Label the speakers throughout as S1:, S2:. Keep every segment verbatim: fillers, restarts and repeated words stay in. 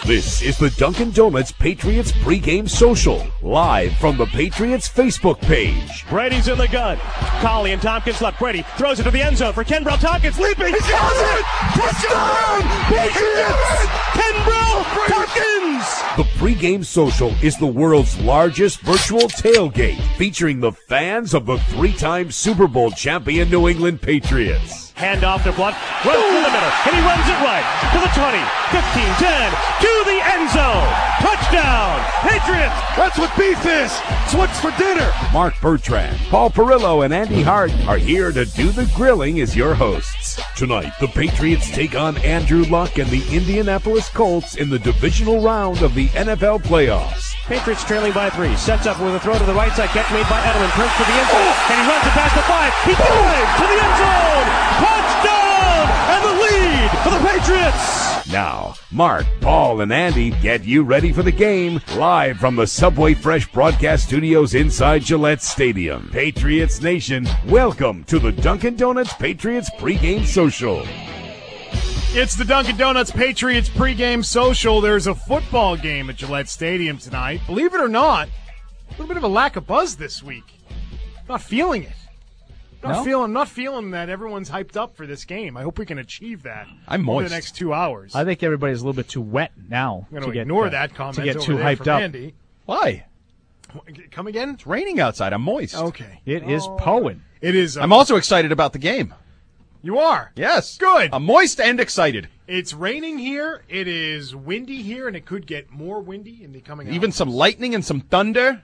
S1: This is the Dunkin' Donuts Patriots pregame social, live from the Patriots Facebook page.
S2: Brady's in the gun. Collie and Tompkins left. Brady throws it to the end zone for Kenbrell. Tompkins leaping. He does it! Touchdown! Patriots! Kenbrell Tompkins!
S1: The pregame social is the world's largest virtual tailgate, featuring the fans of the three-time Super Bowl champion New England Patriots.
S2: Hand off to Blunt, runs through the middle, and he runs it right to the twenty, fifteen, ten, to the end zone. Touchdown, Patriots!
S3: That's what beef is. It's what's for dinner.
S1: Mark Bertrand, Paul Perillo, and Andy Hart are here to do the grilling as your hosts. Tonight, the Patriots take on Andrew Luck and the Indianapolis Colts in the divisional round of the N F L playoffs.
S2: Patriots trailing by three. Sets up with a throw to the right side. Catch made by Edelman. Turns to the end zone. And he runs it past the five. He dives to the end zone. Touchdown! And the lead for the Patriots.
S1: Now, Mark, Paul, and Andy get you ready for the game live from the Subway Fresh broadcast studios inside Gillette Stadium. Patriots Nation, welcome to the Dunkin' Donuts Patriots pregame social.
S4: It's the Dunkin' Donuts Patriots pregame social. There's a football game at Gillette Stadium tonight. Believe it or not, a little bit of a lack of buzz this week. Not feeling it. Not
S5: no?
S4: feeling not feeling that everyone's hyped up for this game. I hope we can achieve that
S5: I'm
S4: over
S5: moist.
S4: the next two hours.
S5: I think everybody's a little bit too wet now.
S4: I'm going
S5: to
S4: to
S5: get,
S4: ignore
S5: uh,
S4: that comment
S5: to get
S4: over
S5: too
S4: there
S5: hyped
S4: from
S5: up.
S4: Andy.
S3: Why?
S4: Come again?
S3: It's raining outside. I'm moist.
S4: Okay.
S5: It is Poen.
S4: It is. Um,
S3: I'm also excited about the game.
S4: You are?
S3: Yes.
S4: Good.
S3: I'm moist and excited.
S4: It's raining here. It is windy here, and it could get more windy in the coming hours.
S3: Even some lightning and some thunder.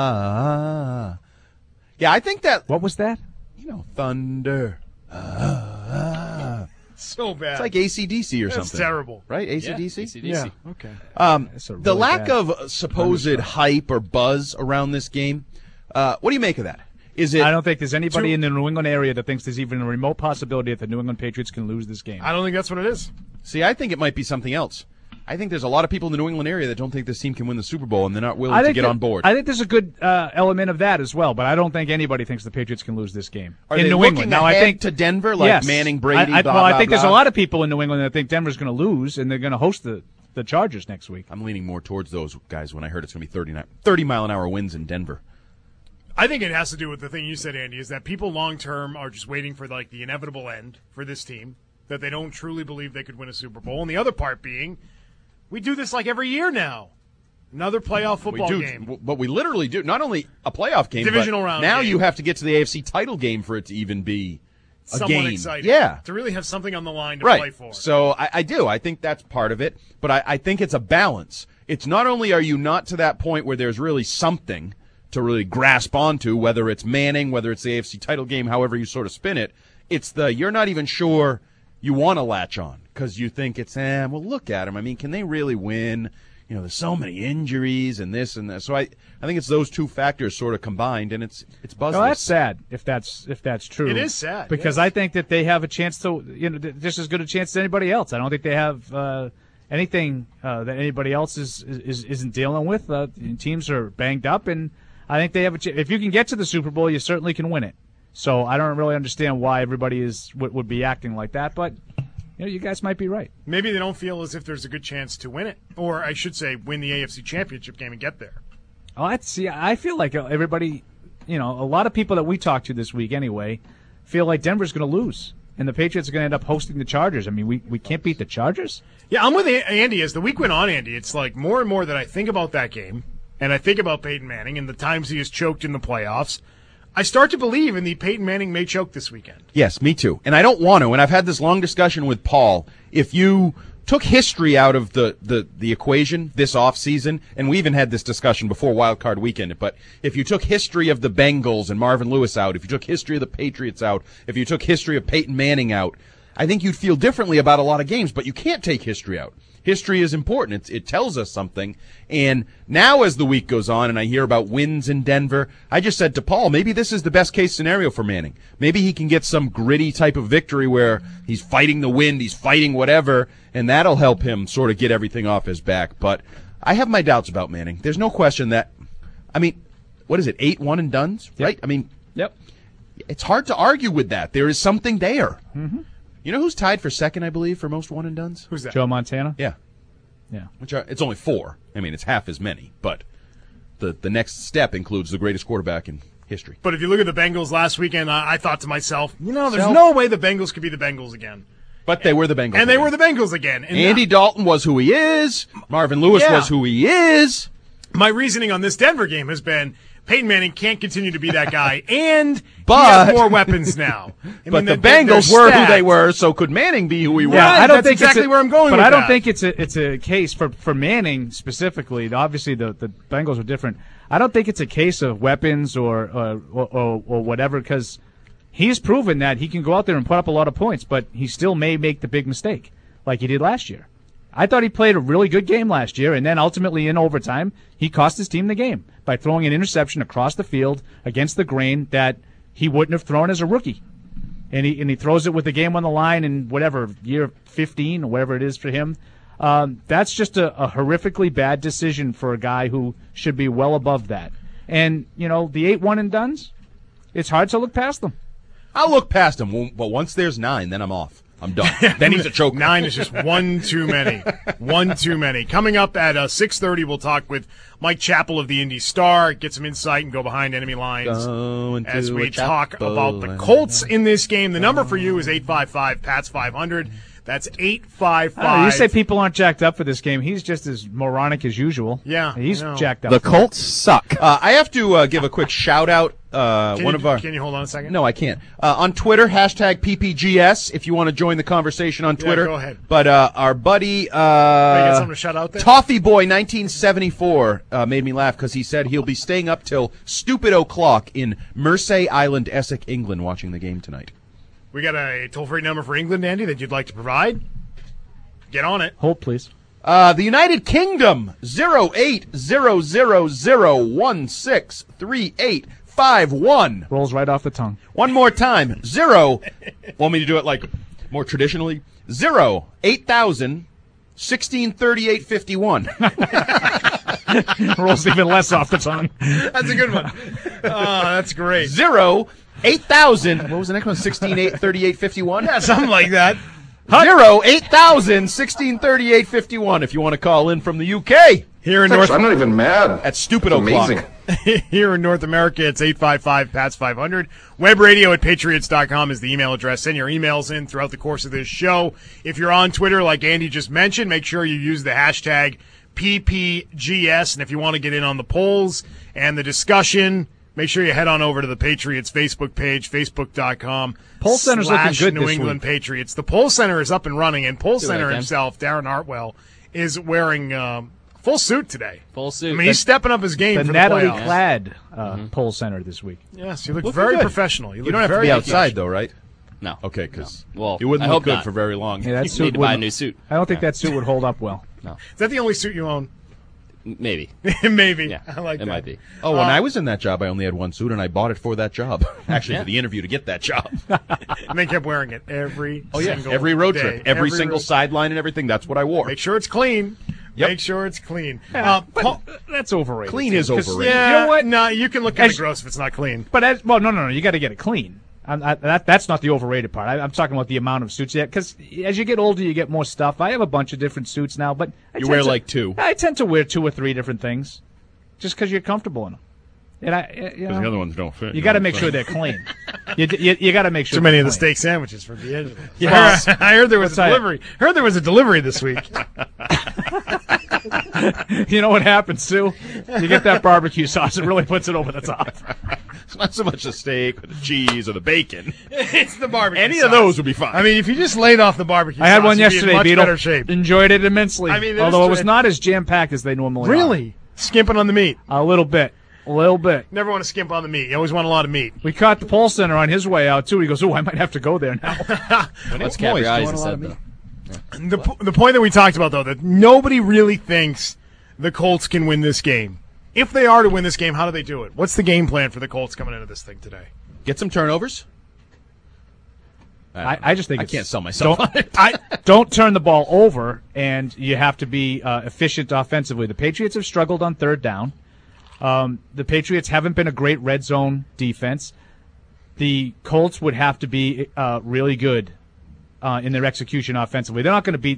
S3: Ah. Yeah, I think that,
S5: What was that?
S3: you know, thunder. Ah.
S4: so bad.
S3: It's like A C D C or
S4: That's
S3: something.
S4: terrible.
S3: Right? A C D C?
S4: Yeah. Okay.
S3: Um,
S5: That's a
S3: the
S5: really
S3: lack
S5: bad
S3: of supposed hype or buzz around this game, uh, what do you make of that? Is it?
S5: I don't think there's anybody
S4: Two-
S5: in the New England area that thinks there's even a remote possibility that the New England Patriots can lose this game.
S4: I don't think that's what it is.
S3: See, I think it might be something else. I think there's a lot of people in the New England area that don't think this team can win the Super Bowl, and they're not willing
S5: I
S3: to
S5: think
S3: get
S5: that-
S3: on board.
S5: I think there's a good uh, element of that as well, but I don't think anybody thinks the Patriots can lose this game
S3: Are
S5: in
S3: they
S5: New
S3: looking
S5: England. Now,
S3: ahead
S5: I think
S3: to Denver, like
S5: yes.
S3: Manning, Brady,
S5: I, I,
S3: blah,
S5: well,
S3: blah,
S5: I think there's
S3: blah.
S5: a lot of people in New England that think Denver's going to lose, and they're going to host the, the Chargers next week.
S3: I'm leaning more towards those guys when I heard it's going to be thirty, thirty mile an hour winds in Denver.
S4: I think it has to do with the thing you said, Andy, is that people long term are just waiting for like the inevitable end for this team, that they don't truly believe they could win a Super Bowl. And the other part being, we do this like every year now. Another playoff football
S3: we do,
S4: game.
S3: w- but we literally do. Not only a playoff game,
S4: Divisional
S3: but
S4: round
S3: now
S4: game.
S3: you have to get to the A F C title game for it to even be a
S4: Somewhat
S3: game.
S4: exciting.
S3: Yeah.
S4: To really have something on the line to
S3: Right.
S4: play for.
S3: So I, I do. I think that's part of it. But I, I think it's a balance. It's not only are you not to that point where there's really something to really grasp onto, whether it's Manning, whether it's the A F C title game, however you sort of spin it, it's the you're not even sure you want to latch on because you think it's, eh, well, look at them. I mean, can they really win? You know, there's so many injuries and this and that. So I, I think it's those two factors sort of combined, and it's it's buzzless.
S5: Well, that's sad if that's if that's true.
S4: It is sad,
S5: because
S4: yes.
S5: I think that they have a chance to, you know, just as good a chance as anybody else. I don't think they have uh, anything uh, that anybody else is, is isn't dealing with. Uh, teams are banged up, and I think they have a chance. If you can get to the Super Bowl, you certainly can win it. So I don't really understand why everybody is would, would be acting like that, but you know, you guys might be right.
S4: Maybe they don't feel as if there's a good chance to win it. Or I should say, win the A F C Championship game and get there.
S5: Oh, that's, see, I feel like everybody, you know, a lot of people that we talked to this week anyway, feel like Denver's going to lose. And the Patriots are going to end up hosting the Chargers. I mean, we, we can't beat the Chargers?
S4: Yeah, I'm with Andy. As the week went on, Andy, it's like more and more that I think about that game, and I think about Peyton Manning and the times he has choked in the playoffs, I start to believe in the Peyton Manning may choke this weekend.
S3: Yes, me too. And I don't want to. And I've had this long discussion with Paul. If you took history out of the, the, the equation this offseason, and we even had this discussion before Wild Card Weekend, but if you took history of the Bengals and Marvin Lewis out, if you took history of the Patriots out, if you took history of Peyton Manning out, I think you'd feel differently about a lot of games, but you can't take history out. History is important. It's, it tells us something. And now as the week goes on and I hear about wins in Denver, I just said to Paul, maybe this is the best case scenario for Manning. Maybe he can get some gritty type of victory where he's fighting the wind, he's fighting whatever, and that'll help him sort of get everything off his back. But I have my doubts about Manning. There's no question that, I mean, what is it, eight one and dones,
S5: Yep.
S3: right? I mean,
S5: Yep.
S3: it's hard to argue with that. There is something there.
S5: Mm-hmm.
S3: You know who's tied for second, I believe, for most one and dones?
S4: Who's that?
S5: Joe Montana?
S3: Yeah.
S5: Yeah.
S3: Which are, it's only four. I mean, it's half as many, but the the next step includes the greatest quarterback in history.
S4: But if you look at the Bengals last weekend, I, I thought to myself, you know, there's
S3: So-
S4: no way the Bengals could be the Bengals again.
S3: But they were the Bengals.
S4: And they
S3: again.
S4: were the Bengals again. And
S3: Andy Dalton was who he is. Marvin Lewis
S4: Yeah.
S3: was who he is.
S4: my reasoning on this Denver game has been Peyton Manning can't continue to be that guy, and
S3: But-
S4: he has more weapons now. I
S3: But
S4: mean,
S3: the
S4: they're-
S3: Bengals
S4: they're
S3: were who
S4: stacked.
S3: they were, so could Manning be who he was?
S5: Yeah,
S4: Right,
S5: I don't
S4: that's
S5: think
S4: exactly
S5: it's a,
S4: where I'm going
S5: But
S4: with
S5: I don't
S4: that.
S5: think it's a it's a case for for Manning specifically. Obviously, the the Bengals are different. I don't think it's a case of weapons or uh, or, or or whatever, because he's proven that he can go out there and put up a lot of points, but he still may make the big mistake like he did last year. I thought he played a really good game last year, and then ultimately in overtime, he cost his team the game by throwing an interception across the field against the grain that he wouldn't have thrown as a rookie. And he and he throws it with the game on the line in whatever, year fifteen or whatever it is for him. Um, that's just a, a horrifically bad decision for a guy who should be well above that. And, you know, the eight one and dones, it's hard to look past them.
S3: I'll look past him, but once there's nine, then I'm off. I'm done. Then he's a choker.
S4: Nine is just one too many. One too many. Coming up at uh, six thirty, we'll talk with Mike Chappell of the Indy Star, get some insight and go behind enemy lines
S3: Going
S4: as
S3: to
S4: we
S3: a
S4: talk
S3: Chappell
S4: about the
S3: and-
S4: Colts in this game. The number for you is eight five five, P A T S five hundred. That's eight five
S5: I don't know, you
S4: five.
S5: say people aren't jacked up for this game. He's just as moronic as usual.
S4: Yeah,
S5: He's
S4: I know.
S5: jacked up.
S6: The
S5: for it.
S6: Colts suck.
S3: Uh, I have to uh, give a quick shout out. Uh,
S4: Can
S3: one
S4: you,
S3: of our
S4: Can you hold on a second?
S3: no, I can't. Uh, on Twitter, hashtag P P G S. If you want to join the conversation on
S4: Yeah,
S3: Twitter,
S4: go ahead.
S3: But uh, our buddy uh,
S4: got something to shout out there?
S3: Toffee Boy nineteen seventy-four uh, made me laugh because he said he'll be staying up till stupid o'clock in Mersey Island, Essex, England, watching the game tonight.
S4: We got a toll-free number for England, Andy, that you'd like to provide. Get on it.
S5: Hold, please.
S3: Uh, the United Kingdom zero eight zero zero zero one six three eight five one.
S5: Rolls right off the tongue.
S3: One more time. Zero. Want me to do it like more traditionally? Zero eight thousand sixteen thirty eight fifty one.
S5: Rolls even less off the tongue.
S4: That's a good one. Oh, that's great.
S3: Zero eight thousand. What was the next one? Sixteen eight thirty eight fifty one.
S4: Yeah, something like that.
S3: Zero eight thousand sixteen thirty eight fifty one. If you want to call in from the U K
S4: Here in North
S7: I'm not even mad.
S3: at stupid
S7: It's
S3: o'clock.
S7: amazing.
S4: Here in North America, it's eight five five P A T S five hundred. Web radio at patriots dot com is the email address. Send your emails in throughout the course of this show. If you're on Twitter, like Andy just mentioned, make sure you use the hashtag P P G S. And if you want to get in on the polls and the discussion, make sure you head on over to the Patriots Facebook page, facebook dot com.
S5: Poll Center's looking
S4: slash
S5: good
S4: New
S5: this
S4: England
S5: week.
S4: Patriots. The Poll Center is up and running, and Poll
S6: See what
S4: Center
S6: I can.
S4: himself, Darren Hartwell, is wearing um, full suit today.
S6: Full suit.
S4: I mean, he's stepping up his game
S5: The
S4: for
S5: Natalie
S4: the playoffs.
S5: Clad uh, poll center this week.
S4: Yes, you look
S3: Looking
S4: very
S3: good.
S4: professional. You,
S3: You
S4: look
S3: don't have to
S4: very
S3: be outside,
S4: professional.
S3: though, right?
S6: No.
S3: Okay, because
S6: No. Well,
S3: you wouldn't
S6: I
S3: look
S6: hope
S3: good
S6: not.
S3: for very long.
S5: Yeah, that
S6: You
S5: suit
S6: need to buy a
S5: wouldn't-
S6: new suit.
S5: I don't think that suit would hold up well.
S6: No.
S4: Is that the only suit you own?
S6: Maybe.
S4: Maybe.
S6: Yeah.
S4: I like
S6: it
S4: that.
S6: might be.
S3: Oh, when
S4: Uh,
S3: I was in that job, I only had one suit, and I bought it for that job. Actually,
S6: Yeah.
S3: for the interview to get that job.
S4: And they kept wearing it every
S3: Oh, yeah.
S4: single
S3: Every road
S4: day.
S3: trip, every, single
S4: road-
S3: sideline and everything, that's what I wore.
S4: Make sure it's clean.
S3: Yep.
S4: Make sure it's clean. Uh, Paul-
S5: That's overrated.
S3: Clean is
S5: 'Cause-
S3: overrated.
S4: yeah,
S5: You know what?
S4: No, you can look kind
S5: As-
S4: of gross if it's not clean.
S5: But as, well, no, no, no. You got to get it clean. I'm, I, that, that's not the overrated part. I, I'm talking about the amount of suits. Because as you get older, you get more stuff. I have a bunch of different suits now, but I
S3: You
S5: tend
S3: wear
S5: to-
S3: like two.
S5: I tend to wear two or three different things, just because you're comfortable in them. And I, you, know,
S3: ones don't fit.
S5: you got to make sure they're clean. you you, you got to make sure.
S4: Too many
S5: they're
S4: of the
S5: clean.
S4: steak sandwiches from the edge.
S5: Yeah.
S4: I heard there was a
S5: I'll tell you.
S4: delivery. Heard there was a delivery this week.
S5: You know what happens, Sue? You get that barbecue sauce; it really puts it over the top.
S3: It's not so much the steak or the cheese or the bacon.
S4: It's the barbecue.
S3: Any
S4: sauce.
S3: of those would be fine.
S4: I mean, if you just laid off the barbecue,
S5: I had
S4: sauce,
S5: one
S4: you'd be in
S5: yesterday,
S4: much
S5: Beetle.
S4: better shape.
S5: Enjoyed it immensely.
S4: I mean, it is
S5: although it was
S4: true.
S5: not as jam packed as they normally are.
S4: Really skimping on the meat.
S5: A little bit. A little bit.
S4: Never want to skimp on the meat. You always want a lot of meat.
S5: We caught the Pole Center on his way out, too. He goes, oh, I might have to go there now.
S6: Let's cap
S3: moist,
S6: your
S3: you
S6: eyes
S3: want a lot of
S6: instead,
S3: meat.
S6: though.
S4: The p- the point that we talked about, though, that nobody really thinks the Colts can win this game. If they are to win this game, how do they do it? What's the game plan for the Colts coming into this thing today?
S3: Get some turnovers.
S5: I, I just think
S3: I
S5: it's,
S3: can't sell myself
S5: Don't,
S3: on it.
S5: I, don't turn the ball over, and you have to be uh, efficient offensively. The Patriots have struggled on third down. Um, the Patriots haven't been a great red zone defense. The Colts would have to be uh, really good uh, in their execution offensively. They're not going to beat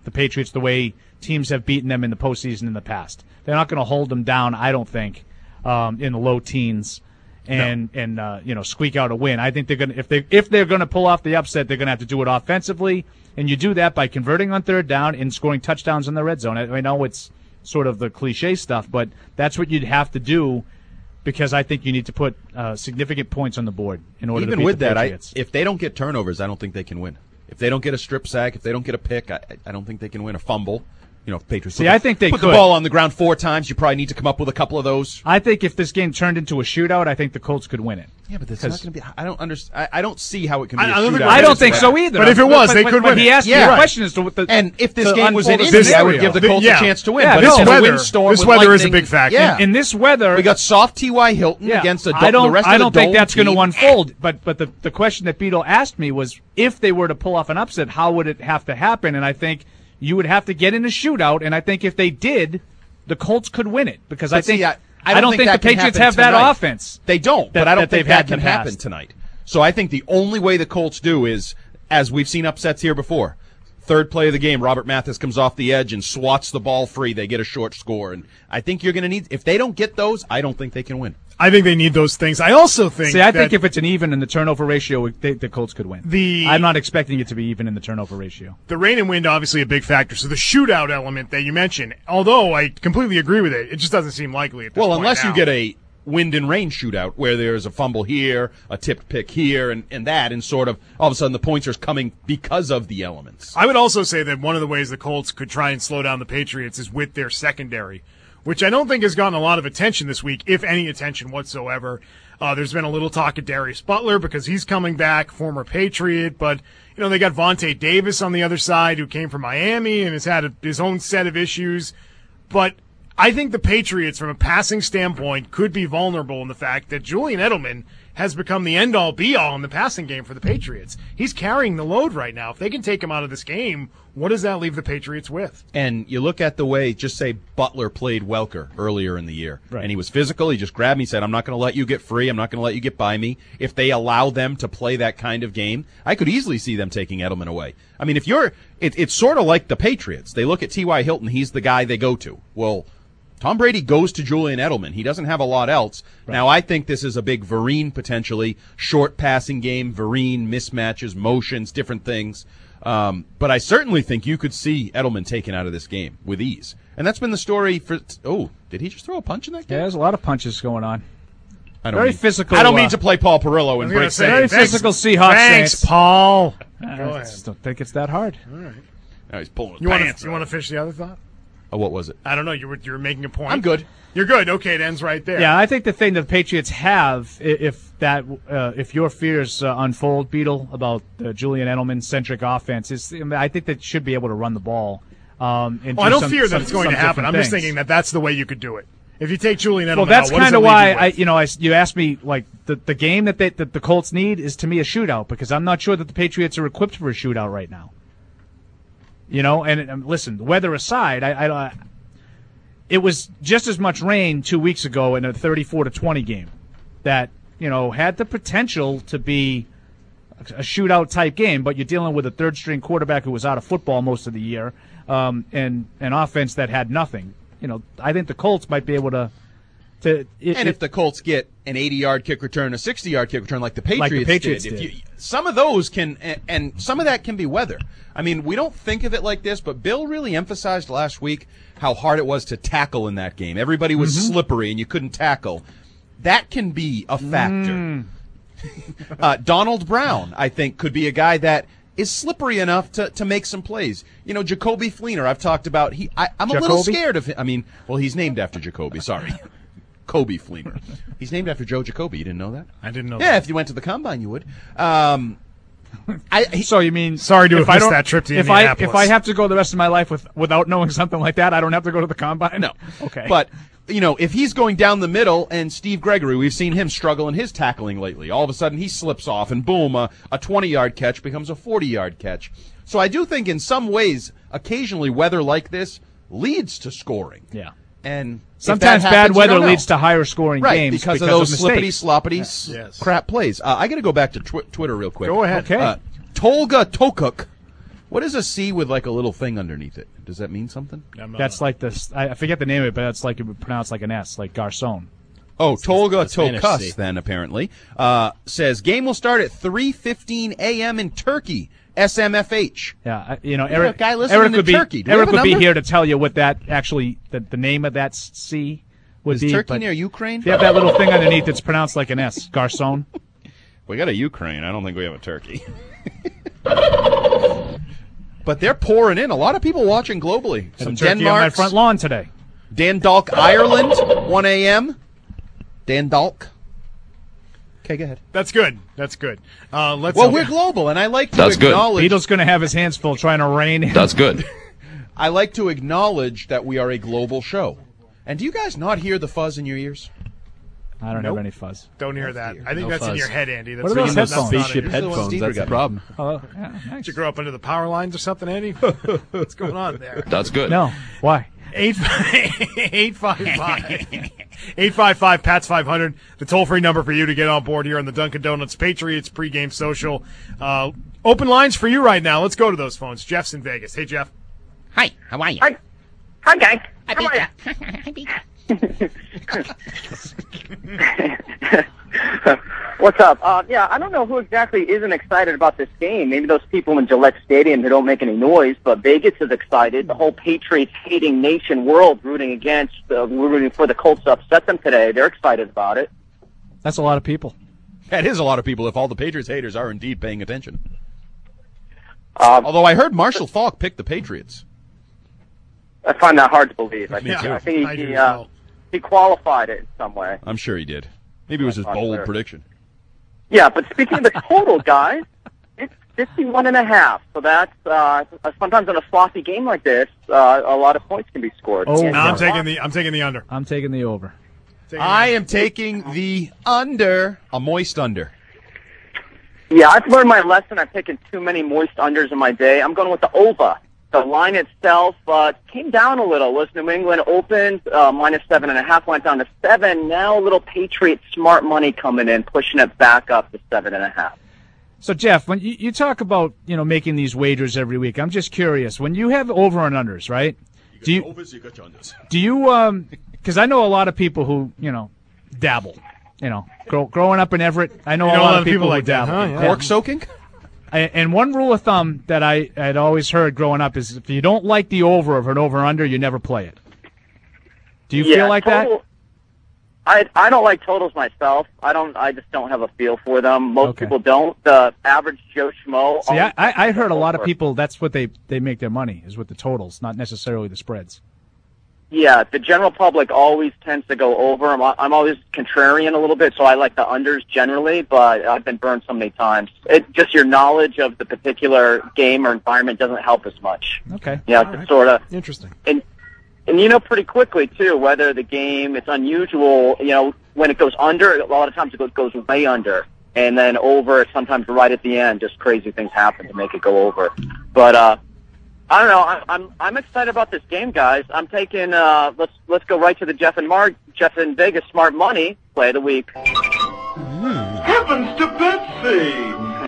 S5: the Patriots the way teams have beaten them in the postseason in the past. They're not going to hold them down, I don't think, um, in the low teens and no. and uh, you know squeak out a win. I think they're going to if they if they're going to pull off the upset, they're going to have to do it offensively, and you do that by converting on third down and scoring touchdowns in the red zone. I, I know it's sort of the cliche stuff, but that's what you'd have to do. Because I think you need to put uh, significant points on the board in order
S3: Even
S5: to beat
S3: with
S5: the
S3: that, I,
S5: Patriots.
S3: if they don't get turnovers, I don't think they can win. If they don't get a strip sack, if they don't get a pick, I, I don't think they can win a fumble. You know, if Patriots
S5: See,
S3: put,
S5: I think they
S3: put
S5: could.
S3: the ball on the ground four times, you probably need to come up with a couple of those.
S5: I think if this game turned into a shootout, I think the Colts could win it.
S3: Yeah, but that's not going to be. I don't understand. I, I don't see how it can be.
S4: I-
S3: a
S4: I don't think
S3: shootout.
S5: I don't think so either.
S4: But if it was,
S5: But-
S4: they
S5: but-
S4: could
S5: but
S4: win
S5: he
S4: it.
S5: asked
S3: Yeah.
S5: me a
S3: Right.
S5: question as to what the
S3: And if this
S5: to
S3: game was
S5: unfold
S3: in
S5: the
S3: Indy, I would
S5: scenario.
S3: give the
S4: The-
S3: Colts
S4: yeah.
S3: a chance to win.
S5: Yeah,
S3: but
S5: this
S3: it's a
S4: weather-
S3: windstorm.
S4: this
S3: with
S4: weather is a
S3: lightning.
S4: big factor.
S3: Yeah,
S5: in this weather.
S3: we got soft T Y. Hilton
S5: Yeah,
S3: against the,
S5: I don't.
S3: the rest
S5: I
S3: of the
S5: don't think
S3: dome
S5: that's going to
S3: team.
S5: unfold. But but the the question that Beetle asked me was if they were to pull off an upset, how would it have to happen? And I think you would have to get in a shootout. And I think if they did, the Colts could win it because I
S3: But see,
S5: think
S3: I- I don't think
S5: the
S3: that can
S5: Patriots
S3: happen
S5: have that
S3: tonight.
S5: offense.
S3: They don't,
S5: that-
S3: but I don't
S5: that
S3: think
S5: they've
S3: that
S5: had in
S3: can
S5: the
S3: happen
S5: past.
S3: tonight. So I think the only way the Colts do is, as we've seen upsets here before, third play of the game, Robert Mathis comes off the edge and swats the ball free. They get a short score. And I think you're going to need – if they don't get those, I don't think they can win.
S4: I think they need those things. I also think
S5: See, I
S4: that
S5: think if it's an even in the turnover ratio, they, the Colts could win.
S4: The-
S5: I'm not expecting it to be even in the turnover ratio.
S4: the rain and wind obviously a big factor. So the shootout element that you mentioned, although I completely agree with it, it just doesn't seem likely at this
S3: Well,
S4: point
S3: unless
S4: now.
S3: you get a wind and rain shootout where there's a fumble here, a tipped pick here, and, and that, and sort of all of a sudden the points are coming because of the elements.
S4: I would also say that one of the ways the Colts could try and slow down the Patriots is with their secondary, which I don't think has gotten a lot of attention this week, if any attention whatsoever. Uh, there's been a little talk of Darius Butler because he's coming back, former Patriot, but you know they got Vontae Davis on the other side who came from Miami and has had a, his own set of issues. But I think the Patriots, from a passing standpoint, could be vulnerable in the fact that Julian Edelman has become the end-all, be-all in the passing game for the Patriots. He's carrying the load right now. If they can take him out of this game, what does that leave the Patriots with?
S3: And you look at the way, just say Butler played Welker earlier in the year.
S5: Right.
S3: And he was physical. He just grabbed me and said, I'm not going to let you get free. I'm not going to let you get by me. If they allow them to play that kind of game, I could easily see them taking Edelman away. I mean, if you're, it, it's sort of like the Patriots. They look at T Y. Hilton. He's the guy they go to. Well, Tom Brady goes to Julian Edelman. He doesn't have a lot else. Right. Now, I think this is a big Vereen potentially, short passing game, Vereen, mismatches, motions, different things. Um, but I certainly think you could see Edelman taken out of this game with ease. And that's been the story for – oh, did he just throw a punch in that game?
S5: Yeah, there's a lot of punches going on.
S3: I don't
S5: Very
S3: mean,
S5: physical,
S3: I don't
S5: uh,
S3: mean to play Paul Perillo and
S4: gonna
S3: break
S4: say,
S5: Very
S3: seconds.
S5: physical Seahawks
S4: Thanks,
S5: Saints.
S4: Paul.
S5: I
S4: Go ahead.
S5: just don't think it's that hard.
S3: Now he's pulling his
S4: You want
S3: pants
S4: to you want to
S3: up.
S4: finish the other thought?
S3: Oh, what was it?
S4: I don't know. You were you were making a point.
S3: I'm good.
S4: You're good. Okay, it ends right there.
S5: Yeah, I think the thing that the Patriots have, i- if that, uh, if your fears uh, unfold, Beetle, about the Julian Edelman centric offense, is I, mean, I think they should be able to run the ball. Um, and
S4: Oh,
S5: do
S4: I don't
S5: some-
S4: fear that
S5: some-
S4: it's going
S5: some
S4: to happen.
S5: different
S4: I'm just
S5: things.
S4: thinking that that's the way you could do it. If you take Julian Edelman
S5: Well, that's
S4: out, what does
S5: kind of
S4: it leave
S5: why
S4: you
S5: I,
S4: with?
S5: you know, I, you asked me like the the game that they, that the Colts need is to me a shootout because I'm not sure that the Patriots are equipped for a shootout right now. You know, and, and listen, weather aside, I, I, it was just as much rain two weeks ago in a thirty-four to twenty game that you know had the potential to be a shootout type game, but you're dealing with a third string quarterback who was out of football most of the year, um, and an offense that had nothing. You know, I think the Colts might be able to. to it,
S3: And if the Colts get an eighty-yard kick return, a sixty-yard kick return like the Patriots,
S5: Like the Patriots
S3: did,
S5: did.
S3: If you, some of those can, and, and some of that can be weather. I mean, we don't think of it like this, but Bill really emphasized last week how hard it was to tackle in that game. Everybody was
S5: Mm-hmm.
S3: slippery and you couldn't tackle. That can be a factor.
S5: Mm.
S3: uh, Donald Brown, I think, could be a guy that is slippery enough to, to make some plays. You know, Jacoby Fleener, I've talked about. He, I, I'm a little
S5: Jacoby?
S3: scared of him. I mean, well, he's named after Jacoby. Sorry. Kobe Fleener. He's named after Joe Jacoby. You didn't know that?
S4: I didn't know
S3: Yeah,
S4: that.
S3: if you went to the Combine, you would. Um, I, he,
S5: So you mean
S4: Sorry to
S5: if
S4: have
S5: I
S4: missed
S5: don't-
S4: that trip to
S5: if I
S4: Indianapolis.
S5: if I have to go the rest of my life with without knowing something like that, I don't have to go to the combine.
S3: no.
S5: Okay.
S3: But, you know, if he's going down the middle and Steve Gregory, we've seen him struggle in his tackling lately. All of a sudden he slips off and boom, a, a twenty-yard catch becomes a forty-yard catch. So I do think in some ways, occasionally weather like this leads to scoring.
S5: yeah.
S3: And if
S5: Sometimes
S3: that
S5: bad
S3: happens, you
S5: weather
S3: don't know.
S5: leads to higher scoring
S3: Right,
S5: games
S3: because, of those slippity,
S5: mistakes.
S3: sloppity,
S4: Yes.
S3: s-
S4: Yes.
S3: crap plays. Uh, I got to go back to tw- Twitter real quick.
S4: Go ahead.
S5: Okay.
S3: Uh, Tolga Tokuk. What is a C with like a little thing underneath it? Does that mean something?
S5: That's like this. I I forget the name of it, but that's like it would pronounce like an S, like garçon.
S3: Oh, Tolga
S6: the Spanish
S3: Tokas,
S6: C.
S3: then, apparently, uh, says, game will start at three fifteen a.m. in Turkey, S M F H.
S5: Yeah, I, you know,
S3: You're
S5: Eric.
S3: a guy listening
S5: Eric
S3: to
S5: would be
S3: Turkey. Do we
S5: Eric
S3: have a
S5: would be
S3: number?
S5: here to tell you what that actually the, the name of that C would
S3: Is
S5: be.
S3: Turkey
S5: but
S3: near Ukraine?
S5: They have that little thing underneath that's pronounced like an S, garçon.
S3: We got a Ukraine. I don't think we have a Turkey. But they're pouring in. A lot of people watching globally.
S5: Had
S3: Some
S5: a turkey on my
S3: Denmark,
S5: front lawn today.
S3: Dundalk, Ireland, one a.m. Dundalk. Okay, go ahead.
S4: That's good. That's good. Uh, let's.
S3: Well,
S4: okay.
S3: we're global, and I like to
S6: That's good.
S3: acknowledge.
S5: Beatle's going to have his hands full trying to rein in.
S6: That's good.
S3: I like to acknowledge that we are a global show. And do you guys not hear the fuzz in your ears?
S5: I don't
S4: Nope.
S5: have any fuzz.
S4: Don't hear that. I think
S6: No
S4: that's in
S6: fuzz.
S4: your head, Andy. That's
S5: What are those
S4: not- that's
S5: headphones?
S4: not in
S7: Spaceship
S4: your-
S7: headphones,
S3: Steve
S7: that's the
S3: got me.
S7: problem.
S5: Oh, yeah, nice.
S4: Did you grow up under the power lines or something, Andy? What's going on there?
S6: That's good.
S5: No, why?
S4: Eight eight five five eight five five Pats five hundred. The toll free number for you to get on board here on the Dunkin' Donuts Patriots pregame social. Uh, open lines for you right now. Let's go to those phones. Jeff's in Vegas. Hey, Jeff.
S8: Hi, how are you?
S9: Hi, hi guys.
S8: Hi,
S9: How are
S8: Peter. Hi, Peter.
S9: ya? What's up? Uh, yeah, I don't know who exactly isn't excited about this game. Maybe those people in Gillette Stadium who don't make any noise, but Vegas is excited. The whole Patriots-hating nation world rooting against, uh, rooting for the Colts to upset them today. They're excited about it.
S5: That's a lot of people.
S3: That is a lot of people if all the Patriots haters are indeed paying attention.
S9: Um,
S3: Although I heard Marshall Faulk pick the Patriots.
S9: I find that hard to believe. I
S3: Me
S9: think,
S3: too.
S9: I think
S4: I
S9: he,
S4: do
S9: he,
S4: as
S9: uh,
S4: well.
S9: he qualified it in some way.
S3: I'm sure he did. Maybe it was his
S9: Not
S3: bold
S9: clear.
S3: prediction.
S9: Yeah, but speaking of the total, guys, it's fifty-one and a half. So that's uh, sometimes in a sloppy game like this, uh, a lot of points can be scored.
S5: Oh,
S9: Yeah,
S4: No, I'm
S9: yeah.
S4: taking the I'm taking the under.
S5: I'm taking the over.
S4: Taking the
S3: I
S4: under.
S3: am taking the under, a moist under.
S9: Yeah, I've learned my lesson. I've taken too many moist unders in my day. I'm going with the over. The line itself uh, came down a little. Was New England opened uh, minus seven and a half, went down to seven. Now a little Patriot smart money coming in, pushing it back up to seven and a half.
S5: So, Jeff, when you, you talk about, you know, making these wagers every week, I'm just curious. When you have over and unders, right? Do you
S3: overs, you got unders.
S5: do you um? Because I know a lot of people who, you know, dabble. You know, grow, growing up in Everett, I know,
S4: You
S5: a,
S4: know
S5: lot of people, who
S4: like that,
S5: dabble.
S4: huh? Yeah.
S3: Cork soaking?
S5: And and one rule of thumb that I had always heard growing up is if you don't like the over of an over under, you never play it. Do you
S9: yeah,
S5: feel like
S9: total, I I don't like totals myself. I don't. I just don't have a feel for them. Most
S5: Okay.
S9: people don't. The average Joe Schmo.
S5: that? See, I,
S9: always
S5: I I heard a lot of
S9: over.
S5: people. That's what they they make their money is with the totals, not necessarily the spreads.
S9: Yeah, the general public always tends to go over. I'm, I'm always contrarian a little bit, so I like the unders generally, but I've been burned so many times. It, just your knowledge of the particular game or environment doesn't help as much.
S5: Okay.
S9: Yeah, it's sort of,
S4: Interesting.
S9: and and you know pretty quickly too whether the game it's unusual. You know when it goes under, a lot of times it goes, goes way under, and then over sometimes right at the end. Just crazy things happen to make it go over. But uh, I don't know. I'm I'm I'm excited about this game, guys. I'm taking. Uh, let's let's go right to the Jeff and Mark, Jeff in Vegas smart money play of the week.
S10: Heavens to Betsy!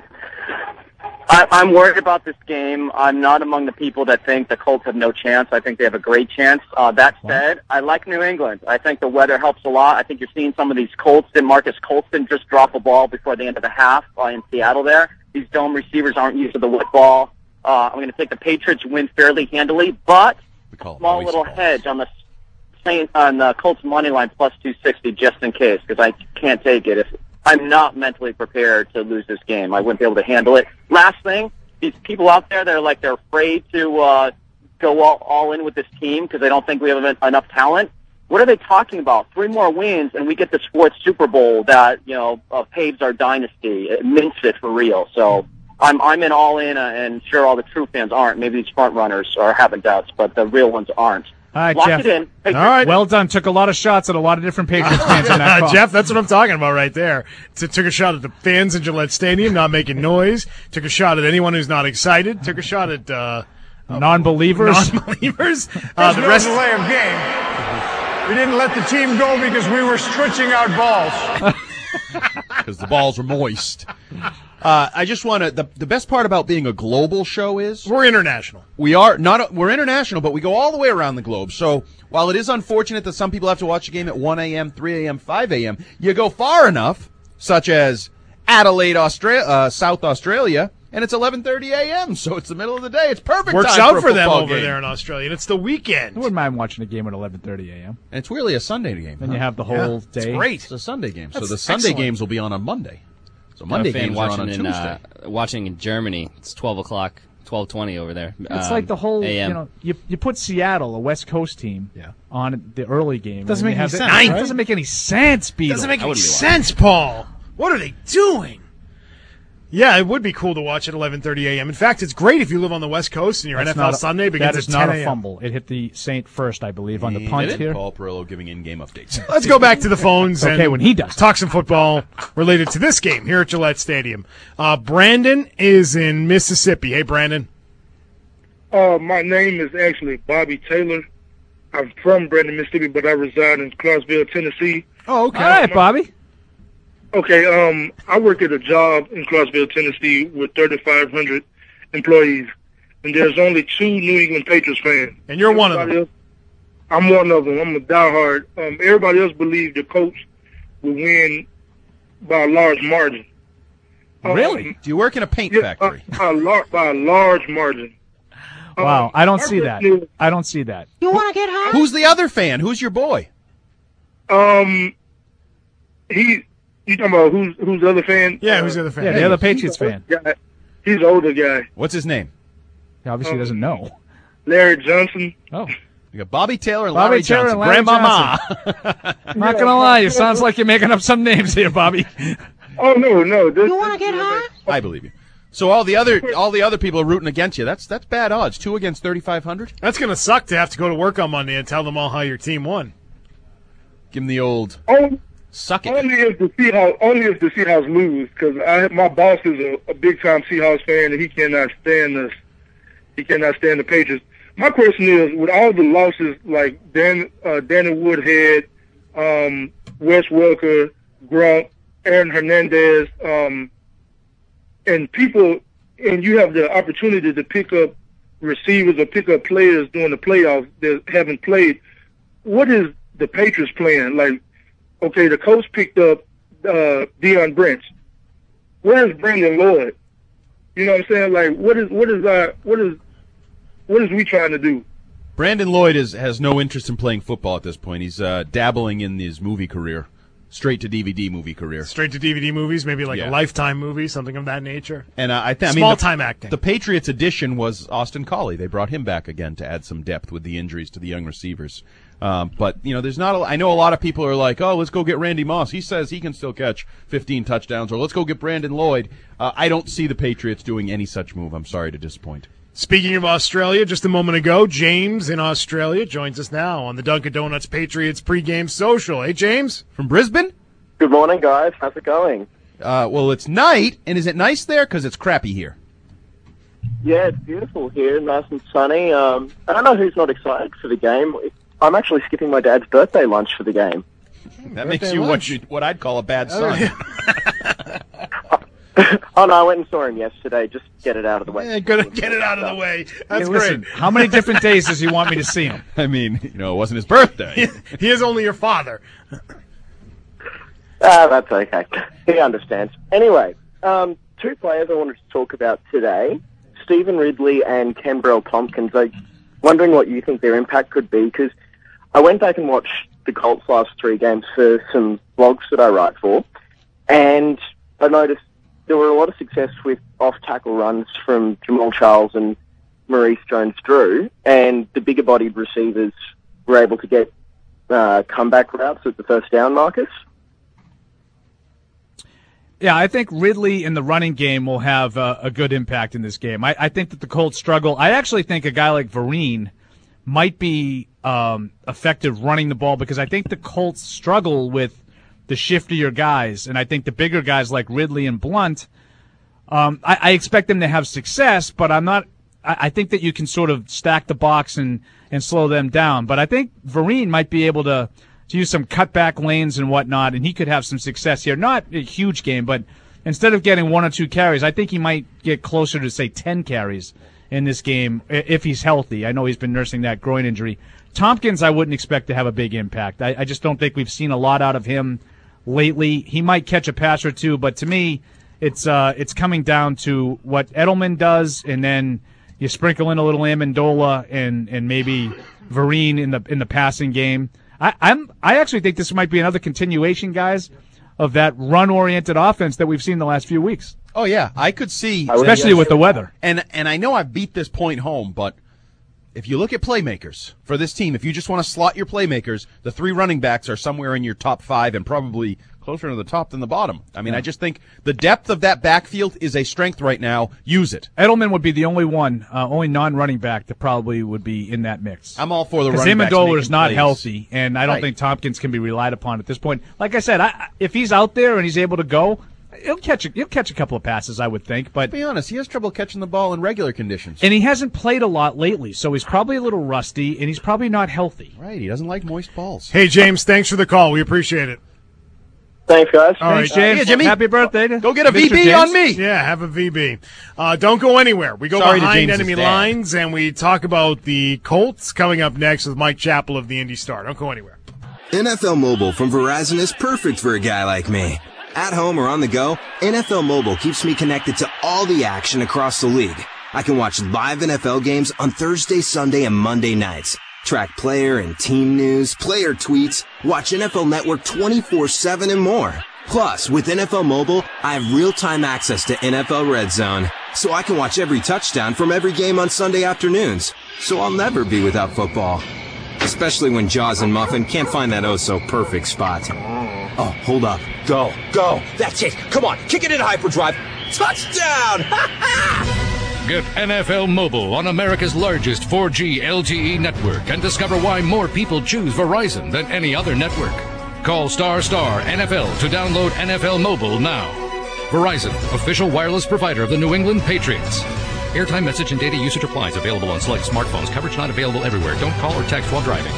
S9: I, I'm worried about this game. I'm not among the people that think the Colts have no chance. I think they have a great chance. Uh, that said, I like New England. I think the weather helps a lot. I think you're seeing some of these Colts. Did Marcus Colston just drop a ball before the end of the half uh, in Seattle there? These dome receivers aren't used to the wet ball. Uh, I'm going to take the Patriots win fairly handily, but
S3: We call it
S9: small
S3: moist
S9: little
S3: balls.
S9: hedge on the Saint, on the Colts money line plus two sixty just in case because I can't take it if I'm not mentally prepared to lose this game. I wouldn't be able to handle it. Last thing, these people out there, they're like they're afraid to uh, go all, all in with this team because they don't think we have en- enough talent. What are they talking about? Three more wins, and we get this fourth Super Bowl that you know uh, paves our dynasty. It mints it for real. So I'm I'm in all in, uh, and sure, all the true fans aren't. Maybe these front runners are having doubts, but the real ones aren't.
S5: All right,
S9: Lock
S5: Jeff.
S9: it in. Hey,
S4: All right.
S5: Well done. Took a lot of shots at a lot of different Patriots fans in that call.
S4: Jeff, that's what I'm talking about right there. T- took a shot at the fans in Gillette Stadium, not making noise. Took a shot at anyone who's not excited. Took a shot at uh,
S5: Non-believers.
S4: non-believers. Uh, the rest.
S10: delay of game. We didn't let the team go because we were stretching out balls.
S3: Because the balls were moist. Uh, Uh, I just want to. The, the best part about being a global show is
S4: We're international.
S3: we are not. We're international, but we go all the way around the globe. So while it is unfortunate that some people have to watch a game at one a.m., three a.m., five a.m., you go far enough, such as Adelaide, Australia, uh, South Australia, and it's eleven thirty a.m., so it's the middle of the day. It's perfect
S4: Works
S3: time
S4: out
S3: for, a
S4: for them
S3: football
S4: over
S3: game.
S4: there in Australia, and it's the weekend.
S5: I wouldn't mind watching a game at eleven thirty a.m.
S3: And it's really a Sunday game.
S5: Then
S3: huh?
S5: you have the
S4: Yeah,
S5: whole
S4: it's
S5: day.
S4: great.
S3: It's a Sunday game, so
S4: That's
S3: the Sunday
S4: excellent.
S3: games will be on on Monday. So
S6: I'm
S3: Monday
S6: a fan
S3: games are on
S6: watching
S3: on
S6: in
S3: Tuesday.
S6: uh, watching in Germany. It's twelve o'clock, twelve twenty over there.
S5: It's
S6: um,
S5: like the whole,
S6: A M.
S5: you know, you you put Seattle, a West Coast team,
S4: Yeah.
S5: on the early game.
S4: Doesn't
S5: and
S4: make
S5: you
S4: any
S5: have the-
S4: sense,
S5: It
S4: right?
S5: doesn't make any sense, Beetle.
S4: Doesn't make
S6: I
S4: any
S6: wouldn't be
S4: sense, Paul. What are they doing? Yeah, it would be cool to watch at eleven thirty a.m. In fact, it's great if you live on the West Coast and your
S5: That's
S4: N F L
S5: not a-
S4: Sunday begins
S5: That is
S4: at
S5: not
S4: ten
S5: a
S4: a.m.
S5: fumble. It hit the Saint first, I believe, on the punt
S3: Did it?
S5: here.
S3: Paul Perillo giving in-game updates.
S4: Let's go back to the phones and
S5: Okay, when he does.
S4: talk some football related to this game here at Gillette Stadium. Uh, Brandon is in Mississippi. Hey, Brandon.
S7: Uh, my name is actually Bobby Taylor. I'm from Brandon, Mississippi, but I reside in Clarksville, Tennessee.
S4: Oh, okay.
S5: All right, Bobby.
S7: Okay, um, I work at a job in Clarksville, Tennessee with thirty-five hundred employees, and there's only two New England Patriots fans.
S4: And you're one of them.
S7: Everybody else- I'm one of them. I'm a diehard. Um, everybody else believes the coach will win by a large margin. Um,
S5: Really?
S3: Do you work in a paint
S7: Yeah,
S3: factory?
S7: uh, by, a lar- by a large margin.
S5: Wow,
S7: Um,
S5: I don't
S7: my
S5: see that.
S7: question is,
S5: I don't see that.
S3: Who's the other fan? Who's your boy?
S7: Um, he. You talking about who's who's the other fan?
S4: Yeah, who's the other fan?
S5: Yeah, the other Patriots fan.
S7: Guy. He's an older guy,
S3: What's his name?
S5: He obviously doesn't know.
S7: Larry Johnson.
S5: Oh,
S3: You got Bobby Taylor and
S5: Bobby
S3: Larry
S5: Taylor
S3: Johnson.
S5: and Larry
S3: Grandmama.
S5: I'm not gonna lie, it sounds like you're making up some names here, Bobby.
S7: Oh no, no. This,
S8: You want to get high?
S3: I believe you. So all the other all the other people are rooting against you. That's that's bad odds. Two against thirty-five hundred.
S4: That's going to suck to have to go to work on Monday and tell them all how your team won.
S3: Give him the old
S7: Only,
S3: suck it.
S7: only if the Seahawks, only if the Seahawks lose, because I my boss is a, a big time Seahawks fan and he cannot stand us. He cannot stand the Patriots. My question is, with all the losses like Dan, uh, Danny Woodhead, um, Wes Welker, Gronk, Aaron Hernandez, um, and people, and you have the opportunity to pick up receivers or pick up players during the playoffs that haven't played. What is the Patriots plan? Like, okay, the coach picked up uh, Deion Branch. Where is Brandon Lloyd? You know what I'm saying? Like, what is what is our what is what is we trying to do?
S3: Brandon Lloyd is has no interest in playing football at this point. He's uh, dabbling in his movie career, straight to D V D movie career.
S4: Straight to D V D movies, maybe like
S3: Yeah.
S4: a Lifetime movie, something of that nature.
S3: And uh, I, th- I mean,
S4: Small
S3: the-
S4: time acting.
S3: The Patriots edition was Austin Collie. They brought him back again to add some depth with the injuries to the young receivers. Um, but you know, there's not. A, I know a lot of people are like, "Oh, let's go get Randy Moss. He says he can still catch fifteen touchdowns." Or let's go get Brandon Lloyd. Uh, I don't see the Patriots doing any such move. I'm sorry to disappoint.
S4: Speaking of Australia, just a moment ago, James in Australia joins us now on the Dunkin' Donuts Patriots pregame social. Hey, James.
S3: From Brisbane?
S9: Good morning, guys. How's it going?
S3: Uh, well, it's night, and is it nice there? Because it's crappy here.
S9: Yeah, it's beautiful here, nice and sunny. Um, I don't know who's not excited for the game. I'm actually skipping my dad's birthday lunch for the game.
S3: That makes you what, you what I'd call a bad son.
S9: Oh, no, I went and saw him yesterday. Just get it out of the way.
S4: Yeah, gotta get it out of the way. That's
S5: Hey, listen,
S4: great.
S5: how many different days does he want me to see him?
S3: I mean, you know, it wasn't his birthday.
S4: He is only your father.
S9: Ah, that's okay. He understands. Anyway, um, two players I wanted to talk about today, Stephen Ridley and Kenbrell Tompkins. I'm wondering what you think their impact could be, because I went back and watched the Colts' last three games for some blogs that I write for, and I noticed there were a lot of success with off-tackle runs from Jamal Charles and Maurice Jones-Drew, and the bigger-bodied receivers were able to get uh, comeback routes at the first down markers.
S5: Yeah, I think Ridley in the running game will have uh, a good impact in this game. I, I think that the Colts struggle. I actually think a guy like Vereen might be um, effective running the ball, because I think the Colts struggle with the shiftier guys, and I think the bigger guys like Ridley and Blunt, um, I, I expect them to have success, but I'm not. I, I think that you can sort of stack the box and, and slow them down. But I think Vereen might be able to, to use some cutback lanes and whatnot, and he could have some success here. Not a huge game, but instead of getting one or two carries, I think he might get closer to, say, ten carries in this game if he's healthy. I know he's been nursing that groin injury. Tompkins, I wouldn't expect to have a big impact. I, I just don't think we've seen a lot out of him lately. He might catch a pass or two, but to me, it's uh, it's coming down to what Edelman does, and then you sprinkle in a little Amendola and and maybe Vereen in the in the passing game. I, I'm I actually think this might be another continuation, guys, of that run-oriented offense that we've seen the last few weeks.
S3: Oh yeah, I could see,
S5: especially with the weather.
S3: And and I know I've beat this point home, but if you look at playmakers for this team, if you just want to slot your playmakers, the three running backs are somewhere in your top five and probably closer to the top than the bottom. I mean, yeah. I just think the depth of that backfield is a strength right now. Use it.
S5: Edelman would be the only one, uh, only non-running back that probably would be in that mix.
S3: I'm all for the running backs.
S5: Because Amendola is not
S3: plays.
S5: healthy, and I don't right. think Tompkins can be relied upon at this point. Like I said, I, if he's out there and he's able to go, he'll catch a, he'll catch a couple of passes, I would think. But
S3: to be honest, he has trouble catching the ball in regular conditions.
S5: And he hasn't played a lot lately, so he's probably a little rusty, and he's probably not healthy.
S3: Right, he doesn't like moist balls.
S4: Hey, James, thanks for the call. We appreciate it.
S9: Thanks, guys.
S4: All right,
S5: Thanks, James.
S3: Uh, yeah, Jimmy.
S5: Happy birthday. To
S3: go get a
S5: Mister
S3: V B
S5: James.
S3: on me.
S4: Yeah, have a V B. Uh, don't go anywhere. We go
S3: Sorry
S4: behind enemy lines, and we talk about the Colts coming up next with Mike Chappell of the Indy Star. Don't go anywhere.
S11: N F L Mobile from Verizon is perfect for a guy like me. At home or on the go, N F L Mobile keeps me connected to all the action across the league. I can watch live N F L games on Thursday, Sunday, and Monday nights. Track player and team news, player tweets, watch N F L Network twenty-four seven and more. Plus, with N F L Mobile, I have real-time access to N F L Red Zone, so I can watch every touchdown from every game on Sunday afternoons. So I'll never be without football. Especially when Jaws and Muffin can't find that oh-so-perfect spot. Oh, hold up. Go. Go. That's it. Come on. Kick it in hyperdrive. Touchdown!
S12: Get N F L Mobile on America's largest four G L T E network and discover why more people choose Verizon than any other network. Call star star N F L to download N F L Mobile now. Verizon, official wireless provider of the New England Patriots. Airtime, message, and data usage applies. Available on select smartphones. Coverage not available everywhere. Don't call or text while driving.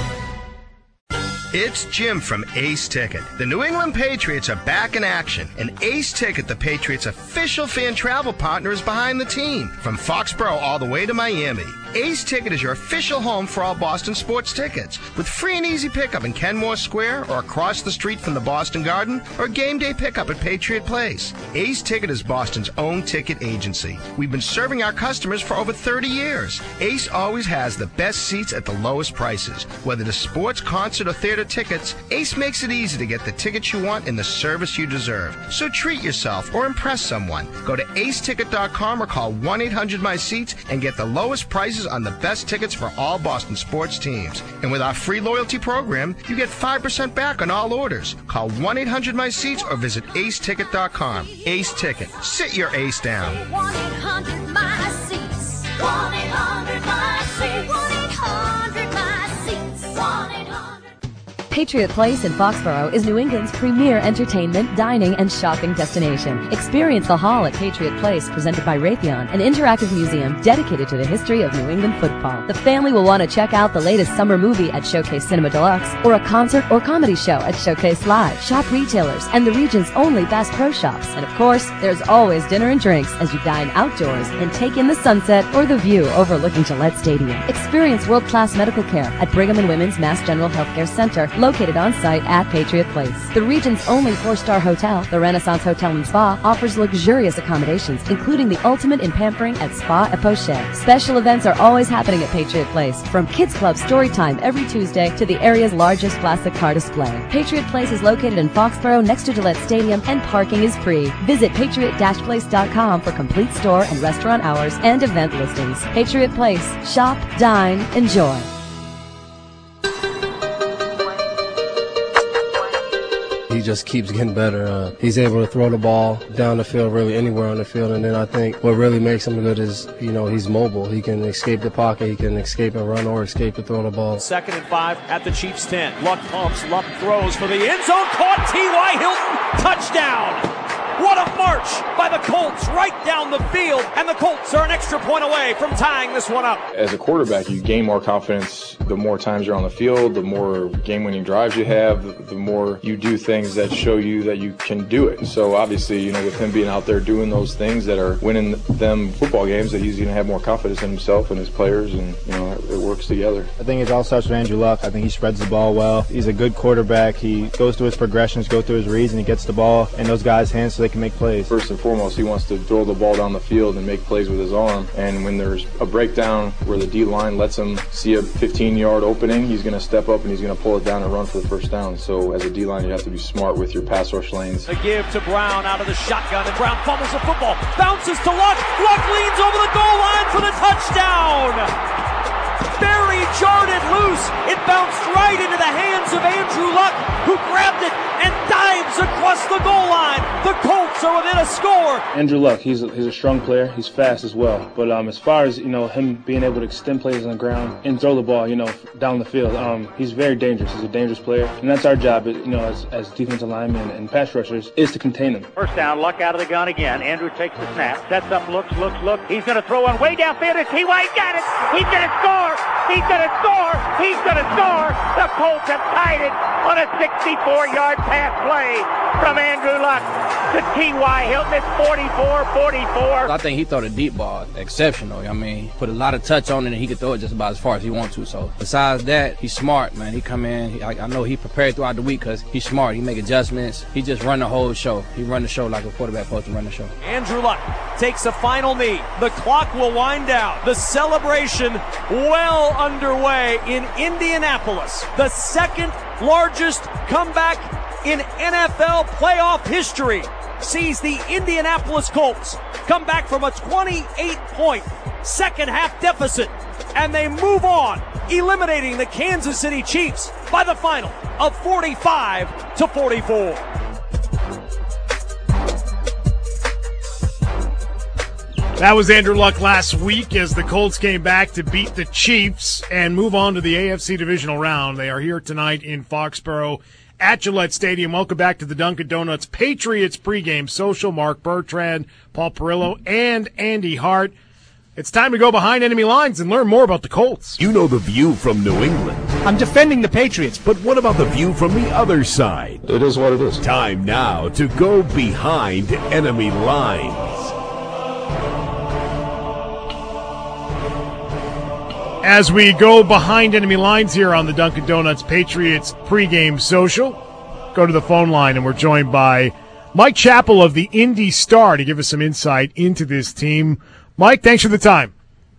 S13: It's Jim from Ace Ticket. The New England Patriots are back in action, and Ace Ticket, the Patriots' official fan travel partner, is behind the team. From Foxborough all the way to Miami, Ace Ticket is your official home for all Boston sports tickets, with free and easy pickup in Kenmore Square or across the street from the Boston Garden, or game day pickup at Patriot Place. Ace Ticket is Boston's own ticket agency. We've been serving our customers for over thirty years. Ace always has the best seats at the lowest prices. Whether it's sports, concert, or theater tickets, Ace makes it easy to get the tickets you want and the service you deserve. So treat yourself or impress someone. Go to ace ticket dot com or call one eight hundred my seats and get the lowest prices on the best tickets for all Boston sports teams. And with our free loyalty program, you get five percent back on all orders. Call one eight hundred my seats or visit ace ticket dot com. Ace Ticket. Sit your ace down.
S14: one eight hundred my seats. one eight hundred my seats. one eight hundred my seats. one eight hundred
S15: Patriot Place in Foxborough is New England's premier entertainment, dining, and shopping destination. Experience the Hall at Patriot Place, presented by Raytheon, an interactive museum dedicated to the history of New England football. The family will want to check out the latest summer movie at Showcase Cinema Deluxe, or a concert or comedy show at Showcase Live. Shop retailers and the region's only Bass Pro Shops. And of course, there's always dinner and drinks as you dine outdoors and take in the sunset or the view overlooking Gillette Stadium. Experience world-class medical care at Brigham and Women's Mass General Healthcare Center, located on site at Patriot Place. The region's only four-star hotel, the Renaissance Hotel and Spa, offers luxurious accommodations, including the ultimate in pampering at Spa et Poche. Special events are always happening at Patriot Place, from Kids Club story time every Tuesday to the area's largest plastic car display. Patriot Place is located in Foxborough next to Gillette Stadium, and parking is free. Visit patriot dash place dot com for complete store and restaurant hours and event listings. Patriot Place. Shop, dine, enjoy.
S16: He just keeps getting better. Uh, he's able to throw the ball down the field, really anywhere on the field. And then I think what really makes him good is, you know, he's mobile. He can escape the pocket. He can escape and run or escape and throw the ball.
S2: Second and five at the Chiefs' ten. Luck pumps, Luck throws for the end zone. Caught T Y. Hilton. Touchdown. What a march by the Colts right down the field. And the Colts are an extra point away from tying this one up.
S17: As a quarterback, you gain more confidence the The more times you're on the field, the more game-winning drives you have, the, the more you do things that show you that you can do it. So obviously, you know, with him being out there doing those things that are winning them football games, that he's going to have more confidence in himself and his players, and, you know, it, it works together.
S18: I think it all starts with Andrew Luck. I think he spreads the ball well. He's a good quarterback. He goes through his progressions, goes through his reads, and he gets the ball in those guys' hands so they can make plays.
S17: First and foremost, he wants to throw the ball down the field and make plays with his arm. And when there's a breakdown where the D-line lets him see a fifteen-yard opening, he's going to step up and he's going to pull it down and run for the first down. So as a D-line, you have to be smart with your pass rush lanes.
S2: A give to Brown out of the shotgun, and Brown fumbles the football, bounces to Luck. Luck leans over the goal line for the touchdown. Barry jarred it loose. It bounced right into the hands of Andrew Luck, who grabbed it and dives across the goal line. The Colts are within a score.
S19: Andrew Luck, he's a, he's a strong player. He's fast as well. But um, as far as, you know, him being able to extend plays on the ground and throw the ball, you know, down the field, um, he's very dangerous. He's a dangerous player. And that's our job, you know, as, as defensive linemen and pass rushers, is to contain him.
S20: First down, Luck out of the gun again. Andrew takes the snap, sets up, looks, looks, looks. He's going to throw one way downfield. It's T Y. Got it. He's going to score. He's going to score. He's going to score. The Colts have tied it on a sixty-four-yard pass play from Andrew Luck to T Y. Hilton. It's forty-four forty-four.
S21: I think he threw the deep ball exceptional. I mean, put a lot of touch on it, and he could throw it just about as far as he wants to. So besides that, he's smart, man. He come in. He, I, I know he prepared throughout the week because he's smart. He make adjustments. He just run the whole show. He run the show like a quarterback supposed to run the show.
S2: Andrew Luck takes a final knee. The clock will wind down. The celebration well underway in Indianapolis. The second largest comeback in N F L playoff history sees the Indianapolis Colts come back from a twenty-eight point second half deficit, and they move on, eliminating the Kansas City Chiefs by the final of forty-five to forty-four.
S4: That was Andrew Luck last week as the Colts came back to beat the Chiefs and move on to the A F C divisional round. They are here tonight in Foxborough at Gillette Stadium. Welcome back to the Dunkin' Donuts Patriots pregame social. Mark Bertrand, Paul Perillo, and Andy Hart. It's time to go behind enemy lines and learn more about the Colts.
S1: You know the view from New England.
S5: I'm defending the Patriots.
S1: But what about the view from the other side?
S17: It is what it is.
S1: Time now to go behind enemy lines.
S4: As we go behind enemy lines here on the Dunkin' Donuts Patriots pregame social, go to the phone line, and we're joined by Mike Chappell of the Indy Star to give us some insight into this team. Mike, thanks for the time.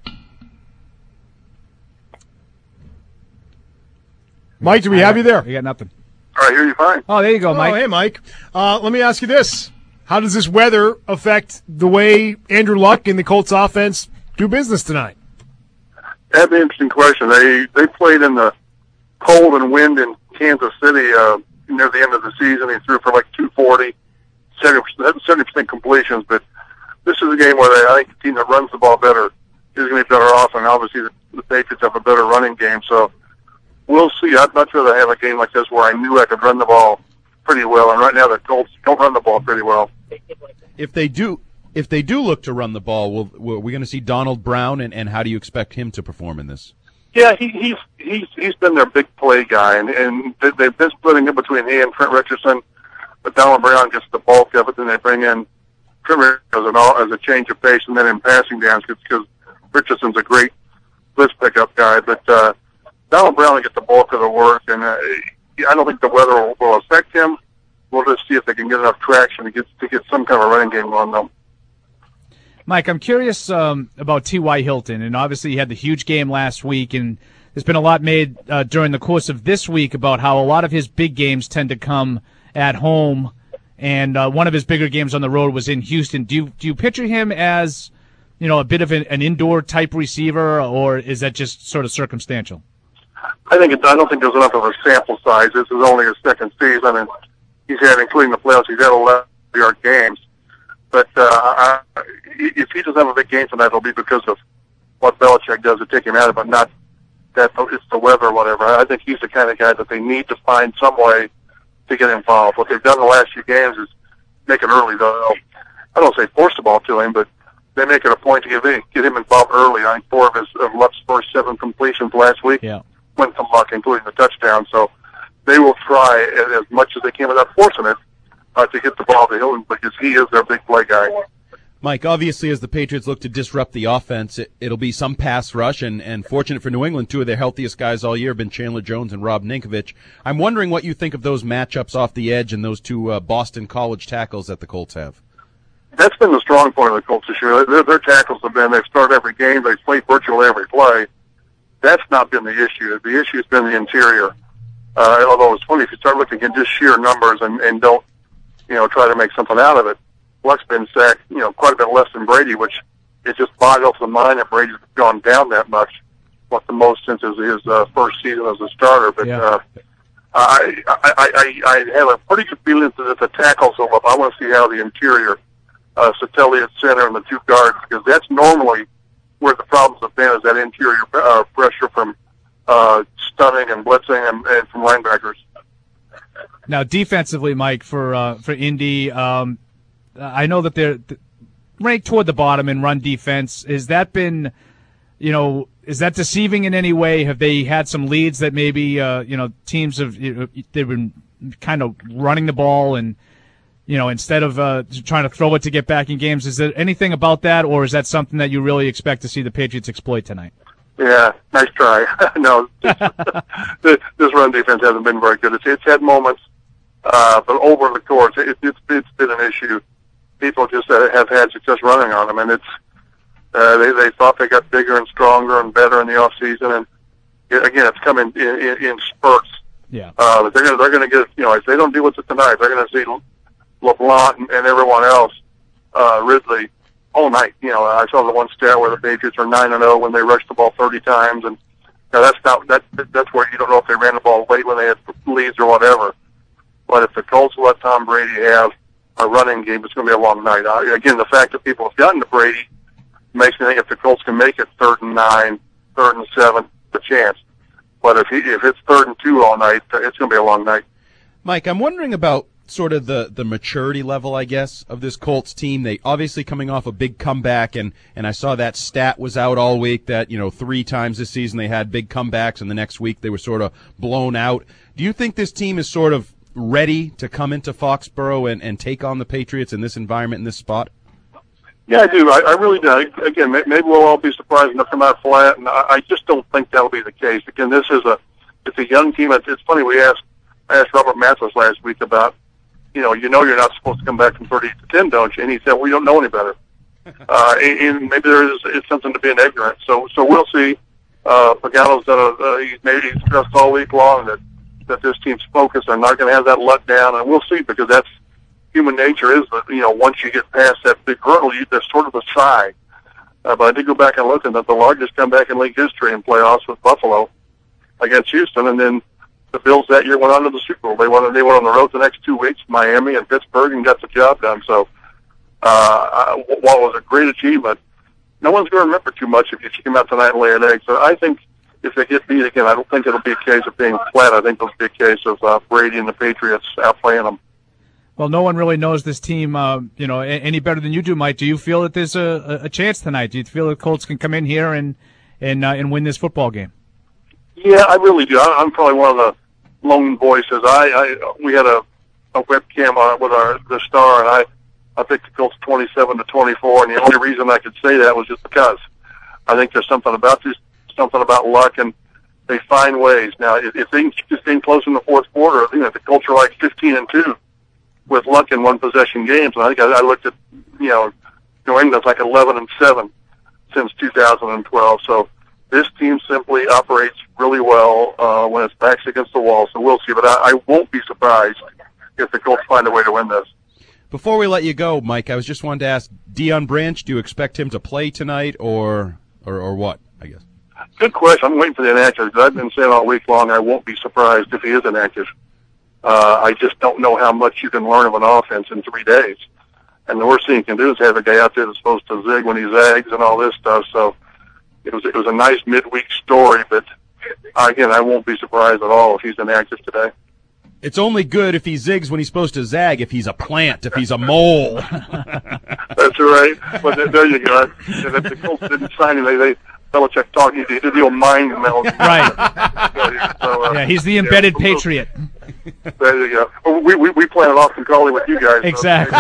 S4: Mike, do we have you there?
S5: We got nothing.
S22: All right, hear you fine.
S5: Oh, there you go, Mike.
S4: Oh, hey, Mike. Uh, let me ask you this. How does this weather affect the way Andrew Luck and the Colts offense do business tonight?
S22: That'd be an interesting question. They they played in the cold and wind in Kansas City uh, near the end of the season. He threw for like two forty, seventy percent completions. But this is a game where they, I think the team that runs the ball better is going to be better off, and obviously the, the Patriots have a better running game. So we'll see. I'd much rather have a game like this where I knew I could run the ball pretty well, and right now the Colts don't run the ball pretty well.
S3: If they do... If they do look to run the ball, will, will, are we going to see Donald Brown, and, and how do you expect him to perform in this?
S22: Yeah, he, he's he's he's been their big play guy, and, and they, they've been splitting it between he and Trent Richardson, but Donald Brown gets the bulk of it, then they bring in Trent Richardson as, an, as a change of pace, and then in passing downs, because Richardson's a great blitz pickup guy, but uh, Donald Brown will get the bulk of the work, and uh, I don't think the weather will, will affect him. We'll just see if they can get enough traction to get to get some kind of running game on them.
S5: Mike, I'm curious um, about T Y. Hilton, and obviously he had the huge game last week, and there's been a lot made uh, during the course of this week about how a lot of his big games tend to come at home, and uh, one of his bigger games on the road was in Houston. Do you do you picture him as, you know, a bit of an, an indoor type receiver, or is that just sort of circumstantial?
S22: I think it's, I don't think there's enough of a sample size. This is only his second season, and he's had, including the playoffs, he's had eleven-yard games. But uh, I, if he doesn't have a big game tonight, it'll be because of what Belichick does to take him out of it, but not that it's the weather or whatever. I think he's the kind of guy that they need to find some way to get involved. What they've done the last few games is make it early, though. I don't say force the ball to him, but they make it a point to get him, get him involved early. I think four of his of Luck's first seven completions last week
S5: yeah.
S22: win some luck, including the touchdown. So they will try as much as they can without forcing it uh, to get the ball to Hilton because he is their big play guy.
S3: Mike, obviously, as the Patriots look to disrupt the offense, it, it'll be some pass rush, and, and fortunate for New England, two of their healthiest guys all year have been Chandler Jones and Rob Ninkovich. I'm wondering what you think of those matchups off the edge and those two uh, Boston College tackles that the Colts have.
S22: That's been the strong point of the Colts this year. Their, their tackles have been, they've started every game, they've played virtually every play. That's not been the issue. The issue has been the interior. Uh, although it's funny, if you start looking at just sheer numbers and, and don't, you know, try to make something out of it, Luck's been sacked, you know, quite a bit less than Brady, which it just boggles the mind that Brady's gone down that much. What the most since his, his uh, first season as a starter. But yeah. uh, I, I, I, I have a pretty good feeling that if the tackles go up, I want to see how the interior, uh, Satelli at center and the two guards, because that's normally where the problems have been, is that interior uh, pressure from uh, stunning and blitzing and, and from linebackers.
S5: Now, defensively, Mike, for uh, for Indy, um, I know that they're ranked toward the bottom in run defense. Has that been, you know, is that deceiving in any way? Have they had some leads that maybe, uh, you know, teams have, you know, they've been kind of running the ball and, you know, instead of uh, trying to throw it to get back in games? Is there anything about that, or is that something that you really expect to see the Patriots exploit tonight?
S22: Yeah, nice try. no, this, this run defense hasn't been very good. It's, it's had moments, uh, but over the course, it, it's, it's been an issue. People just uh, have had success running on them, and it's uh, they they thought they got bigger and stronger and better in the off season, and it, again, it's coming in, in, in spurts.
S5: Yeah,
S22: uh, they're gonna they're gonna get, you know, if they don't deal with it tonight, they're gonna see LeBlanc and, and everyone else, uh, Ridley, all night. You know, I saw the one stat where the Patriots are nine and zero when they rushed the ball thirty times, and you know, that's not that that's where you don't know if they ran the ball late when they had leads or whatever. But if the Colts let Tom Brady have a running game, it's going to be a long night. Uh, again, the fact that people have gotten to Brady makes me think if the Colts can make it third and nine, third and seven, a chance. But if he, if it's third and two all night, it's going to be a long night.
S3: Mike, I'm wondering about sort of the, the maturity level, I guess, of this Colts team. They obviously coming off a big comeback, and, and I saw that stat was out all week that, you know, three times this season they had big comebacks, and the next week they were sort of blown out. Do you think this team is sort of ready to come into Foxborough and, and take on the Patriots in this environment, in this spot?
S22: Yeah, I do. I, I really do. I, again, maybe we'll all be surprised and they'll come out flat, and I, I just don't think that'll be the case. Again, this is a it's a young team. It's, it's funny. We asked I asked Robert Mathis last week about, you know, you know you're not supposed to come back from thirty to ten, don't you? And he said, well, you don't know any better. uh, and, and maybe there is it's something to being ignorant. So so we'll see. Uh, Pagano's done a, uh, he's maybe he's stressed all week long that that this team's focused. They're not going to have that letdown, and we'll see, because that's human nature. Is that, you know, once you get past that big hurdle, you, there's sort of a sigh. Uh, but I did go back and look, and that the largest comeback in league history in playoffs was Buffalo against Houston, and then the Bills that year went on to the Super Bowl. They went they went on the road the next two weeks, Miami and Pittsburgh, and got the job done. So uh, while it was a great achievement, no one's going to remember too much if you come out tonight and lay an egg. So I think if they get beat again, I don't think it'll be a case of being flat. I think it'll be a case of uh, Brady and the Patriots outplaying them.
S5: Well, no one really knows this team, uh, you know, any better than you do, Mike. Do you feel that there's a, a chance tonight? Do you feel the Colts can come in here and and uh, and win this football game?
S22: Yeah, I really do. I'm probably one of the lone voices. I, I we had a, a webcam on with our the star, and I I picked the Colts twenty-seven to twenty-four, and the only reason I could say that was just because I think there's something about this. Something about luck, and they find ways. Now, if, if they can keep this thing close in the fourth quarter, you know, if the Colts are like fifteen and two with luck in one possession games, and I think I, I looked at, you know, New England's like eleven and seven since two thousand twelve. So this team simply operates really well uh, when its back's against the wall. So we'll see, but I, I won't be surprised if the Colts find a way to win this.
S3: Before we let you go, Mike, I was just wanted to ask, Deion Branch, do you expect him to play tonight, or or, or what? I guess.
S22: Good question. I'm waiting for the inactive, because I've been saying all week long I won't be surprised if he is inactive. Uh, I just don't know how much you can learn of an offense in three days. And the worst thing you can do is have a guy out there that's supposed to zig when he zags and all this stuff. So it was it was a nice midweek story, but again, I won't be surprised at all if he's inactive today.
S3: It's only good if he zigs when he's supposed to zag, if he's a plant, if he's a mole.
S22: That's right. But there you go. If the Colts didn't sign him, they, they Belichick talking. He did the old mind meld.
S5: Right.
S22: so, uh,
S5: yeah, he's the embedded
S22: yeah,
S5: patriot.
S22: There you go. We we we plan it off in Crawley with you guys.
S5: Exactly.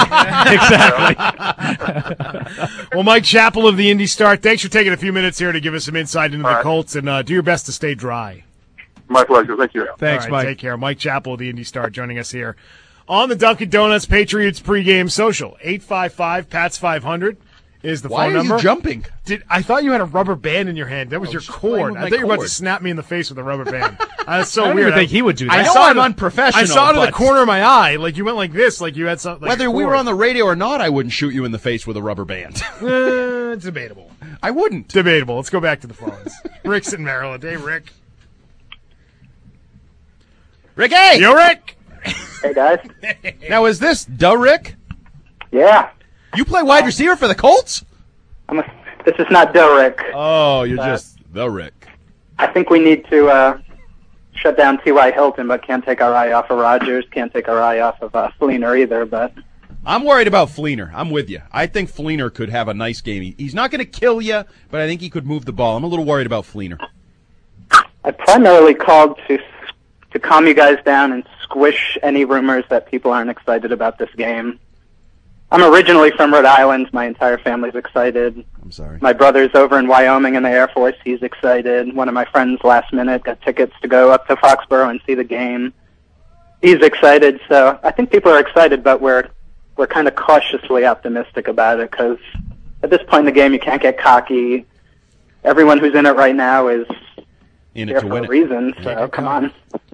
S4: exactly. Well, Mike Chappell of the Indy Star, thanks for taking a few minutes here to give us some insight into
S22: All
S4: the
S22: right.
S4: Colts, and uh, do your best to stay dry.
S22: My pleasure. Thank you.
S4: Thanks, Mike. Take care. Mike Chappell of the Indy Star joining us here on the Dunkin' Donuts Patriots pregame social. eight five five, P A T S five hundred is the
S3: Why
S4: phone
S3: are
S4: number.
S3: you jumping?
S4: Did I thought you had a rubber band in your hand. That was your cord.
S3: with
S4: I
S3: my
S4: thought you were about
S3: cord.
S4: to snap me in the face with a rubber band. That's so
S5: I don't
S4: weird.
S5: even think he would do that.
S3: I know
S4: saw
S3: I'm
S4: it-
S3: unprofessional.
S4: I saw it in the
S3: but
S4: corner of my eye. Like you went like this. Like you had something. Like
S3: Whether
S4: a
S3: we were
S4: cord.
S3: on the radio or not, I wouldn't shoot you in the face with a rubber band.
S4: Uh, debatable.
S3: I wouldn't.
S4: Debatable. Let's go back to the phones. Rick's in Maryland. Hey, Rick.
S3: Ricky!
S4: Yo, Rick!
S6: Hey, guys.
S3: Now, is this duh Rick?
S6: Yeah.
S3: You play wide receiver for the Colts?
S6: I'm a, this is not Derrick.
S3: Oh, you're
S6: Uh,
S3: just the Rick.
S6: I think we need to uh, shut down T Y. Hilton, but can't take our eye off of Rodgers. Can't take our eye off of uh, Fleener either. But
S3: I'm worried about Fleener. I'm with you. I think Fleener could have a nice game. He- He's not going to kill you, but I think he could move the ball. I'm a little worried about Fleener.
S6: I primarily called to to calm you guys down and squish any rumors that people aren't excited about this game. I'm originally from Rhode Island. My entire family's excited.
S3: I'm sorry.
S6: My brother's over in Wyoming in the Air Force. He's excited. One of my friends last minute got tickets to go up to Foxborough and see the game. He's excited. So I think people are excited, but we're we're kind of cautiously optimistic about it because at this point in the game, you can't get cocky. Everyone who's in it right now is
S3: In it
S6: here
S3: to
S6: for
S3: win
S6: a
S3: it.
S6: reason. So come on.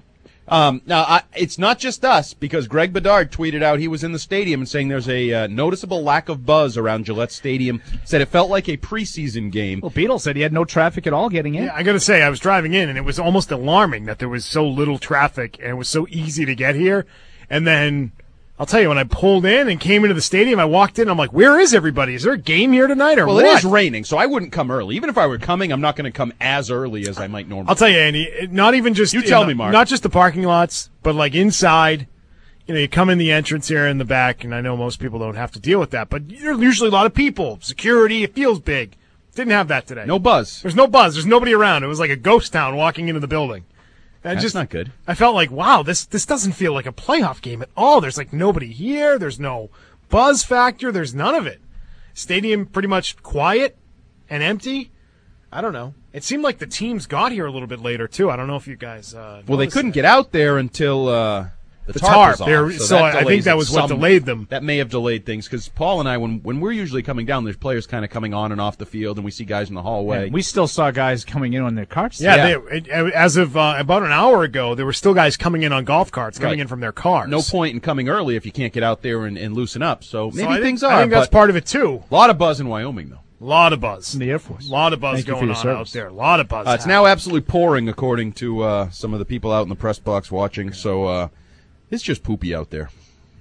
S3: Um, now, I, it's not just us, because Greg Bedard tweeted out he was in the stadium and saying there's a uh, noticeable lack of buzz around Gillette Stadium, said it felt like a preseason game.
S5: Well, Beadle said he had no traffic at all getting in.
S4: Yeah, I got to say, I was driving in, and it was almost alarming that there was so little traffic, and it was so easy to get here. And then, I'll tell you, when I pulled in and came into the stadium, I walked in, I'm like, where is everybody? Is there a game here tonight or
S3: Well,
S4: what?
S3: it is raining, so I wouldn't come early. Even if I were coming, I'm not going to come as early as I might normally.
S4: I'll tell you, Andy, it- not even just
S3: You
S4: in
S3: tell
S4: the-
S3: me, Mark.
S4: Not just the parking lots, but like inside. You know, you come in the entrance here in the back, and I know most people don't have to deal with that, but there's usually a lot of people. Security, it feels big. Didn't have that today.
S3: No buzz.
S4: There's no buzz. There's nobody around. It was like a ghost town walking into the building. And
S3: That's
S4: just,
S3: not good.
S4: I felt like, wow, this this doesn't feel like a playoff game at all. There's like nobody here. There's no buzz factor. There's none of it. Stadium pretty much quiet and empty. I don't know. It seemed like the teams got here a little bit later too. I don't know if you guys. Uh,
S3: Well, they
S4: noticed
S3: couldn't
S4: that.
S3: get out there until uh, the,
S4: The
S3: tarp,
S4: tarp.
S3: was off,
S4: They're- so I- I think
S3: delays
S4: that
S3: it
S4: was what
S3: some.
S4: delayed them.
S3: That may have delayed things because Paul and I, when when we're usually coming down, there's players kind of coming on and off the field, and we see guys in the hallway.
S5: And we still saw guys coming in on their carts.
S4: Yeah, They, it, as of uh, about an hour ago, there were still guys coming in on golf carts, coming
S3: Right.
S4: in from their cars.
S3: No point in coming early if you can't get out there and, and loosen up. So maybe
S4: I think-
S3: things
S4: I
S3: are.
S4: think that's
S3: but
S4: part of it too.
S3: A lot of buzz in Wyoming, though.
S4: A lot of buzz.
S5: In the Air Force.
S4: A lot of buzz
S5: Thank you for
S4: going
S5: your
S4: on
S5: service.
S4: out there. A lot of buzz.
S3: Uh, it's now absolutely pouring, according to uh, some of the people out in the press box watching. So uh, it's just poopy out there.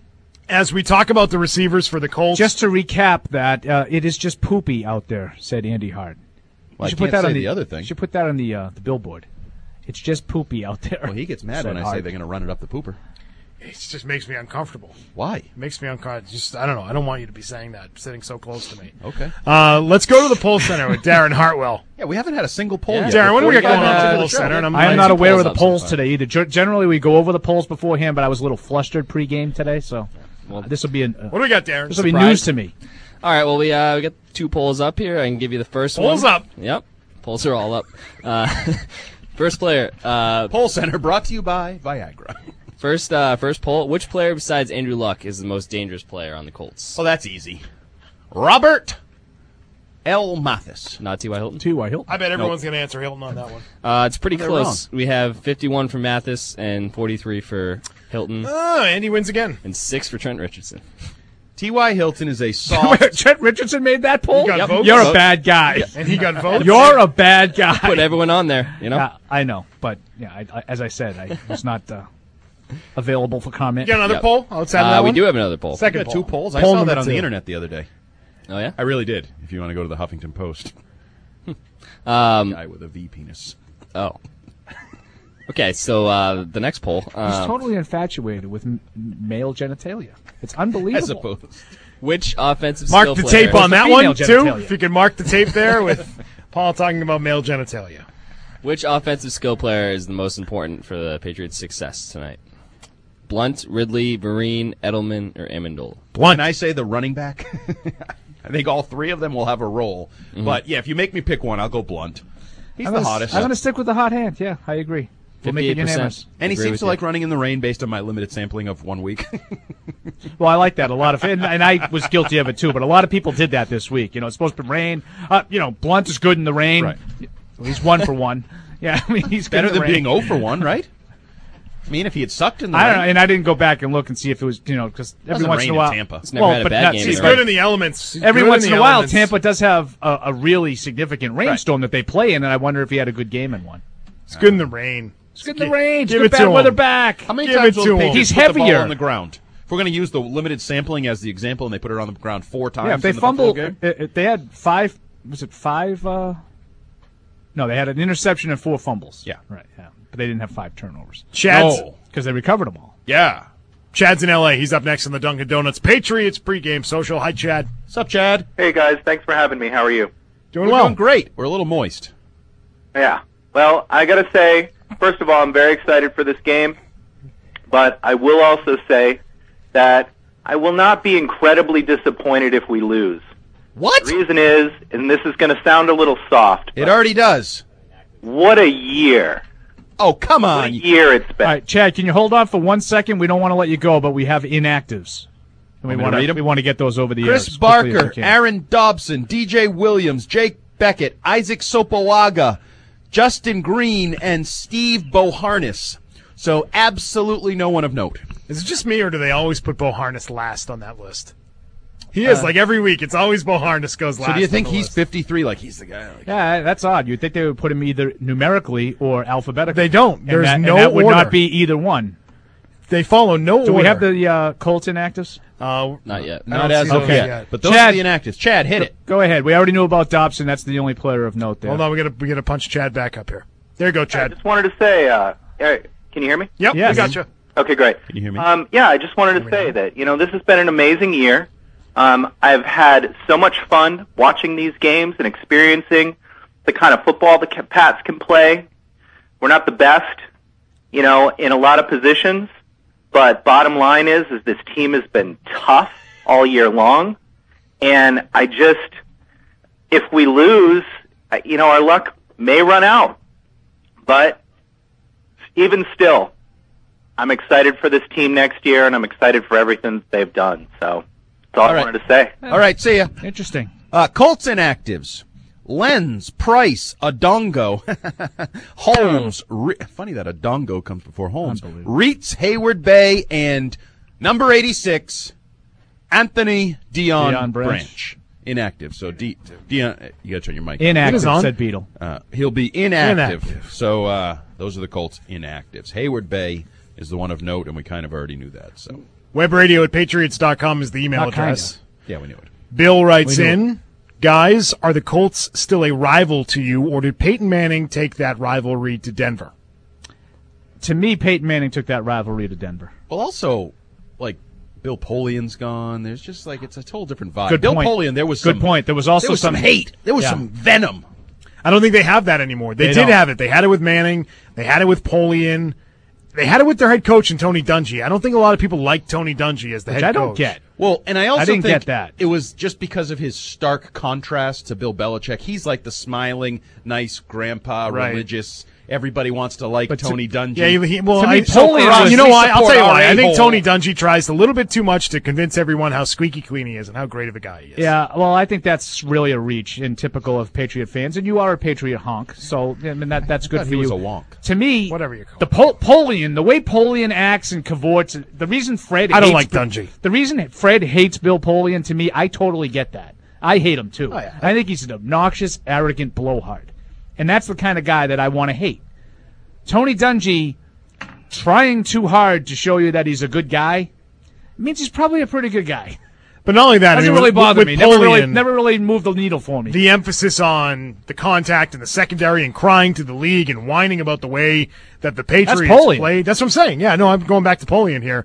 S4: As we talk about the receivers for the Colts,
S5: Just to recap that, uh, it is just poopy out there, said Andy Hart.
S3: Well, I
S5: should
S3: can't
S5: put that
S3: say
S5: on
S3: the other thing.
S5: You should put that on the uh, the billboard. It's just poopy out there.
S3: Well, he gets mad
S5: said
S3: when I
S5: Hart.
S3: say they're going to run it up the pooper.
S4: it just makes me uncomfortable.
S3: Why?
S4: It makes me uncomfortable. Just I don't know. I don't want you to be saying that, sitting so close to me.
S3: Okay.
S4: Uh, let's go to the Poll Center with Darren Hartwell.
S3: Yeah, we haven't had a single poll
S4: Yeah.
S3: yet.
S4: Darren, what do we got
S3: Before you
S4: going on
S3: got
S4: at the
S3: into
S4: Poll
S3: show.
S4: Center? And I'm
S5: I am
S4: glad
S5: not
S4: you
S5: aware of
S4: pulled
S5: the
S4: up so
S5: polls
S4: far.
S5: today either. Ge- Generally, we go over the polls beforehand, but I was a little flustered pregame today, so well, this will be an, uh,
S4: What do we got, Darren?
S5: This will be
S10: Surprise.
S5: news to me.
S10: All right, well, we uh, we got two polls up here. I can give you the first
S4: Polls
S10: one.
S4: up.
S10: Yep. Polls are all up. Uh, first player. Uh,
S3: Poll Center brought to you by Viagra.
S10: First, uh, first poll. Which player besides Andrew Luck is the most dangerous player on the Colts?
S3: Well, that's easy. Robert L. Mathis.
S10: Not T Y. Hilton.
S5: T Y. Hilton.
S4: I bet everyone's going to answer Hilton on that one.
S10: Uh, it's pretty
S3: They're
S10: close. We have fifty-one for Mathis and forty-three for Hilton,
S4: Oh, Andy wins again.
S10: and six for Trent Richardson.
S3: T Y. Hilton is a soft.
S5: Trent Richardson made that poll?
S4: He got
S10: Yep.
S4: votes.
S5: You're a
S10: Vote.
S5: bad guy.
S4: And he got votes.
S5: You're a bad guy.
S10: Put everyone on there, you know.
S5: Yeah, I know, but yeah, I, I, as I said, I was not uh, available for comment.
S4: You got another
S10: Yep.
S4: poll outside of
S10: Uh,
S4: that
S10: we
S4: one?
S10: do have another poll.
S4: Second
S3: I got
S4: poll.
S3: two polls. I
S4: Poll
S3: saw
S4: number
S3: that on
S4: two.
S3: the internet the other day.
S10: Oh yeah.
S3: I really did. If you want to go to the Huffington Post.
S10: Um,
S3: Guy with a V penis.
S10: oh. Okay, so uh, the next poll.
S5: He's
S10: Um,
S5: totally infatuated with m- male genitalia. It's unbelievable.
S3: As opposed.
S10: which offensive
S4: Mark
S10: skill
S4: the
S10: player?
S4: tape on that
S5: female
S4: one, too.
S5: genitalia.
S4: If you could mark the tape there with Paul talking about male genitalia.
S10: Which offensive skill player is the most important for the Patriots' success tonight? Blunt, Ridley, Vereen, Edelman, or Amendola?
S3: Blunt. Can I say the running back? I think all three of them will have a role.
S10: Mhm.
S3: But, yeah, if you make me pick one, I'll go Blunt. He's
S5: I'm
S3: the
S5: gonna,
S3: hottest.
S5: I'm going to stick with the hot hand. Yeah, I agree. We'll make it unanimous.
S3: And he
S10: Agree
S3: seems
S10: with
S3: to
S10: you.
S3: like running in the rain based on my limited sampling of one week.
S5: Well, I like that a lot of, and, and I was guilty of it too. But a lot of people did that this week. You know, it's supposed to rain. Uh, you know, Blunt is good in the rain.
S3: Right.
S5: He's one for one. Yeah, I mean, he's good
S3: Better
S5: in the
S3: than
S5: rain.
S3: being zero for one, right? I mean, if he had sucked in the
S5: I
S3: rain.
S5: don't know, and I didn't go back and look and see if it was, you know, because every
S3: Doesn't
S5: once
S3: rain
S5: in a
S3: in
S5: while,
S3: Tampa. He's
S10: never had a
S5: but
S10: bad
S5: not-
S10: game
S5: see,
S10: there.
S5: but
S4: Good in the elements. He's
S5: every
S4: good
S5: once
S4: in
S5: in
S4: the
S5: a while,
S4: elements.
S5: Tampa does have a, a really significant rainstorm that they play in, and I wonder if he had a good game in one.
S4: It's good in the rain.
S5: It's good in the rain. It's
S4: Give
S5: good
S4: it to
S5: bad
S4: him.
S5: weather back.
S3: How many
S4: Give
S3: times
S4: it
S3: will
S4: to
S3: the
S4: him.
S3: Patriots
S5: He's
S3: put the ball
S5: heavier.
S3: on the ground? If we're going to use the limited sampling as the example, and they put it on the ground four times.
S5: Yeah, if they
S3: in the Buffalo
S5: fumble,
S3: game?
S5: uh, uh, they had five. Was it five? Uh, no, they had an interception and four fumbles.
S3: Yeah.
S5: right. Yeah, but they didn't have five turnovers.
S4: Chad's,
S3: No.
S5: because they recovered them all.
S3: Yeah.
S4: Chad's in L A. He's up next in the Dunkin' Donuts Patriots pregame social. Hi, Chad.
S3: What's up, Chad?
S7: Hey guys, thanks for having me. How are you?
S4: Doing
S3: We're
S4: well.
S3: doing great. We're a little moist.
S7: Yeah. Well, I got to say, first of all, I'm very excited for this game, but I will also say that I will not be incredibly disappointed if we lose.
S3: What?
S7: The reason is, and this is going to sound a little soft,
S3: It already does.
S7: what a year.
S3: Oh, come
S7: What a
S3: on.
S7: year it's been.
S5: All right, Chad, can you hold on for one second? We don't want to let you go, but we have inactives. And we
S3: Want me to
S5: want
S3: read
S5: to
S3: 'em?
S5: we want to get those over the air.
S3: Chris
S5: as quickly as we
S3: Barker,
S5: can.
S3: Aaron Dobson, D J Williams, Jake Beckett, Isaac Sopoaga, Justin Green, and Steve Boharnis. So absolutely no one of note.
S4: Is it just me, or do they always put Bo Harness last on that list? He is.
S5: Uh,
S4: like every week, it's always Bo Harness goes last.
S3: So do you think
S4: on the
S3: he's
S4: list.
S3: fifty-three? Like he's the guy? Like,
S5: Yeah, that's odd. You'd think they would put him either numerically or alphabetically.
S4: They don't.
S5: And
S4: There's
S5: that,
S4: no
S5: and that would
S4: order.
S5: not be either one.
S4: They follow no
S5: Do
S4: order.
S5: we have the uh, Colts inactives?
S4: Uh,
S10: Not yet.
S4: I
S3: Not
S4: don't
S3: as
S4: see
S3: of
S4: those
S3: yet.
S4: yet.
S3: But those
S5: Chad-
S3: are the inactives. Chad, hit it.
S5: Go ahead. We already knew about Dobson. That's the only player of note there.
S4: Hold on, we gotta we gotta punch Chad back up here. There you go,
S7: I
S4: Chad.
S7: just wanted to say, uh, Eric, can you hear me?
S4: Yep,
S5: Yes.
S4: we got you.
S7: Okay, great.
S3: Can you hear me?
S7: Um, yeah, I just wanted to say that, you know, this has been an amazing year. Um, I've had so much fun watching these games and experiencing the kind of football the Pats can play. We're not the best, you know, in a lot of positions, but bottom line is, is this team has been tough all year long. And I just, if we lose, I- you know, our luck may run out. But even still, I'm excited for this team next year, and I'm excited for everything they've done. So that's all,
S3: All
S7: I
S3: right.
S7: wanted to say.
S3: All right, see ya.
S5: Interesting.
S3: Uh, Colts inactives. Lenz, Price, Adongo, Holmes. Re- Funny that Adongo comes before Holmes. Reitz, Hayward Bay, and number eighty-six, Anthony Dion,
S5: Deion Branch.
S3: Branch. Inactive. So D- Dion, you got to turn your mic.
S5: Inactive,
S4: It is on.
S5: said Beetle.
S3: Uh, he'll be inactive.
S4: Inactive.
S3: So uh, those are the Colts inactives. Hayward Bay is the one of note, and we kind of already knew that. So
S4: Web radio at patriots dot com is the email
S5: Not kinda.
S4: address.
S3: yeah, we knew it.
S4: Bill writes
S5: We knew
S4: in, guys, are the Colts still a rival to you, or did Peyton Manning take that rivalry to Denver?
S5: To me, Peyton Manning took that rivalry to Denver.
S3: Well, also, like, Bill Polian's gone. There's just like it's a total different vibe.
S5: Good
S3: Bill
S5: point.
S3: Polian, there was
S5: Good
S3: some,
S5: point. There was also
S3: there was some,
S5: some-
S3: hate. There was
S5: Yeah.
S3: some venom.
S4: I don't think they have that anymore. They,
S5: They
S4: did
S5: don't.
S4: have it. They had it with Manning. They had it with Polian. They had it with their head coach and Tony Dungy. I don't think a lot of people like Tony Dungy as the
S5: Which
S4: head
S5: I don't
S4: coach.
S5: get.
S3: Well, and I also
S5: I didn't
S3: think
S5: get that.
S3: it was just because of his stark contrast to Bill Belichick. He's like the smiling, nice grandpa,
S4: Right.
S3: religious. Everybody wants to like
S5: But to-
S3: Tony Dungy.
S4: Yeah, he, he- well,
S5: To me,
S4: I,
S5: Polian
S4: so,
S5: was-
S4: you know
S3: we
S4: why? I'll
S3: support
S4: tell you
S3: our
S4: why. I think
S3: a-hole.
S4: Tony Dungy tries a little bit too much to convince everyone how squeaky clean he is and how great of a guy he is.
S5: Yeah, well, I think that's really a reach and typical of Patriot fans, and you are a Patriot honk, so I mean that that's good
S3: thought
S5: for
S3: he was
S5: you.
S3: a wonk.
S5: To me,
S4: Whatever you call
S5: the Pol- Polian, the way Polian acts and cavorts, the reason Fred
S4: I don't
S5: hates
S4: like
S5: Bill-
S4: Dungy.
S5: The reason Fred hates Bill Polian, to me, I totally get that. I hate him too.
S3: Oh, yeah.
S5: I think he's an obnoxious, arrogant blowhard, and that's the kind of guy that I want to hate. Tony Dungy trying too hard to show you that he's a good guy means he's probably a pretty good guy.
S4: But not only that,
S5: Doesn't
S4: I mean,
S5: really
S4: with-
S5: bother
S4: with
S5: me. Never really,
S4: Polian,
S5: never really moved the needle for me.
S4: the emphasis on the contact and the secondary and crying to the league and whining about the way that the Patriots
S5: Polian.
S4: played. That's what I'm saying. Yeah, no, I'm going back to Polian here.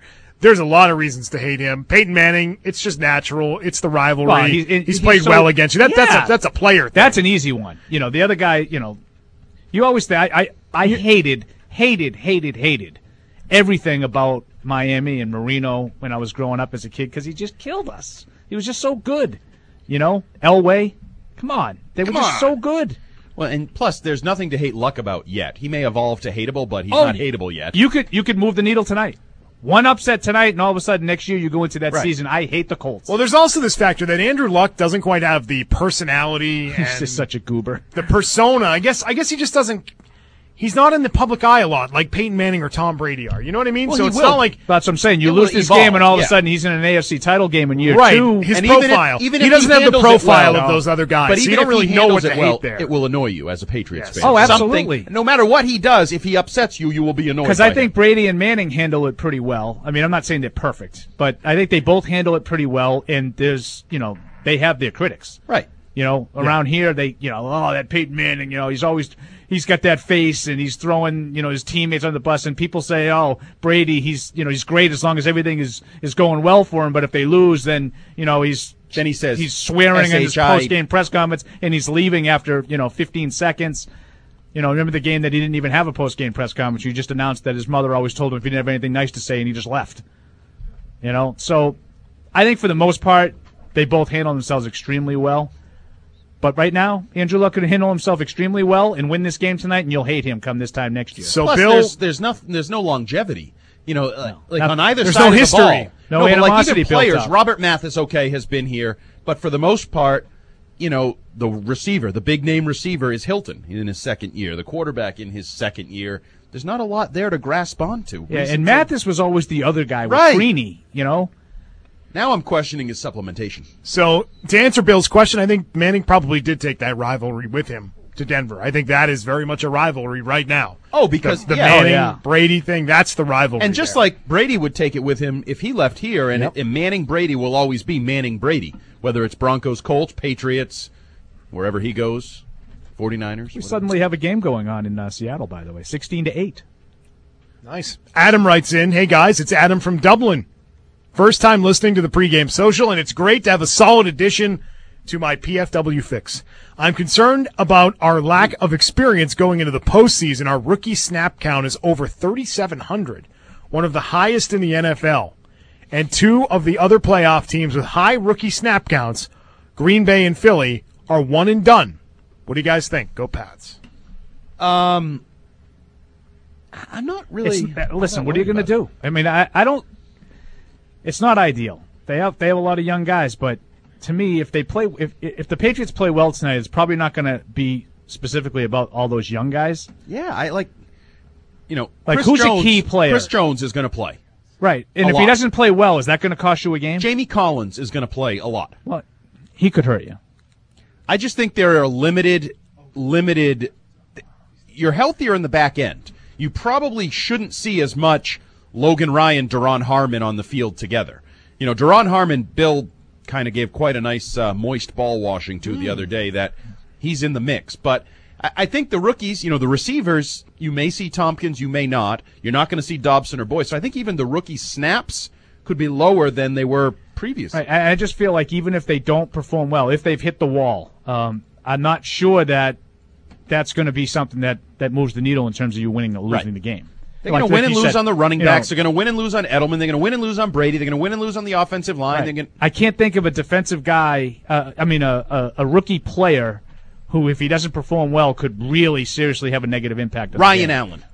S4: there's a lot of reasons to hate him. Peyton Manning, it's just natural. It's the rivalry.
S5: Well, he's,
S4: he's,
S5: he's
S4: played
S5: so,
S4: well against you. That,
S5: yeah.
S4: That's a that's a player thing.
S5: That's an easy one. You know, the other guy. You know, you always say I I, I hated hated hated hated everything about Miami and Marino when I was growing up as a kid because he just killed us. He was just so good. You know, Elway, come on, they
S3: Come
S5: were just
S3: on.
S5: so good.
S3: Well, and plus, there's nothing to hate Luck about yet. He may evolve to hateable, but he's
S5: Oh,
S3: not hateable yet.
S5: You could you could move the needle tonight. One upset tonight, and all of a sudden next year you go into that
S4: Right.
S5: season. I hate the Colts.
S4: Well, there's also this factor that Andrew Luck doesn't quite have the personality.
S5: He's
S4: and
S5: just such a goober.
S4: The persona. I guess. I guess he just doesn't. He's not in the public eye a lot like Peyton Manning or Tom Brady are. You know what I mean?
S5: Well,
S4: so
S5: he
S4: it's
S5: will.
S4: not like
S5: That's what I'm saying. You
S4: It
S5: lose
S4: will
S5: this
S4: evolve,
S5: game, and all of
S4: yeah.
S5: a sudden he's in an A F C title game in year
S4: right.
S5: two.
S4: His
S3: And even if-
S4: profile.
S3: even
S4: he
S3: if
S4: doesn't
S3: he
S4: have the
S3: handles it
S4: profile
S3: well,
S4: of those other guys.
S3: But
S4: so
S3: even
S4: you don't
S3: if
S4: really
S3: he
S4: know what
S3: handles
S4: to
S3: it well,
S4: hate there.
S3: it will annoy you as a Patriots
S4: Yes.
S3: fan.
S5: Oh,
S3: Something-
S5: absolutely.
S3: no matter what he does, if he upsets you, you will be annoyed.
S5: Because
S3: by
S5: I think
S3: him.
S5: Brady and Manning handle it pretty well. I mean, I'm not saying they're perfect, but I think they both handle it pretty well. And there's, you know, they have their critics.
S3: Right.
S5: You know, around here, they, you know, oh, that Peyton Manning, you know, he's always, he's got that face and he's throwing, you know, his teammates on the bus. And people say, oh, Brady, he's, you know, he's great as long as everything is, is going well for him. But if they lose, then, you know, he's,
S3: then he says,
S5: he's swearing in his
S3: S H I
S5: post-game press comments and he's leaving after, you know, fifteen seconds. You know, remember the game that he didn't even have a post-game press conference? You just announced that his mother always told him if he didn't have anything nice to say, and he just left. You know, so I think for the most part, they both handle themselves extremely well. But right now, Andrew Luck could handle himself extremely well and win this game tonight, and you'll hate him come this time next year.
S3: Plus, there's there's nothing, there's no longevity. You know, uh, like
S5: Not-
S3: on either
S5: there's
S3: side
S5: no
S3: of
S5: history.
S3: the ball.
S5: No
S3: but like
S5: animosity
S3: even
S5: built
S3: players.
S5: up.
S3: Robert Mathis, okay, has been here, but for the most part, you know, the receiver, the big name receiver, is Hilton in his second year. The quarterback in his second year. There's not a lot there to grasp onto.
S5: Yeah,
S3: Reasons
S5: and
S3: are-
S5: Mathis was always the other guy with
S3: Right.
S5: Freeney, you know?
S3: Now I'm questioning his supplementation.
S4: So to answer Bill's question, I think Manning probably did take that rivalry with him to Denver. I think that is very much a rivalry right now.
S3: Oh, because
S4: the, the
S3: yeah.
S4: Manning
S3: Oh, yeah.
S4: Brady thing, that's the rivalry.
S3: And just
S4: there.
S3: like Brady would take it with him if he left here, and,
S4: Yep.
S3: and Manning Brady will always be Manning Brady, whether it's Broncos, Colts, Patriots, wherever he goes, forty-niners.
S5: We
S3: whatever.
S5: suddenly have a game going on in uh, Seattle, by the way, sixteen to eight.
S4: Nice. Adam writes in, hey guys, it's Adam from Dublin. First time listening to the pregame social, and it's great to have a solid addition to my P F W fix. I'm concerned about our lack of experience going into the postseason. Our rookie snap count is over thirty-seven hundred, one of the highest in the N F L. And two of the other playoff teams with high rookie snap counts, Green Bay and Philly, are one and done. What do you guys think? Go Pats.
S3: Um, I'm not really.
S5: It's- uh, listen,
S3: I'm not
S5: what are you
S3: worried
S5: going to
S3: about
S5: do? I mean, I, I don't. It's not ideal. They have they have a lot of young guys, but to me, if they play, if if the Patriots play well tonight, it's probably not going to be specifically about all those young guys.
S3: Yeah, I like. You know,
S5: Like,
S3: Chris
S5: who's a
S3: Jones,
S5: key player?
S3: Chris Jones is going to play.
S5: Right, and
S3: A
S5: if
S3: lot.
S5: he doesn't play well, is that going to cost you a game?
S3: Jamie Collins is going to play a lot.
S5: Well, he could hurt you.
S3: I just think there are limited, limited. You're healthier in the back end. You probably shouldn't see as much Logan Ryan, Daron Harmon on the field together. You know, Daron Harmon, Bill kind of gave quite a nice uh, moist ball washing to the other day that he's in the mix. But I, I think the rookies, you know, the receivers, you may see Tompkins, you may not. You're not going to see Dobson or Boyce. So I think even the rookie snaps could be lower than they were previously.
S5: Right, I, I just feel like even if they don't perform well, if they've hit the wall, um, I'm not sure that that's going to be something that, that moves the needle in terms of you winning or losing
S3: Right.
S5: the game.
S3: They're
S5: Like-
S3: going to
S5: like
S3: win and
S5: you
S3: lose
S5: said,
S3: on the running
S5: you
S3: backs.
S5: know,
S3: They're going to win and lose on Edelman. They're going to win and lose on Brady. They're going to win and lose on the offensive line.
S5: Right.
S3: They're going
S5: I can't think of a defensive guy, uh, I mean, a, a, a rookie player who, if he doesn't perform well, could really seriously have a negative impact on the
S3: Ryan
S5: game.
S3: Allen.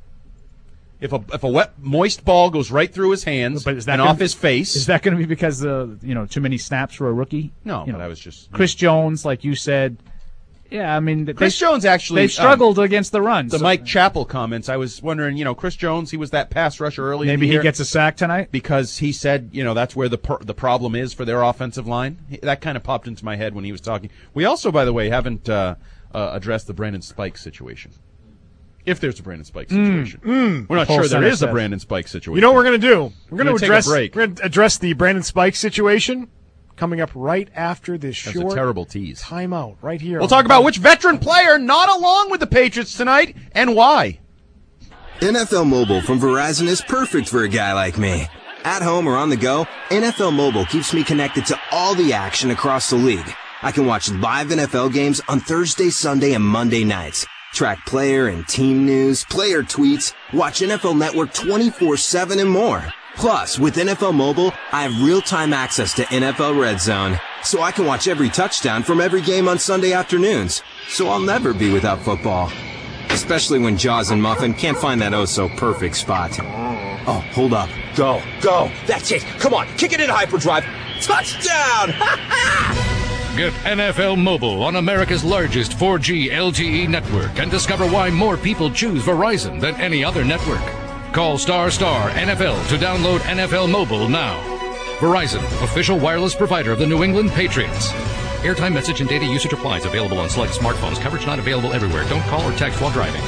S3: If a if a wet moist ball goes right through his hands
S5: But is that
S3: and
S5: gonna
S3: off
S5: be-
S3: his face,
S5: Is that going to be because uh, you know too many snaps for a rookie?
S3: No,
S5: you
S3: but
S5: know,
S3: I was just
S5: Chris Jones, like you said. Yeah, I mean,
S3: Chris
S5: they,
S3: Jones actually
S5: they've struggled against the run.
S3: The
S5: so
S3: Mike Chappell comments. I was wondering, you know, Chris Jones. He was that pass rusher early. in
S5: maybe
S3: the
S5: he
S3: year
S5: gets a sack tonight
S3: because he said, you know, that's where the per- the problem is for their offensive line. That kind of popped into my head when he was talking. We also, by the way, haven't uh, uh, addressed the Brandon Spikes situation. If there's a Brandon Spikes situation,
S4: mm.
S3: we're not
S4: Paul
S3: sure there
S4: Center
S3: is a
S4: said.
S3: Brandon Spikes situation.
S4: You know what we're going to do? We're going
S3: We're
S4: to
S3: gonna take a
S4: address
S3: break.
S4: we're going to address the Brandon Spike situation coming up right after this
S3: That's a
S4: short
S3: terrible tease.
S4: timeout right here.
S3: We'll
S4: on
S3: talk
S4: the-
S3: about which veteran player not along with the Patriots tonight and why.
S11: N F L Mobile from Verizon is perfect for a guy like me. At home or on the go, N F L Mobile keeps me connected to all the action across the league. I can watch live N F L games on Thursday, Sunday, and Monday nights. Track player and team news, player tweets, watch N F L Network twenty-four seven and more. Plus, with N F L Mobile, I have real-time access to N F L Red Zone, so I can watch every touchdown from every game on Sunday afternoons. So I'll never be without football. Especially when Jaws and Muffin can't find that oh-so-perfect spot. Oh, hold up. Go, go. That's it. Come on, kick it in hyperdrive. Touchdown!
S12: Get N F L Mobile on America's largest four G L T E network and discover why more people choose Verizon than any other network. Call star star N F L to download N F L Mobile now. Verizon, official wireless provider of the New England Patriots. Airtime, message, and data usage applies. Available on select smartphones. Coverage not available everywhere. Don't call or text while driving.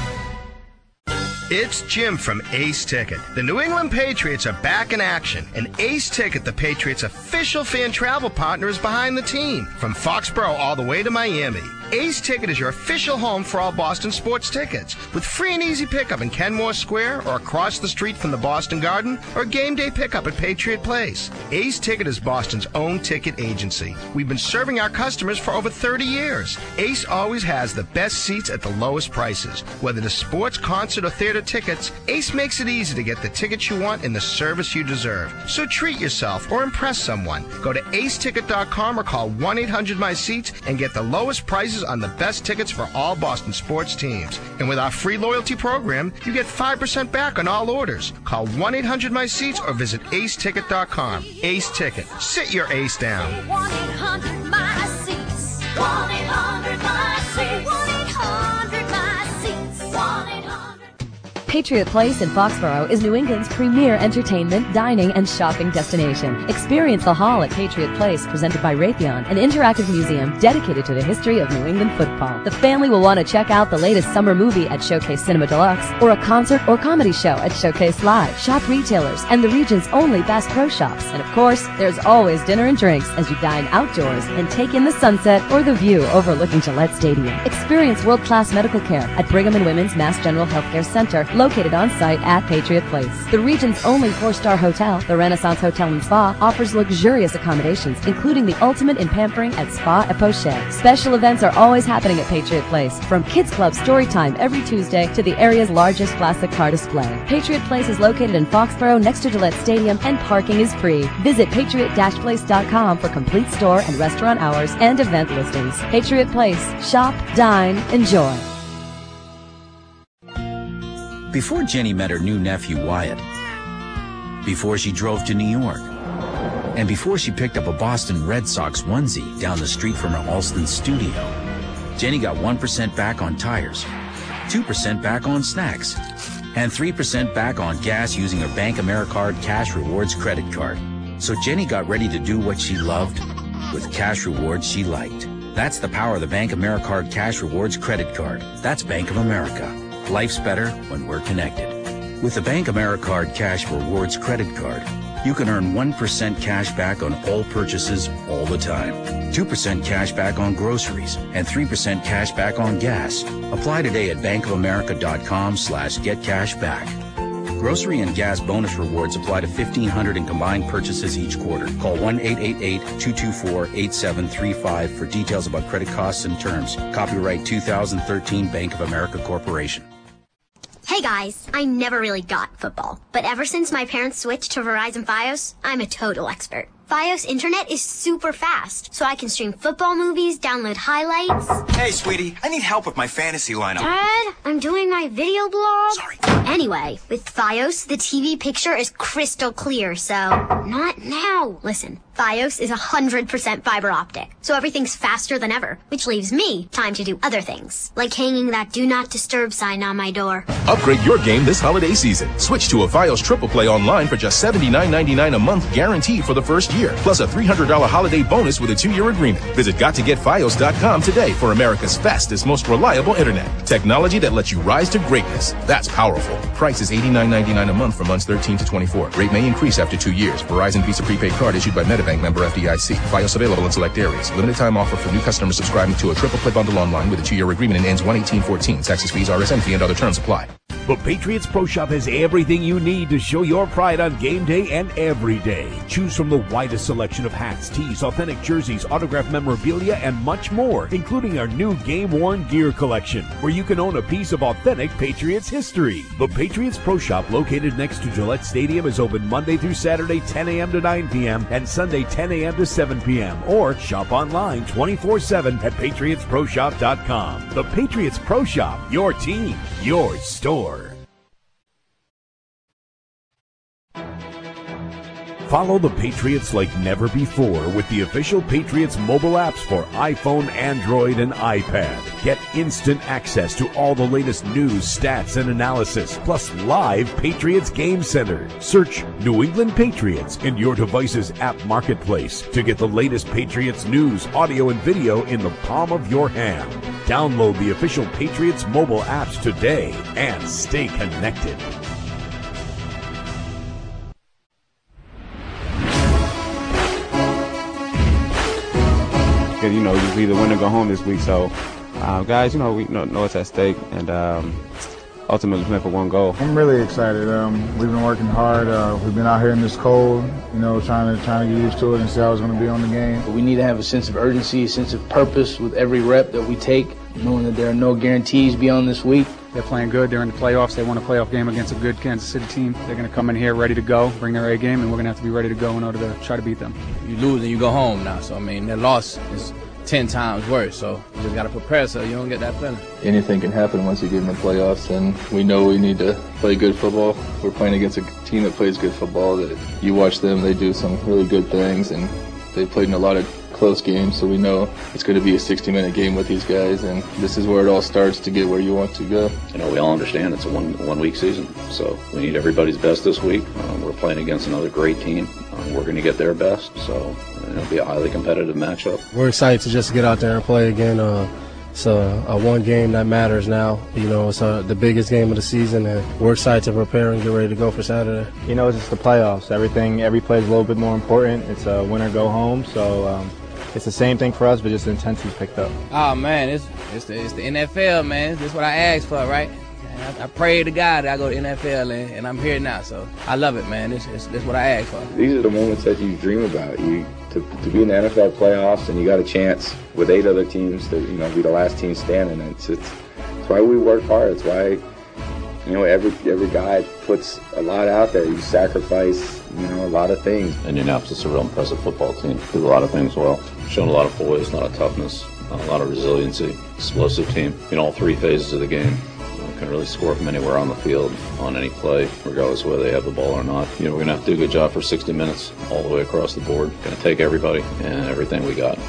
S13: It's Jim from Ace Ticket. The New England Patriots are back in action, and Ace Ticket, the Patriots' official fan travel partner, is behind the team. From Foxborough all the way to Miami, Ace Ticket is your official home for all Boston sports tickets, with free and easy pickup in Kenmore Square or across the street from the Boston Garden, or game day pickup at Patriot Place. Ace Ticket is Boston's own ticket agency. We've been serving our customers for over thirty years. Ace always has the best seats at the lowest prices. Whether it's sports, concert, or theater tickets, Ace makes it easy to get the tickets you want and the service you deserve. So treat yourself or impress someone. Go to ace ticket dot com or call one eight hundred my seats and get the lowest prices on the best tickets for all Boston sports teams. And with our free loyalty program, you get five percent back on all orders. Call one eight hundred my seats or visit ace ticket dot com. Ace Ticket. Sit your ace down.
S14: one eight hundred my seats. one eight hundred my seats. one eight hundred my seats. one eight hundred
S15: Patriot Place in Foxborough is New England's premier entertainment, dining, and shopping destination. Experience the Hall at Patriot Place, presented by Raytheon, an interactive museum dedicated to the history of New England football. The family will want to check out the latest summer movie at Showcase Cinema Deluxe, or a concert or comedy show at Showcase Live. Shop retailers and the region's only Bass Pro Shops. And of course, there's always dinner and drinks as you dine outdoors and take in the sunset or the view overlooking Gillette Stadium. Experience world-class medical care at Brigham and Women's Mass General Healthcare Center, located on site at Patriot Place. The region's only four-star hotel, the Renaissance Hotel and Spa, offers luxurious accommodations, including the ultimate in pampering at Spa et Poche. Special events are always happening at Patriot Place, from Kids Club story time every Tuesday to the area's largest classic car display. Patriot Place is located in Foxborough next to Gillette Stadium, and parking is free. Visit patriot dash place dot com for complete store and restaurant hours and event listings. Patriot Place. Shop, dine, enjoy.
S8: Before Jenny met her new nephew, Wyatt, before she drove to New York, and before she picked up a Boston Red Sox onesie down the street from her Alston studio, Jenny got one percent back on tires, two percent back on snacks, and three percent back on gas using her Bank AmeriCard Cash Rewards credit card. So Jenny got ready to do what she loved with cash rewards she liked. That's the power of the Bank AmeriCard Cash Rewards credit card. That's Bank of America. Life's better when we're connected. With the Bank AmeriCard Cash Rewards credit card, you can earn one percent cash back on all purchases all the time, two percent cash back on groceries, and three percent cash back on gas. Apply today at bankofamerica.com slash get cash back. Grocery and gas bonus rewards apply to fifteen hundred in combined purchases each quarter. Call one eight eight eight, two two four, eight seven three five for details about credit costs and terms. Copyright two thousand thirteen Bank of America Corporation.
S9: Hey guys, I never really got football, but ever since my parents switched to Verizon Fios, I'm a total expert. Fios internet is super fast, so I can stream football movies, download highlights.
S23: Hey, sweetie, I need help with my fantasy lineup.
S9: Dad, I'm doing my video blog. Sorry. Anyway, with Fios, the T V picture is crystal clear, so not now. Listen, Fios is one hundred percent fiber optic, so everything's faster than ever, which leaves me time to do other things, like hanging that do not disturb sign on my door.
S24: Upgrade your game this holiday season. Switch to a Fios Triple Play online for just seventy-nine ninety-nine a month guaranteed for the first year, plus a three hundred dollars holiday bonus with a two-year agreement. Visit got to get fios dot com today for America's fastest, most reliable internet. Technology that lets you rise to greatness. That's powerful. Price is eighty-nine ninety-nine a month for months thirteen to twenty-four. Rate may increase after two years. Verizon Visa prepaid card issued by Medibank, member F D I C. Fios available in select areas. Limited time offer for new customers subscribing to a Triple Play bundle online with a two-year agreement and ends one eighteen fourteen. Taxes, fees, R S N fee, and other terms apply.
S1: The Patriots Pro Shop has everything you need to show your pride on game day and every day. Choose from the widest selection of hats, tees, authentic jerseys, autographed memorabilia, and much more, including our new game-worn gear collection, where you can own a piece of authentic Patriots history. The Patriots Pro Shop, located next to Gillette Stadium, is open Monday through Saturday, ten a.m. to nine p.m., and Sunday, ten a.m. to seven p.m., or shop online twenty-four seven at patriots pro shop dot com. The Patriots Pro Shop, your team, your store. Follow the Patriots like never before with the official Patriots mobile apps for iPhone, Android, and iPad. Get instant access to all the latest news, stats, and analysis, plus live Patriots Game Center. Search New England Patriots in your device's app marketplace to get the latest Patriots news, audio, and video in the palm of your hand. Download the official Patriots mobile apps today and stay connected.
S16: You know, you either win or go home this week. So, um, guys, you know, we know, know it's at stake, and um, ultimately playing for one goal.
S18: I'm really excited. Um, we've been working hard. Uh, we've been out here in this cold, you know, trying to trying to get used to it and see how it's going to be on the game.
S21: We need to have a sense of urgency, a sense of purpose with every rep that we take, knowing that there are no guarantees beyond this week.
S19: They're playing good. They're in the playoffs. They want a playoff game against a good Kansas City team. They're going to come in here ready to go, bring their A game, and we're going to have to be ready to go in order to try to beat them.
S21: You lose and you go home now. So, I mean, their loss is ten times worse. So you just got to prepare so you don't get that feeling.
S17: Anything can happen once you get in the playoffs, and we know we need to play good football. We're playing against a team that plays good football. That you watch them, they do some really good things, and they played in a lot of close games, so we know it's going to be a sixty-minute game with these guys, and this is where it all starts to get where you want to go.
S20: You know, we all understand it's a one, one-week season, so we need everybody's best this week. Um, we're playing against another great team. Um, we're going to get their best, so it'll be a highly competitive matchup.
S25: We're excited to just get out there and play again. Uh, it's a, a one game that matters now. You know, it's a, the biggest game of the season, and we're excited to prepare and get ready to go for Saturday.
S26: You know, it's just the playoffs. Everything, every play is a little bit more important. It's a win or go home, so um, it's the same thing for us, but just the intensity's picked up.
S21: Oh, man, it's, it's, the, it's the N F L, man. This is what I asked for, right? I, I pray to God that I go to N F L, and, and I'm here now, so I love it, man. This is what I asked for.
S20: These are the moments that you dream about. You to, to be in the N F L playoffs, and you got a chance with eight other teams to, you know, be the last team standing. It's, it's, it's why we work hard. It's why, you know, every every guy puts a lot out there. You sacrifice, you know, a lot of things.
S27: Indianapolis is a real impressive football team. Do a lot of things well. Shown a lot of poise, a lot of toughness, a lot of resiliency. Explosive team in all three phases of the game. Can really score from anywhere on the field, on any play, regardless of whether they have the ball or not. You know, we're going to have to do a good job for sixty minutes all the way across the board. Going to take everybody and everything we got.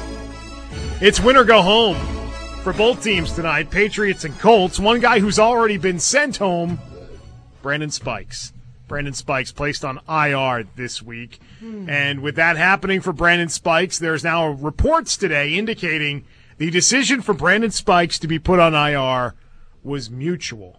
S4: It's win or go home for both teams tonight, Patriots and Colts. One guy who's already been sent home, Brandon Spikes. Brandon Spikes placed on I R this week. Hmm. And with that happening for Brandon Spikes, there's now reports today indicating the decision for Brandon Spikes to be put on I R was mutual.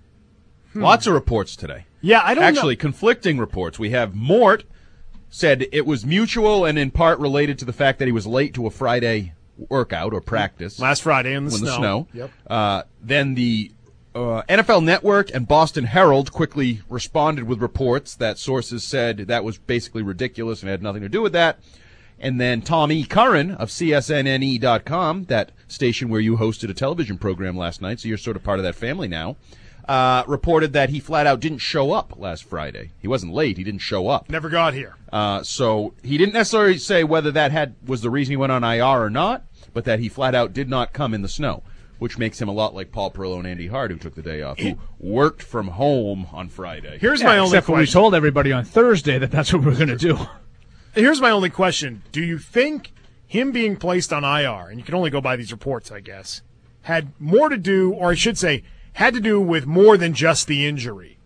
S3: Hmm. Lots of reports today.
S4: Yeah, I don't
S3: Actually,
S4: know.
S3: conflicting reports. We have Mort said it was mutual and in part related to the fact that he was late to a Friday workout or practice.
S4: Last Friday in the
S3: when
S4: snow.
S3: The snow.
S4: Yep.
S3: Uh, then the uh, N F L Network and Boston Herald quickly responded with reports that sources said that was basically ridiculous and had nothing to do with that. And then Tom E. Curran of C S N N E dot com, that station where you hosted a television program last night, so you're sort of part of that family now, uh, reported that he flat out didn't show up last Friday. He wasn't late, he didn't show up.
S4: Never got here.
S3: Uh, so he didn't necessarily say whether that had was the reason he went on I R or not, but that he flat out did not come in the snow, which makes him a lot like Paul Perillo and Andy Hart, who took the day off, who worked from home on Friday.
S4: Here's
S5: yeah,
S4: my only
S5: except
S4: question.
S5: we told everybody on Thursday that that's what we were going to do.
S4: Here's my only question. Do you think him being placed on I R, and you can only go by these reports, I guess, had more to do, or I should say, had to do with more than just the injury?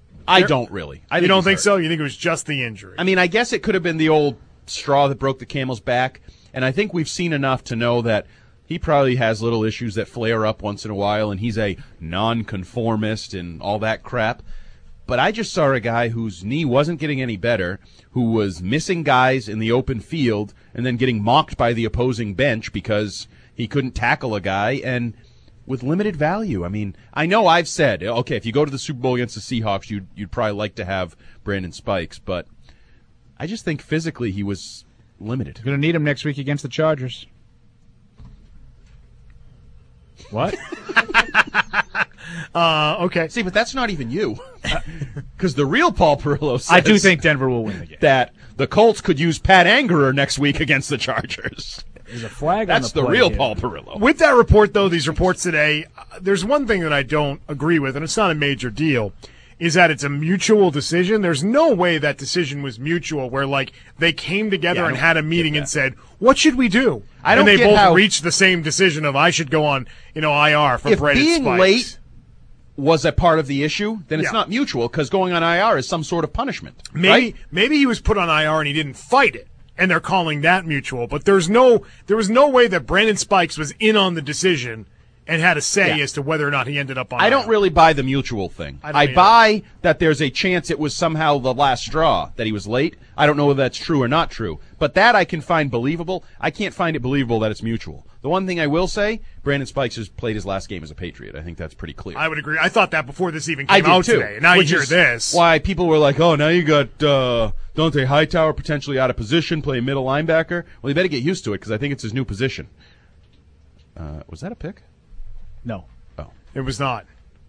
S3: I don't really. I
S4: you
S3: think
S4: don't
S3: he's
S4: think
S3: hurt.
S4: so? You think it was just the injury?
S3: I mean, I guess it could have been the old straw that broke the camel's back, and I think we've seen enough to know that he probably has little issues that flare up once in a while, and he's a nonconformist and all that crap. But I just saw a guy whose knee wasn't getting any better, who was missing guys in the open field and then getting mocked by the opposing bench because he couldn't tackle a guy. And with limited value. I mean, I know I've said, okay, if you go to the Super Bowl against the Seahawks, you'd, you'd probably like to have Brandon Spikes, but I just think physically he was limited.
S5: Going to need him next week against the Chargers. What?
S4: uh, okay.
S3: See, but that's not even you. Because the real Paul Perillo says
S5: I do think Denver will win the game.
S3: that the Colts could use Pat Angerer next week against the Chargers.
S5: There's a flag
S3: That's
S5: on the
S3: the
S5: play
S3: real
S5: here.
S3: Paul Perillo.
S4: With that report, though, these reports today, uh, there's one thing that I don't agree with, and it's not a major deal, is that it's a mutual decision. There's no way that decision was mutual where, like, they came together
S3: Yeah, I
S4: and
S3: don't
S4: had a meeting and said, what should we do?
S3: I don't
S4: and they
S3: get
S4: both
S3: how-
S4: reached the same decision of I should go on, you know, I R for
S3: If
S4: Brandon
S3: being
S4: Spikes.
S3: late was a part of the issue, then it's
S4: Yeah.
S3: not mutual, because going on I R is some sort of punishment.
S4: Maybe
S3: right?
S4: maybe he was put on I R and he didn't fight it, and they're calling that mutual. But there's no there was no way that Brandon Spikes was in on the decision and had a say
S3: Yeah.
S4: as to whether or not he ended up on
S3: I
S4: I R.
S3: don't really buy the mutual thing.
S4: I don't
S3: I,
S4: either.
S3: buy that there's a chance it was somehow the last straw, that he was late. I don't know whether that's true or not true. But that I can find believable. I can't find it believable that it's mutual. The one thing I will say, Brandon Spikes has played his last game as a Patriot. I think that's pretty clear.
S4: I would agree. I thought that before this even
S3: I
S4: came
S3: did
S4: out
S3: too.
S4: today. And now
S3: Which
S4: you hear
S3: is
S4: this.
S3: Why people were like, oh, now you got uh, Dante Hightower potentially out of position, playing middle linebacker. Well, you better get used to it because I think it's his new position. Uh, was that a pick?
S5: No.
S3: Oh.
S4: It was not.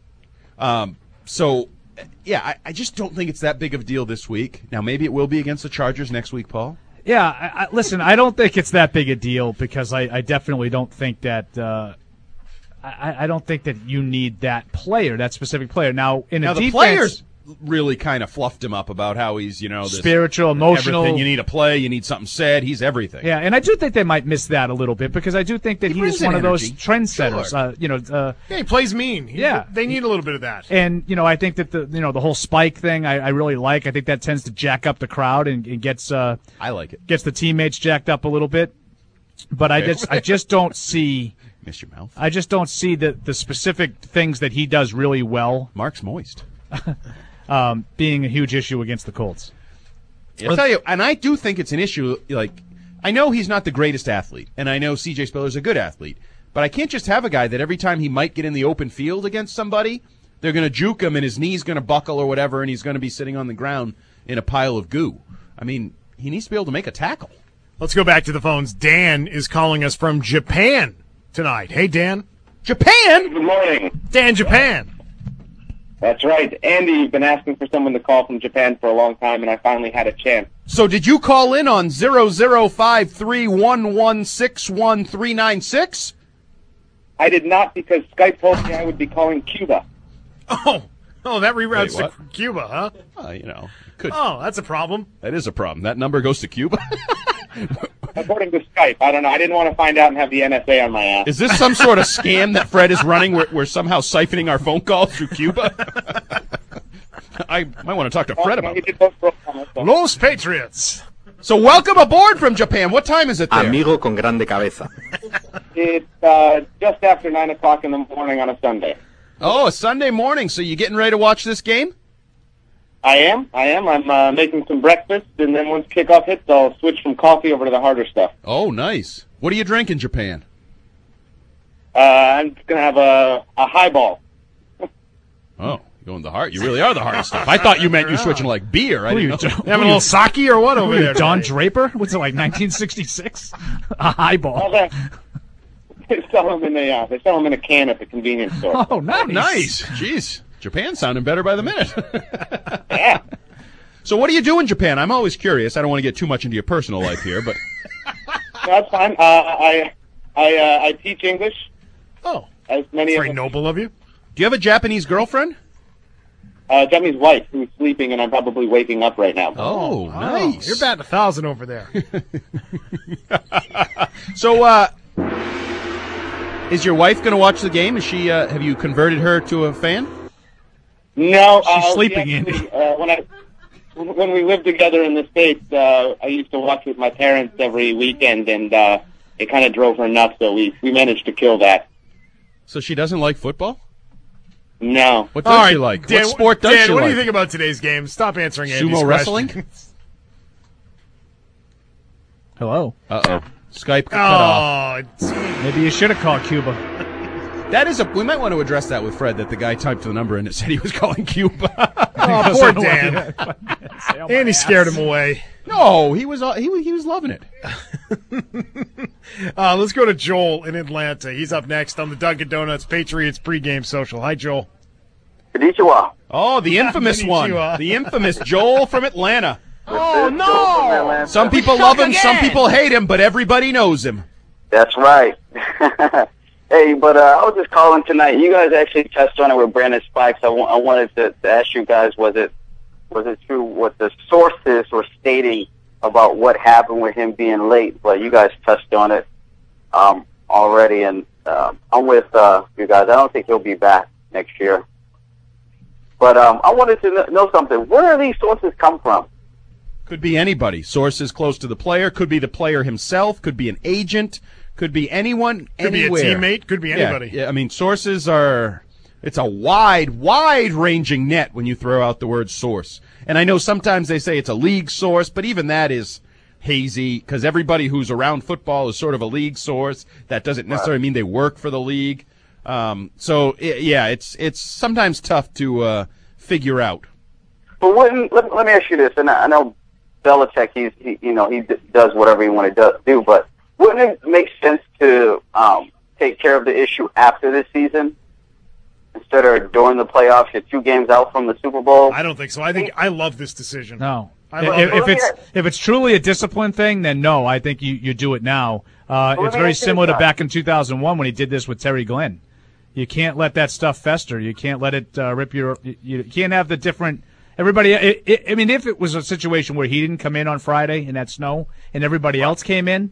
S3: Um, so, yeah, I, I just don't think it's that big of a deal this week. Now, maybe it will be against the Chargers next week, Paul.
S5: Yeah, I, I, listen, I don't think it's that big a deal because I, I definitely don't think that uh, I, I don't think that you need that player, that specific player. Now, in
S3: Now,
S5: a
S3: the
S5: defense,
S3: players really kind of fluffed him up about how he's, you know, this
S5: Spiritual, emotional.
S3: everything. You need a play, you need something said. He's everything.
S5: yeah, and I do think they might miss that a little bit because I do think that
S3: He
S5: he,
S3: brings
S5: is
S3: in
S5: one of those
S3: energy.
S5: trendsetters.
S3: Sure.
S5: Uh, you know, uh,
S4: Yeah, he plays mean. He-
S5: Yeah.
S4: They need a little bit of that.
S5: and you know, I think that the you know the whole spike thing I, I really like. I think that tends to jack up the crowd and, and gets uh,
S3: I like it.
S5: gets the teammates jacked up a little bit. But I
S3: Okay.
S5: just I just don't see.
S3: Missed your mouth.
S5: I just don't see the the specific things that he does really well.
S3: Mark's moist.
S5: um, being a huge issue against the Colts.
S3: I'll tell you, and I do think it's an issue. Like, I know he's not the greatest athlete, and I know C J Spiller's a good athlete, but I can't just have a guy that every time he might get in the open field against somebody, they're going to juke him and his knee's going to buckle or whatever, and he's going to be sitting on the ground in a pile of goo. I mean, he needs to be able to make a tackle.
S4: Let's go back to the phones. Dan is calling us from Japan tonight. Hey, Dan.
S3: Japan?
S2: Good morning.
S4: Dan, Japan.
S2: That's right. Andy, you've been asking for someone to call from Japan for a long time, and I finally had a chance.
S3: So did you call in on zero zero five three one one six one three nine six?
S2: I did not because Skype told me I would be calling Cuba.
S4: Oh, oh, that reroutes
S3: Wait,
S4: to
S3: what?
S4: Cuba, huh?
S3: Uh, you know, could
S4: Oh, that's a problem.
S3: that is a problem. That number goes to Cuba.
S2: According to Skype, I don't know. I didn't want to find out and have the N S A on my ass.
S3: Is this some sort of scam that Fred is running where we're somehow siphoning our phone calls through Cuba? I might want to talk to Fred about it.
S4: Los Patriots.
S3: So welcome aboard from Japan. What time is it there?
S2: Amigo con grande cabeza. It's uh, just after nine o'clock in the morning on a Sunday.
S3: Oh, a Sunday morning. So you getting ready to watch this game?
S2: I am. I am. I'm uh, making some breakfast, and then once kickoff hits, I'll switch from coffee over to the harder stuff.
S3: Oh, nice. What do you drink in Japan?
S2: Uh, I'm just going to have a, a highball.
S3: Oh, you're going the hard. You really are the hardest stuff. I thought you meant you switching to like beer. I
S5: Who
S3: didn't
S5: you
S3: know.
S5: do-
S4: Having a little sake or what over
S5: Who are you,
S4: there?
S5: Don
S4: tonight?
S5: Draper? What's it like, nineteen sixty-six? A highball.
S2: All that. They sell them in a uh, they sell them in a can at the convenience store.
S5: Oh, nice.
S3: Nice. Jeez. Japan sounding better by the minute.
S2: Yeah.
S3: So what do you do in Japan? I'm always curious. I don't want to get too much into your personal life here, but
S2: That's fine. Uh, I I uh, I teach English.
S4: Oh,
S2: as many
S4: very
S2: of
S4: noble of you.
S3: do you have a Japanese girlfriend?
S2: Uh, Japanese wife who's sleeping, and I'm probably waking up right now.
S3: Oh,
S4: Oh,
S3: nice.
S4: you're batting a thousand over there.
S3: So, uh, is your wife going to watch the game? Is she? Uh, have you converted her to a fan?
S2: No,
S5: She's
S2: uh,
S5: sleeping
S2: we
S5: in.
S2: actually, uh, when I when we lived together in the States, uh, I used to watch with my parents every weekend, and uh, it kind of drove her nuts. So we we managed to kill that.
S3: So she doesn't like football?
S2: No.
S3: What does
S4: All right,
S3: she like?
S4: Dan,
S3: what sport does
S4: Dan,
S3: she
S4: what
S3: like?
S4: do you think about today's game? Stop answering Andy's
S3: Sumo
S4: question.
S3: wrestling?
S5: Hello.
S3: Uh-oh. Skype got cut off.
S4: Oh, it's-
S5: Maybe you should have called Cuba.
S3: That is a. We might want to address that with Fred. That the guy typed the number in and said he was calling Cuba.
S4: Oh, poor Dan. And he scared him away.
S3: No, he was. He was. He was loving it.
S4: uh, let's go to Joel in Atlanta. He's up next on the Dunkin' Donuts Patriots pregame social. Hi, Joel.
S6: Konnichiwa.
S3: Oh, the infamous one. The infamous Joel from Atlanta.
S4: Oh, no.
S3: Some people love him, some people hate him, but everybody knows him.
S6: That's right. Hey, but uh, I was just calling tonight. You guys actually touched on it with Brandon Spikes. I, w- I wanted to, to ask you guys, was it was it true what the sources were stating about what happened with him being late? But you guys touched on it um, already, and uh, I'm with uh, you guys. I don't think he'll be back next year. But um, I wanted to know something. Where do these sources come from?
S3: Could be anybody. Sources close to the player. Could be the player himself. Could be an agent. Could be anyone,
S4: could
S3: anywhere.
S4: Could be a teammate. Could be anybody.
S3: Yeah, yeah, I mean, sources are, it's a wide, wide-ranging net when you throw out the word source. And I know sometimes they say it's a league source, but even that is hazy because everybody who's around football is sort of a league source. That doesn't necessarily mean they work for the league. Um, so, it, yeah, it's it's sometimes tough to uh, figure out.
S6: But wouldn't, let, let me ask you this, and I, I know Belichick, he's, he, you know, he d- does whatever he wants to do, but wouldn't it make sense to um, take care of the issue after this season instead of during the playoffs? You're two games out from the Super Bowl.
S4: I don't think so. I think I love this decision.
S5: No,
S4: I
S5: if,
S4: love
S5: if,
S4: it.
S5: if it's if it's truly a discipline thing, then no. I think you, you do it now. Uh,
S6: Well,
S5: it's
S6: let me
S5: very
S6: ask you
S5: similar
S6: this,
S5: to
S6: Doc.
S5: back in two thousand one when he did this with Terry Glenn. You can't let that stuff fester. You can't let it uh, rip your. You, you can't have the different. Everybody. It, it, I mean, if it was a situation where he didn't come in on Friday in that snow and everybody else came in,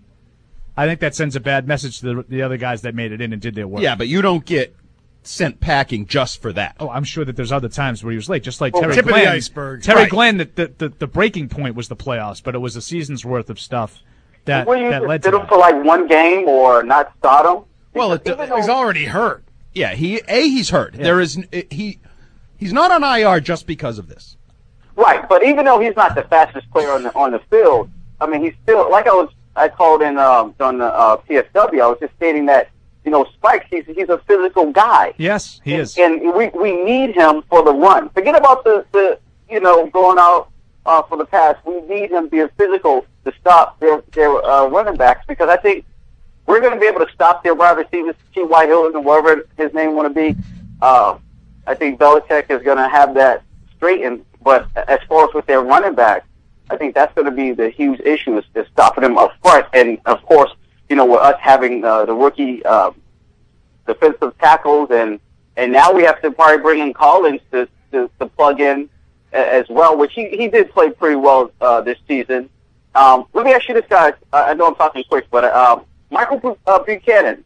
S5: I think that sends a bad message to the, the other guys that made it in and did their work.
S3: Yeah, but you don't get sent packing just for that.
S5: Oh, I'm sure that there's other times where he was late, just like
S4: Well,
S5: Terry
S4: tip of
S5: Glenn.
S4: the iceberg.
S5: Terry
S4: Right.
S5: Glenn, the, the, the, the breaking point was the playoffs, but it was a season's worth of stuff that,
S6: Will you
S5: that
S6: just
S5: led
S6: sit
S5: to
S6: him
S5: that.
S6: for like one game or not start him?
S3: Well, it,
S6: Even though-
S4: He's already hurt.
S3: yeah, he a he's hurt. There is he he's not on I R just because of this.
S6: Right, but even though he's not the fastest player on the on the field, I mean, he's still, like I was, I called in um, on the uh, P S W. I was just stating that, you know, Spikes, he's he's a physical guy.
S5: Yes, he
S6: and,
S5: is.
S6: and we we need him for the run. Forget about the the you know going out uh, for the pass. We need him being physical to stop their their uh, running backs, because I think we're going to be able to stop their wide receivers, T Y Hilton, or whatever his name want to be. Uh, I think Belichick is going to have that straightened. But as far as with their running back, I think that's going to be the huge issue, is, is stopping them up front. And, of course, you know, with us having uh, the rookie uh, defensive tackles, and, and now we have to probably bring in Collins to, to, to plug in uh, as well, which he, he did play pretty well uh, this season. Um, let me ask you this, guys. Uh, I know I'm talking quick, but uh, Michael Bu- uh, Buchanan,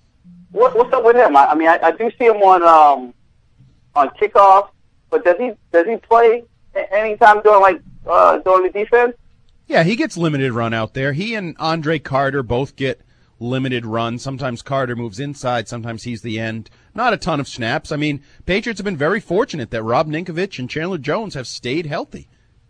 S6: what, what's up with him? I, I mean, I, I do see him on um, on kickoff, but does he does he play anytime during like uh, during the defense?
S3: Yeah, he gets limited run out there. He and Andre Carter both get limited run. Sometimes Carter moves inside, sometimes he's the end. Not a ton of snaps. I mean, Patriots have been very fortunate that Rob Ninkovich and Chandler Jones have stayed healthy.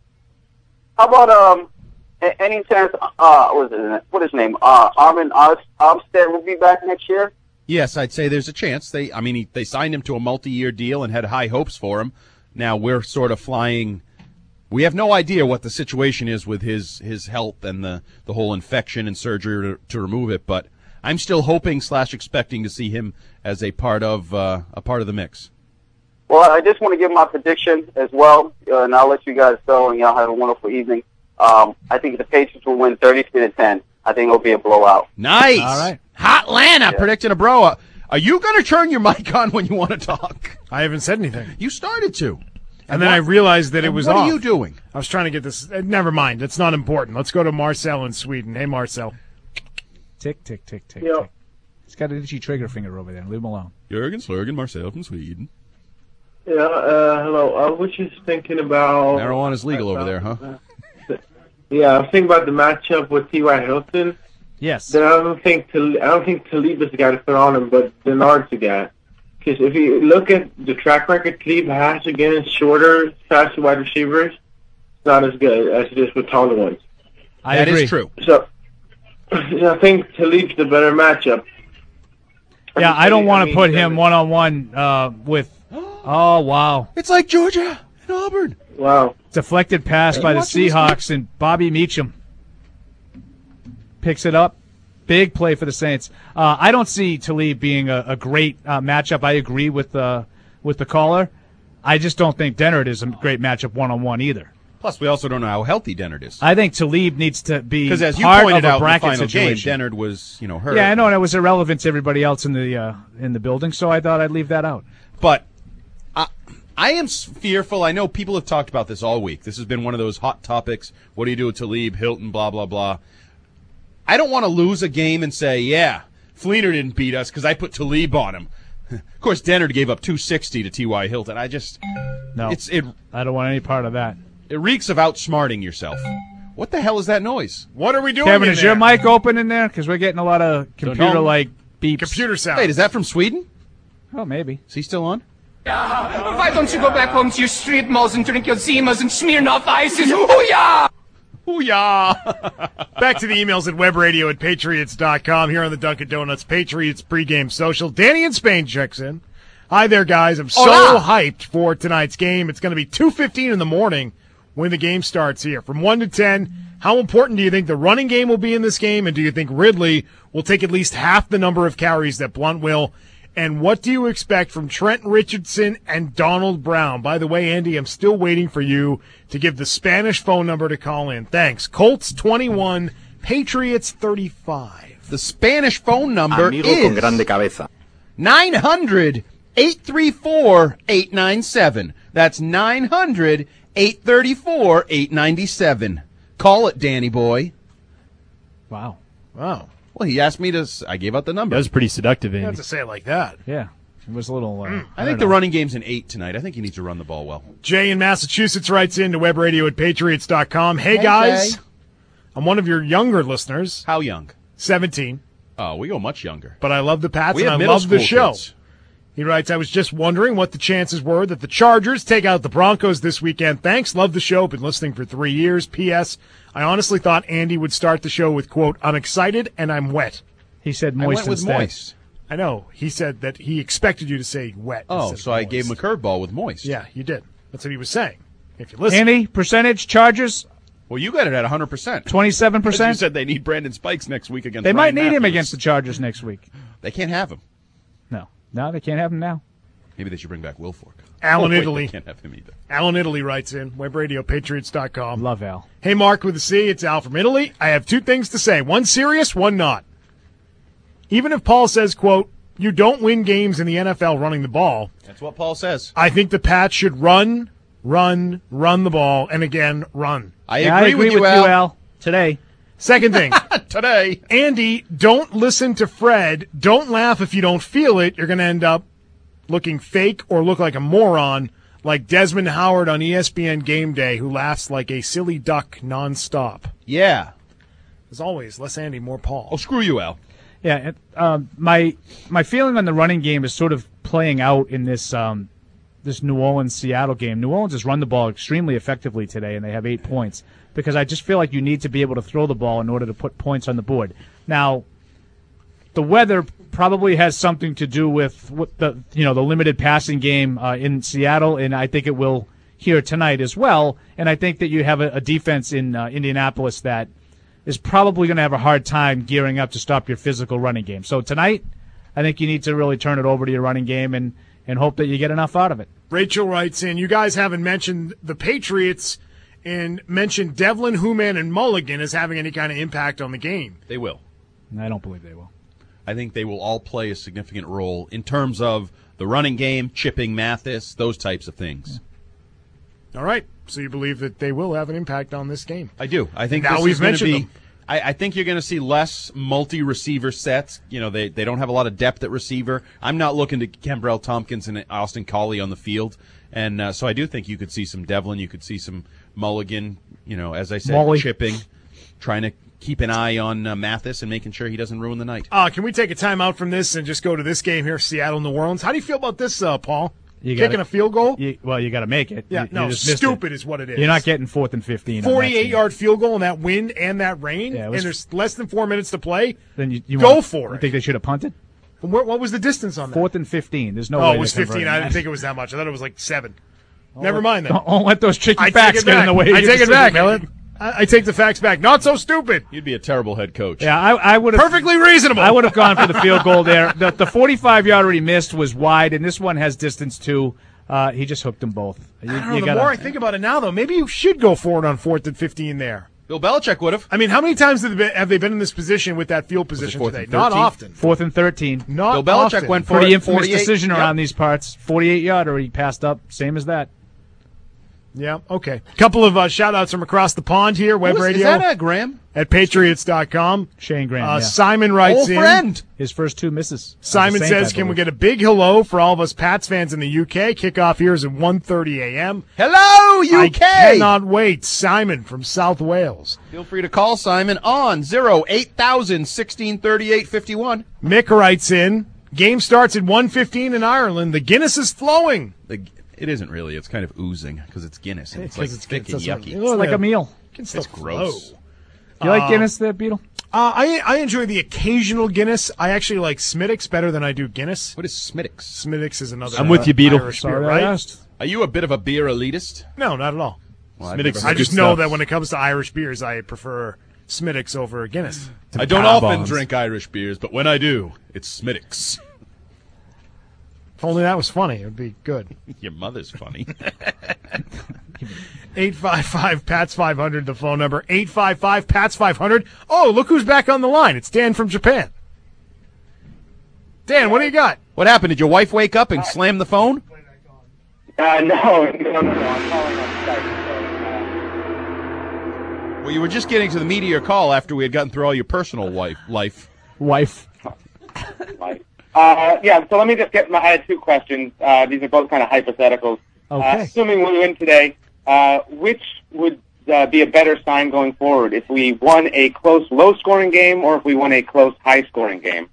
S6: How about um, a- any chance? Uh, what is his, what is his name? Uh, Armin Ar- Armstead will be back next year.
S3: Yes, I'd say there's a chance. They, I mean, he, they signed him to a multi-year deal and had high hopes for him. Now we're sort of flying. We have no idea what the situation is with his, his health and the, the whole infection and surgery to, to remove it, but I'm still hoping slash expecting to see him as a part of uh, a part of the mix.
S6: Well, I just want to give my prediction as well, uh, and I'll let you guys go, and y'all have a wonderful evening. Um, I think the Patriots will win thirty-three to ten. I think it'll be a blowout.
S3: Nice.
S5: All right.
S3: Hot Lana
S6: Yeah.
S3: predicting a bro. Uh, Are you going to turn your mic on when you want to talk?
S4: I haven't said anything.
S3: You started to.
S4: And then I realized that it
S3: and
S4: was
S3: what
S4: off.
S3: are you doing?
S4: I was trying to get this. Uh, never mind. It's not important. Let's go to Marcel in Sweden. Hey, Marcel.
S5: Tick, tick, tick, tick,
S6: Yeah.
S5: tick. He's got an itchy trigger finger over there. Leave him alone.
S3: Jürgen Slurgen, Marcel from Sweden.
S7: Yeah, uh, hello. I was just thinking about...
S3: Marijuana's legal over there, huh?
S7: Yeah, I was thinking about the matchup with T Y Hilton.
S5: Yes.
S7: Then I don't think Tal- I don't think Talib is the guy to put on him, but Denard's the guy. Because if you look at the track record Talib has against shorter, faster wide receivers, it's not as good as it is with taller ones.
S5: I
S3: That
S5: agree.
S3: is true.
S7: So I think Talib's the better matchup.
S5: Yeah, I don't want to
S6: mean,
S5: put
S6: uh,
S5: him one on one with. Oh wow!
S3: It's like Georgia and Auburn.
S6: Wow.
S5: Deflected pass
S3: Hey,
S5: by the
S3: watch this
S5: Seahawks, and Bobby Meacham picks it up. Big play for the Saints. Uh, I don't see Talib being a, a great uh, matchup. I agree with uh, with the caller. I just don't think Dennard is a great matchup one on one either.
S3: Plus, we also don't know how healthy Dennard is.
S5: I think Talib needs to be
S3: Because as you
S5: part
S3: pointed
S5: of a
S3: out in the
S5: bracket
S3: final game,
S5: situation.
S3: Dennard was, you know, hurt.
S5: Yeah, I know, and it was irrelevant to everybody else in the uh, in the building, so I thought I'd leave that out.
S3: But I, I am s- fearful. I know people have talked about this all week. This has been one of those hot topics. What do you do with Talib, Hilton, blah, blah, blah. I don't want to lose a game and say, yeah, Fleener didn't beat us because I put Talib on him. Of course, Dennard gave up two sixty to T Y. Hilton. I just
S5: No,
S3: it's it.
S5: I don't want any part of that.
S3: It reeks of outsmarting yourself. What the hell is that noise?
S4: What are we doing
S5: Kevin,
S4: in
S5: is
S4: there?
S5: your mic open in there? Because we're getting a lot of computer-like beeps.
S4: Computer sound.
S3: Wait, is that from Sweden?
S5: Oh, maybe.
S3: Is he still on?
S10: Why don't you go back home to your street malls and drink your Zimas and Smirnoff Ices? Hoo-yah!
S4: Hoo-yah! Back to the emails at webradio at patriots dot com here on the Dunkin' Donuts Patriots pregame social. Danny in Spain checks in. Hi there, guys. I'm so
S3: Hola.
S4: hyped for tonight's game. It's going to be two fifteen in the morning when the game starts here. From one to ten, how important do you think the running game will be in this game, and do you think Ridley will take at least half the number of carries that Blunt will? And what do you expect from Trent Richardson and Donald Brown? By the way, Andy, I'm still waiting for you to give the Spanish phone number to call in. Thanks. Colts twenty-one, Patriots thirty-five.
S3: The Spanish phone number
S11: Amigo
S3: is
S11: con grande cabeza.
S3: nine hundred, eight three four, eight nine seven. That's nine hundred, eight three four, eight nine seven. Call it, Danny boy.
S5: Wow.
S4: Wow.
S3: Well, he asked me to. s- I gave out the number.
S5: That was pretty seductive,
S4: You
S5: Andy.
S4: have to say it like that.
S5: Yeah. It was a little. Uh,
S3: I think the running game's an eight tonight. I think he needs to run the ball well.
S4: Jay in Massachusetts writes in to webradio at patriots dot com. Hey,
S3: Hey,
S4: guys.
S3: Jay.
S4: I'm one of your younger listeners.
S3: How young?
S4: seventeen.
S3: Oh, we go much younger.
S4: But I love the Pats
S3: We
S4: and
S3: have
S4: I
S3: middle
S4: love the
S3: school
S4: show.
S3: kids.
S4: He writes, I was just wondering what the chances were that the Chargers take out the Broncos this weekend. Thanks. Love the show. Been listening for three years. P S. I honestly thought Andy would start the show with, quote, I'm excited and I'm wet.
S5: He said
S3: I
S5: moist
S3: went with
S5: instead.
S3: moist.
S4: I know. He said that he expected you to say wet.
S3: Oh,
S4: instead
S3: so
S4: of
S3: I
S4: moist.
S3: gave him a curveball with moist.
S4: Yeah, you did. That's what he was saying. If you listen.
S5: Andy, percentage, Chargers,
S3: Well, you got it at one hundred percent.
S5: twenty-seven
S3: You
S5: percent.
S3: said they need Brandon Spikes next week against
S5: They
S3: Ryan
S5: might need him
S3: Matthews.
S5: against the Chargers next week.
S3: They can't have him.
S5: No. No, they can't have him now.
S3: Maybe they should bring back Wilfork.
S4: Alan
S3: Oh, wait,
S4: Italy.
S3: They can't have him either.
S4: Alan Italy writes in, webradio patriots dot com.
S5: Love Al.
S4: Hey, Mark with a C. It's Al from Italy. I have two things to say. One serious, one not. Even if Paul says, quote, you don't win games in the N F L running the ball,
S3: That's what Paul says.
S4: I think the Pats should run, run, run the ball, and again, run.
S3: I
S5: Yeah,
S3: agree,
S5: I agree
S3: with you, Al.
S5: Today.
S4: Second thing,
S3: Today.
S4: Andy, don't listen to Fred. Don't laugh if you don't feel it. You're going to end up looking fake or look like a moron like Desmond Howard on E S P N Game Day, who laughs like a silly duck nonstop.
S3: Yeah.
S4: As always, less Andy, more Paul.
S3: Oh, screw you, Al.
S5: Yeah, it, um, my my feeling on the running game is sort of playing out in this um, this New Orleans Seattle game. New Orleans has run the ball extremely effectively today, and they have eight points because I just feel like you need to be able to throw the ball in order to put points on the board. Now, the weather probably has something to do with what the you know the limited passing game uh, in Seattle, and I think it will here tonight as well. And I think that you have a, a defense in uh, Indianapolis that is probably going to have a hard time gearing up to stop your physical running game. So tonight, I think you need to really turn it over to your running game and, and hope that you get enough out of it.
S4: Rachel writes in, you guys haven't mentioned the Patriots and mentioned Devlin, Hooman, and Mulligan as having any kind of impact on the game.
S3: They will.
S5: I don't believe they will.
S3: I think they will all play a significant role in terms of the running game, chipping Mathis, those types of things.
S4: All right. So you believe that they will have an impact on this game?
S3: I do. I think
S4: Now
S3: this
S4: we've
S3: is going to
S4: mentioned
S3: be.
S4: them.
S3: I, I think you're going to see less multi-receiver sets. You know, they they don't have a lot of depth at receiver. I'm not looking to Kembrell Tompkins and Austin Collie on the field, and uh, so I do think you could see some Devlin. You could see some Mulligan. You know, as I said,
S5: Molly.
S3: chipping, trying to keep an eye on uh, Mathis and making sure he doesn't ruin the night.
S4: Uh, can we take a timeout from this and just go to this game here, Seattle, New Orleans? How do you feel about this, uh, Paul?
S5: You
S4: Kicking
S5: gotta-
S4: a field goal?
S5: You, well, you got to make it.
S4: Yeah,
S5: You- you
S4: no,
S5: just missed
S4: stupid
S5: it.
S4: is what it is.
S5: You're not getting fourth and fifteen. on that team.
S4: forty-eight-yard field goal in that wind and that rain,
S5: Yeah, it
S4: and
S5: was-
S4: there's less than four minutes to play.
S5: Then you, you
S4: Go
S5: want-
S4: for
S5: You
S4: it.
S5: think they should have punted?
S4: What, what was the distance on that?
S5: Fourth and fifteen. There's no
S4: oh,
S5: way
S4: it was
S5: they're converting
S4: fifteen. I didn't
S5: that.
S4: think it was that much. I thought it was like seven.
S5: Don't
S4: Never
S5: let-
S4: mind that.
S5: Don't, don't let those tricky
S4: I take
S5: facts
S4: it
S5: get in
S4: back.
S5: the way. of
S4: I
S5: your
S4: take it back. I, let,
S5: decision-making.
S4: I, I take the facts back. Not so stupid.
S3: You'd be a terrible head coach.
S5: Yeah, I, I would have
S4: Perfectly reasonable.
S5: I would have gone for the field goal there. The, the forty-five yard he missed was wide, and this one has distance too. Uh, he just hooked them both. You,
S4: I don't know,
S5: you
S4: the
S5: gotta-
S4: more I think about it now, though, maybe you should go forward on fourth and fifteen there.
S3: Bill Belichick would have.
S4: I mean, how many times have they been, have they been in this position with that field position
S3: fourth
S4: today?
S3: and
S4: Not
S3: thirteen?
S4: often.
S5: Fourth and thirteen.
S4: Not
S3: Bill Belichick
S4: often.
S3: went for
S5: Pretty
S3: it,
S5: infamous
S3: forty-eight.
S5: decision
S3: Yep.
S5: around these parts. forty-eight yarder, he passed up. Same as that.
S4: Yeah, okay. Couple of uh, shout-outs from across the pond here, web
S3: Who is-
S4: radio.
S3: Is that uh, Graham?
S4: At patriots dot com.
S5: Shane Graham.
S4: Uh,
S5: yeah.
S4: Simon writes
S3: Old
S4: in.
S3: friend.
S5: His first two misses.
S4: Simon
S5: Of the Saints,
S4: says,
S5: I
S4: can we
S5: believe.
S4: get a big hello for all of us Pats fans in the U K? Kickoff here is at one thirty a.m.
S3: Hello, U
S4: I
S3: K.
S4: cannot wait. Simon from South Wales.
S3: Feel free to call Simon on zero eight thousand sixteen thirty-eight fifty-one.
S4: Mick writes in, game starts at one fifteen in Ireland. The Guinness is flowing.
S3: The, it isn't really. It's kind of oozing because it's Guinness. And it's like
S4: Because
S3: thick and
S4: Guinness, that's
S3: yucky.
S4: what-
S5: It's like a meal.
S4: Can
S3: It's
S4: still
S3: gross.
S4: flow.
S5: You like
S4: Uh,
S5: Guinness there, Beetle?
S4: Uh, I I enjoy the occasional Guinness. I actually like Smittix better than I do Guinness.
S3: What is Smittix?
S4: Smittix is another.
S5: I'm with you,
S4: uh,
S5: Beetle.
S4: Irish
S5: Sorry
S4: beer,
S5: I
S4: right?
S5: asked.
S3: Are you a bit of a beer elitist?
S4: No, not at all.
S3: Well, I've
S5: Smittix
S3: never
S5: is
S3: heard
S4: I just
S5: good
S4: know
S5: stuff.
S4: that when it comes to Irish beers, I prefer Smittix over Guinness.
S3: I don't
S5: power
S3: often
S5: bombs.
S3: drink Irish beers, but when I do, it's Smittix.
S4: If only that was funny, it would be good.
S3: Your mother's funny.
S4: eight five five P A T S five hundred, the phone number. eight five five P A T S five hundred. Oh, look who's back on the line. It's Dan from Japan. Dan, what do you got?
S3: What happened? Did your wife wake up and slam the phone?
S2: Uh, no, no, no, no. I'm calling on Skype.
S3: Well, you were just getting to the meat of your call after we had gotten through all your personal wife life.
S5: Wife.
S2: Uh, yeah, so let me just get my, I had two questions. Uh, these are both kind of hypotheticals.
S5: Okay.
S2: Uh, assuming we win today, uh, which would uh, be a better sign going forward? If we won a close, low-scoring game or if we won a close, high-scoring game?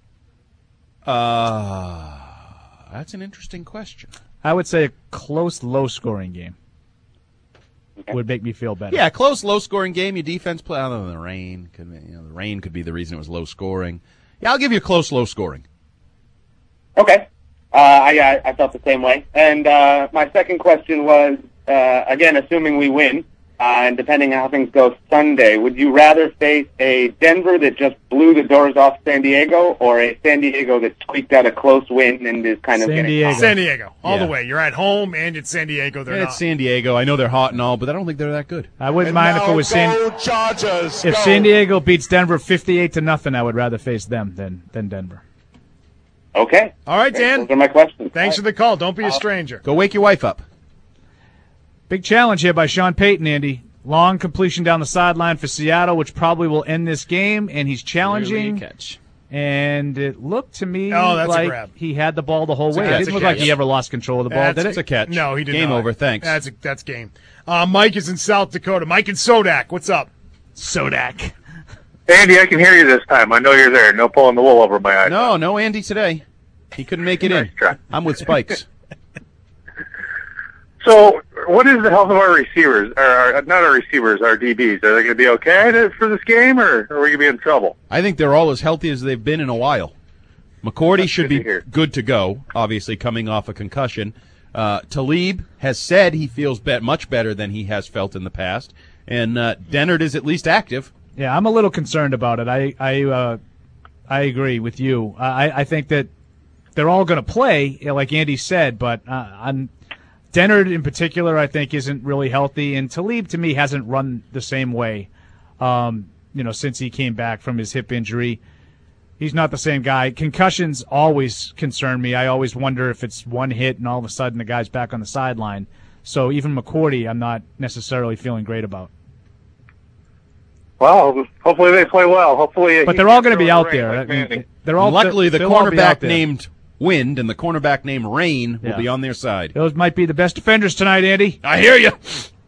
S3: Uh, that's an interesting question.
S5: I would say a close, low-scoring game would make me feel better.
S3: Yeah, close, low-scoring game. Your defense play other than the rain. Could be, you know, the rain could be the reason it was low-scoring. Yeah, I'll give you a close, low-scoring.
S2: Okay. Uh, I, I I felt the same way. And uh, my second question was, uh, again, assuming we win, uh, and depending on how things go Sunday, would you rather face a Denver that just blew the doors off San Diego or a San Diego that squeaked out a close win and is kind of
S5: San
S2: getting
S5: Diego.
S2: hot?
S4: San Diego, all
S3: Yeah.
S4: the way. You're at home and it's San Diego. They're
S3: Yeah,
S4: not.
S3: it's San Diego. I know they're hot and all, but I don't think they're that good.
S5: I wouldn't mind if it was San.
S1: Chargers,
S5: If San Diego beats Denver fifty-eight to nothing, I would rather face them than than Denver.
S2: Okay.
S4: All right,
S2: Okay,
S4: Dan.
S2: Those are my questions.
S4: Thanks for the call. Don't be a stranger.
S3: Go wake your wife up.
S5: Big challenge here by Sean Payton, Andy. Long completion down the sideline for Seattle, which probably will end this game, and he's challenging.
S3: Catch.
S5: And it looked to me
S4: Oh, that's a
S5: like
S4: grab.
S5: he had the ball the whole way.
S3: a
S5: It
S3: catch.
S5: didn't look
S3: That's a
S5: like he
S3: catch.
S5: ever lost control of the ball,
S4: That's
S5: did
S3: It's
S5: it?
S3: a catch.
S4: No, he did
S3: Game
S4: not.
S3: over. Thanks.
S4: That's a, that's game. Uh, Mike is in South Dakota. Mike and Sodak, what's up?
S5: Sodak.
S8: Andy, I can hear you this time. I know you're there. No pulling the wool over my eyes.
S3: No, no Andy today. He couldn't make it in.
S8: Nice try.
S3: I'm with Spikes.
S8: So, what is the health of our receivers? Or our, not our receivers, our D Bs. Are they going to be okay to- for this game, or are we going to be in trouble?
S3: I think they're all as healthy as they've been in a while. McCourty
S8: That's
S3: should
S8: good
S3: be
S8: to hear.
S3: good to go, obviously coming off a concussion. Uh, Talib has said he feels bet much better than he has felt in the past. And uh, Dennard is at least active.
S5: Yeah, I'm a little concerned about it. I I uh, I agree with you. I I think that they're all going to play, you know, like Andy said, but uh, I'm Dennard in particular, I think, isn't really healthy, and Talib to me hasn't run the same way. Um, you know, since he came back from his hip injury, he's not the same guy. Concussions always concern me. I always wonder if it's one hit and all of a sudden the guy's back on the sideline. So even McCourty, I'm not necessarily feeling great about.
S8: Well, hopefully they play well. Hopefully,
S5: But
S8: he
S5: they're all
S8: can
S5: going to be
S8: throw
S5: out
S8: the rain
S5: there.
S8: like
S5: I mean,
S8: Manning.
S5: they're all
S3: Luckily, the
S5: they'll all be out
S3: cornerback
S5: there.
S3: named Wind and the cornerback named Rain will
S5: Yeah.
S3: be on their side.
S5: Those might be the best defenders tonight, Andy.
S3: I hear you.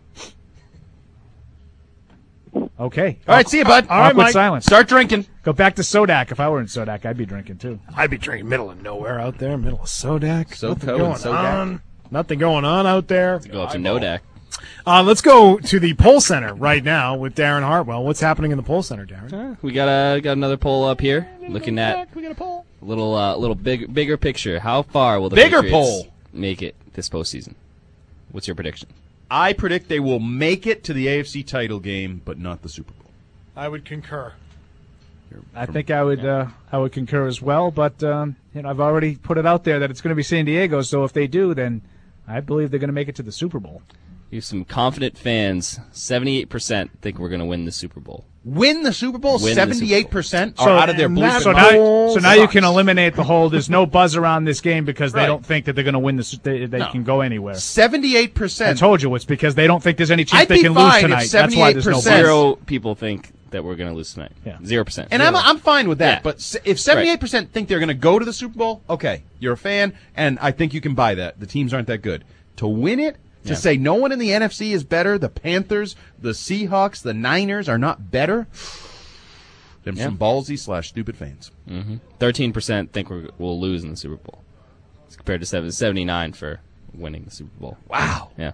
S5: Okay.
S3: All right, see you, bud.
S5: All
S3: All
S5: right,
S3: right,
S5: Mike.
S3: Mike.
S5: Silence.
S3: Start drinking.
S5: Go back to Sodak. If I were in Sodak, I'd be drinking too.
S4: I'd be drinking middle of nowhere out there, middle of Sodak.
S3: SoCo
S4: Nothing
S3: and
S4: going
S3: Sodak.
S4: on. Nothing going on out there.
S11: Go up to Nodak.
S4: Uh, let's go to the poll center right now with Darren Hartwell. What's happening in the poll center, Darren?
S11: Uh, we got a got another poll up here looking at
S4: We got a poll.
S11: Little, uh, little big, bigger picture. How far will the
S3: Bigger
S11: Patriots
S3: poll.
S11: make it this postseason? What's your prediction?
S3: I predict they will make it to the A F C title game, but not the Super Bowl.
S4: I would concur.
S5: I think I would uh, I would concur as well, but um, you know I've already put it out there that it's going to be San Diego. So if they do, then I believe they're going to make it to the Super Bowl.
S11: You have some confident fans. Seventy-eight percent think we're going to win the Super Bowl.
S3: Win the Super Bowl?
S11: Win the
S3: Seventy-eight percent
S11: Super Bowl.
S3: are out of their bleeping
S5: So
S3: mind.
S5: now, so now you can eliminate the whole. There's no buzz around this game because they
S3: Right.
S5: don't think that they're going to win this. They, they
S3: No.
S5: can go anywhere.
S3: Seventy-eight
S5: I
S3: percent.
S5: told you it's because they don't think there's any chance
S3: I'd
S5: they
S3: be
S5: can
S3: fine
S5: lose
S3: if
S5: tonight. That's why there's no buzz.
S11: Zero people think that we're going to lose tonight.
S5: Yeah.
S11: Zero percent.
S3: And I'm I'm fine with that.
S11: Yeah.
S3: But s- if seventy-eight percent think they're going to go to the Super Bowl, okay, you're a fan, and I think you can buy that. The teams aren't that good. To win it, to
S11: Yeah.
S3: say no one in the N F C is better, the Panthers, the Seahawks, the Niners are not better, them
S11: Yeah.
S3: some ballsy slash stupid fans.
S11: Mm-hmm. Thirteen percent think we're, we'll lose in the Super Bowl, as compared to seven, seventy-nine for winning the Super Bowl.
S3: Wow.
S11: Yeah.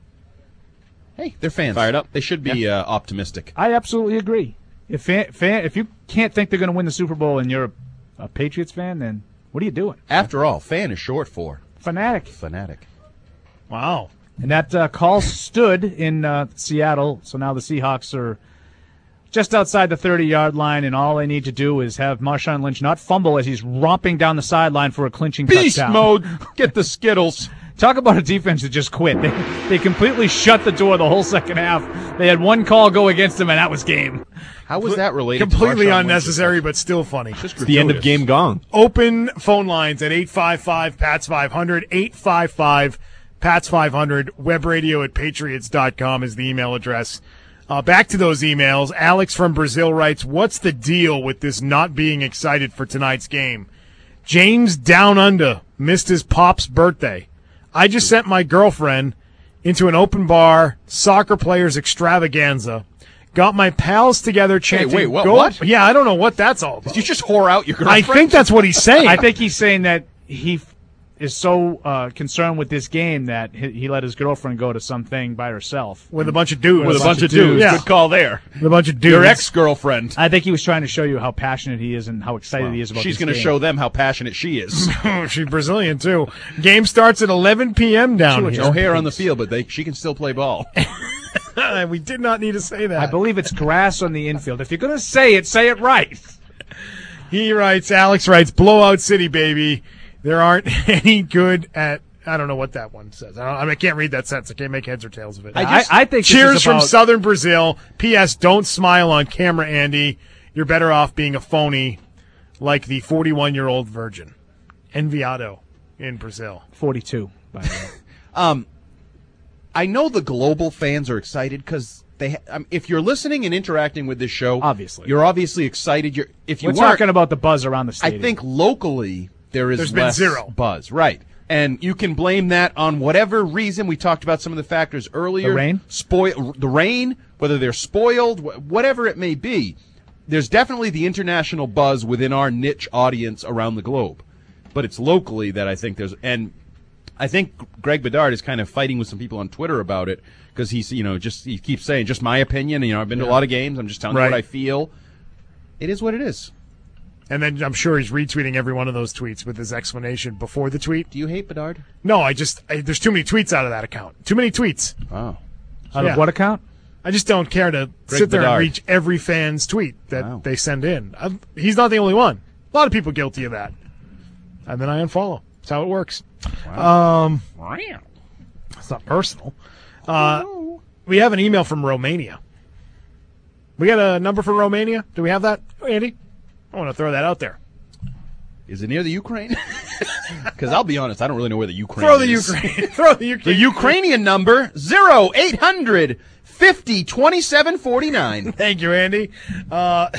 S3: Hey, they're fans.
S11: Fired up.
S3: They should be uh, optimistic.
S5: I absolutely agree. If fan, fan, if you can't think they're going to win the Super Bowl and you're a, a Patriots fan, then what are you doing?
S3: After all, fan is short for
S5: Fanatic.
S3: fanatic.
S4: Wow.
S5: And that uh, call stood in uh, Seattle, so now the Seahawks are just outside the thirty-yard line, and all they need to do is have Marshawn Lynch not fumble as he's romping down the sideline for a clinching
S3: Beast
S5: touchdown.
S3: mode. Get the Skittles.
S5: Talk about a defense that just quit. They, they completely shut the door the whole second half. They had one call go against them, and that was game.
S3: How was that related?
S4: Completely
S3: to Marshawn
S4: unnecessary, but still funny.
S3: Just
S12: The end of game gong.
S4: Open phone lines at eight five five P A T S five hundred, eight five five P A T S five hundred, webradio at patriots dot com is the email address. Uh, back to those emails. Alex from Brazil writes, what's the deal with this not being excited for tonight's game? James Down Under missed his pop's birthday. I just sent my girlfriend into an open bar soccer players extravaganza. Got my pals together chanting.
S3: wait, what-
S4: "Go-"
S3: what?
S4: Yeah, I don't know what that's all about.
S3: Did you just whore out your girlfriend?
S4: I think that's what he's saying.
S5: I think he's saying that he f- is so uh, concerned with this game that he, he let his girlfriend go to something by herself.
S4: With a bunch of dudes.
S3: With a bunch of dudes.
S4: Yeah.
S3: Good call there.
S4: With a bunch of dudes.
S3: Your ex-girlfriend.
S5: I think he was trying to show you how passionate he is and how excited he is about
S3: She's
S5: this
S3: going to
S5: game.
S3: show them how passionate she is.
S4: She's Brazilian, too. Game starts at eleven p.m. down here.
S3: No hair on the field, but they, she can still play ball.
S4: We did not need to say that.
S5: I believe it's grass on the infield. If you're going to say it, say it right.
S4: He writes, Alex writes, blowout city, baby. There aren't any good at, I don't know what that one says. I, don't, I, mean, I can't read that sentence. I can't make heads or tails of it.
S5: I just- I- I think this
S4: Cheers
S5: is
S4: from
S5: about-
S4: southern Brazil. P S. Don't smile on camera, Andy. You're better off being a phony like the forty-one-year-old virgin. Enviado in Brazil.
S5: forty-two, by the way.
S3: Um, I know the global fans are excited because they. Ha- um, if you're listening and interacting with this show,
S5: Obviously.
S3: you're obviously excited. You're if you
S5: We're
S3: weren't,
S5: talking about the buzz around the
S3: I
S5: stadium.
S3: think locally there is
S4: There's been
S3: less
S4: zero.
S3: buzz, right? And you can blame that on whatever reason. We talked about some of the factors earlier.
S5: The rain?
S3: spoil the rain, whether they're spoiled, wh- whatever it may be. There's definitely the international buzz within our niche audience around the globe, but it's locally that I think there's. And I think Greg Bedard is kind of fighting with some people on Twitter about it because he's, you know, just he keeps saying just my opinion. You know, I've been to a lot of games. I'm just telling you
S4: Right.
S3: what I feel. It is what it is.
S4: And then I'm sure he's retweeting every one of those tweets with his explanation before the tweet.
S3: Do you hate Bedard?
S4: No, I just I, there's too many tweets out of that account. Too many tweets.
S3: Oh.
S5: Out
S4: Yeah.
S5: of what account?
S4: I just don't care to
S3: Greg
S4: sit there
S3: Bedard.
S4: and reach every fan's tweet that
S3: Wow.
S4: they send in. i he's not the only one. A lot of people guilty of that. And then I unfollow. That's how it works. Um, it's not personal. Uh, we have an email from Romania. We got a number for Romania? Do we have that, Andy? I want to throw that out there.
S3: Is it near the Ukraine? Because I'll be honest, I don't really know where the Ukraine
S4: Throw the
S3: is.
S4: Ukraine. Throw the Ukraine.
S3: The Ukrainian number, zero eight hundred fifty twenty-seven forty-nine.
S4: Thank you, Andy. Uh,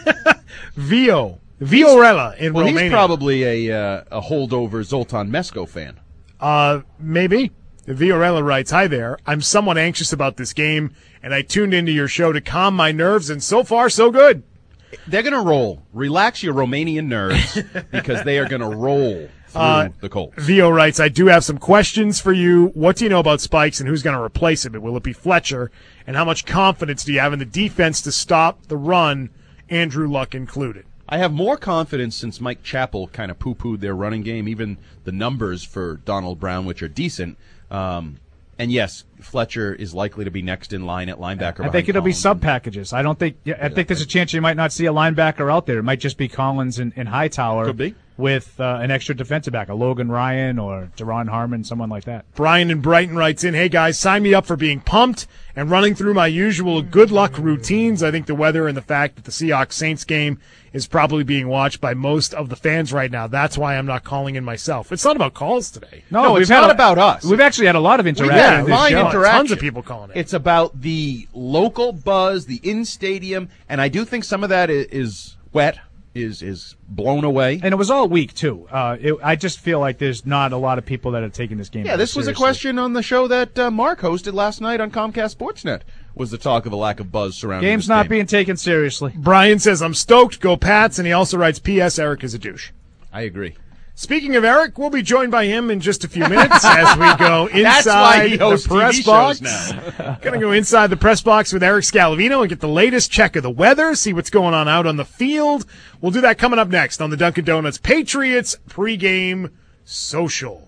S4: Vio. Viorella in
S3: Well,
S4: Romania.
S3: he's probably a uh, a holdover Zoltan Mesko fan.
S4: Uh, maybe. Viorella writes, hi there. I'm somewhat anxious about this game, and I tuned into your show to calm my nerves, and so far, so good.
S3: They're going to roll. Relax your Romanian nerves because they are going to roll through
S4: Uh,
S3: the Colts.
S4: Vio writes, I do have some questions for you. What do you know about Spikes, and who's going to replace him? Will it be Fletcher? And how much confidence do you have in the defense to stop the run, Andrew Luck included?
S3: I have more confidence since Mike Chappell kind of poo-pooed their running game, even the numbers for Donald Brown, which are decent. Um, and yes, Fletcher is likely to be next in line at linebacker.
S5: I think it'll be sub packages. I don't think. Yeah, I think there's a chance you might not see a linebacker out there. It might just be Collins and, and Hightower.
S3: Could be.
S5: With uh, an extra defensive back, a Logan Ryan or Deron Harmon, someone like that.
S4: Brian in Brighton writes in, hey, guys, sign me up for being pumped and running through my usual good luck routines. I think the weather and the fact that the Seahawks-Saints game is probably being watched by most of the fans right now. That's why I'm not calling in myself. It's not about calls today.
S3: No,
S5: No,
S3: it's
S5: we've had
S3: not
S5: a-
S3: about us.
S5: we've actually had a lot of interaction
S3: Yeah,
S5: in this
S3: line
S5: show.
S3: interaction.
S4: Tons of people calling in.
S3: It's about the local buzz, the in-stadium, and I do think some of that is, is wet. Is is blown away,
S5: and it was all week too. Uh, it, I just feel like there's not a lot of people that are taking this game.
S3: Yeah, this was a
S5: seriously.
S3: question on the show that uh, Mark hosted last night on Comcast Sportsnet. Was the talk of the lack of buzz surrounding
S5: Game's
S3: this
S5: not
S3: game.
S5: being taken seriously.
S4: Brian says, I'm stoked, go Pats, and he also writes, P S. Eric is a douche.
S3: I agree.
S4: Speaking of Eric, we'll be joined by him in just a few minutes as we go inside
S3: That's why he hosts
S4: the press
S3: T V
S4: box.
S3: shows now.
S4: Gonna go inside the press box with Eric Scalavino and get the latest check of the weather, see what's going on out on the field. We'll do that coming up next on the Dunkin' Donuts Patriots pregame social.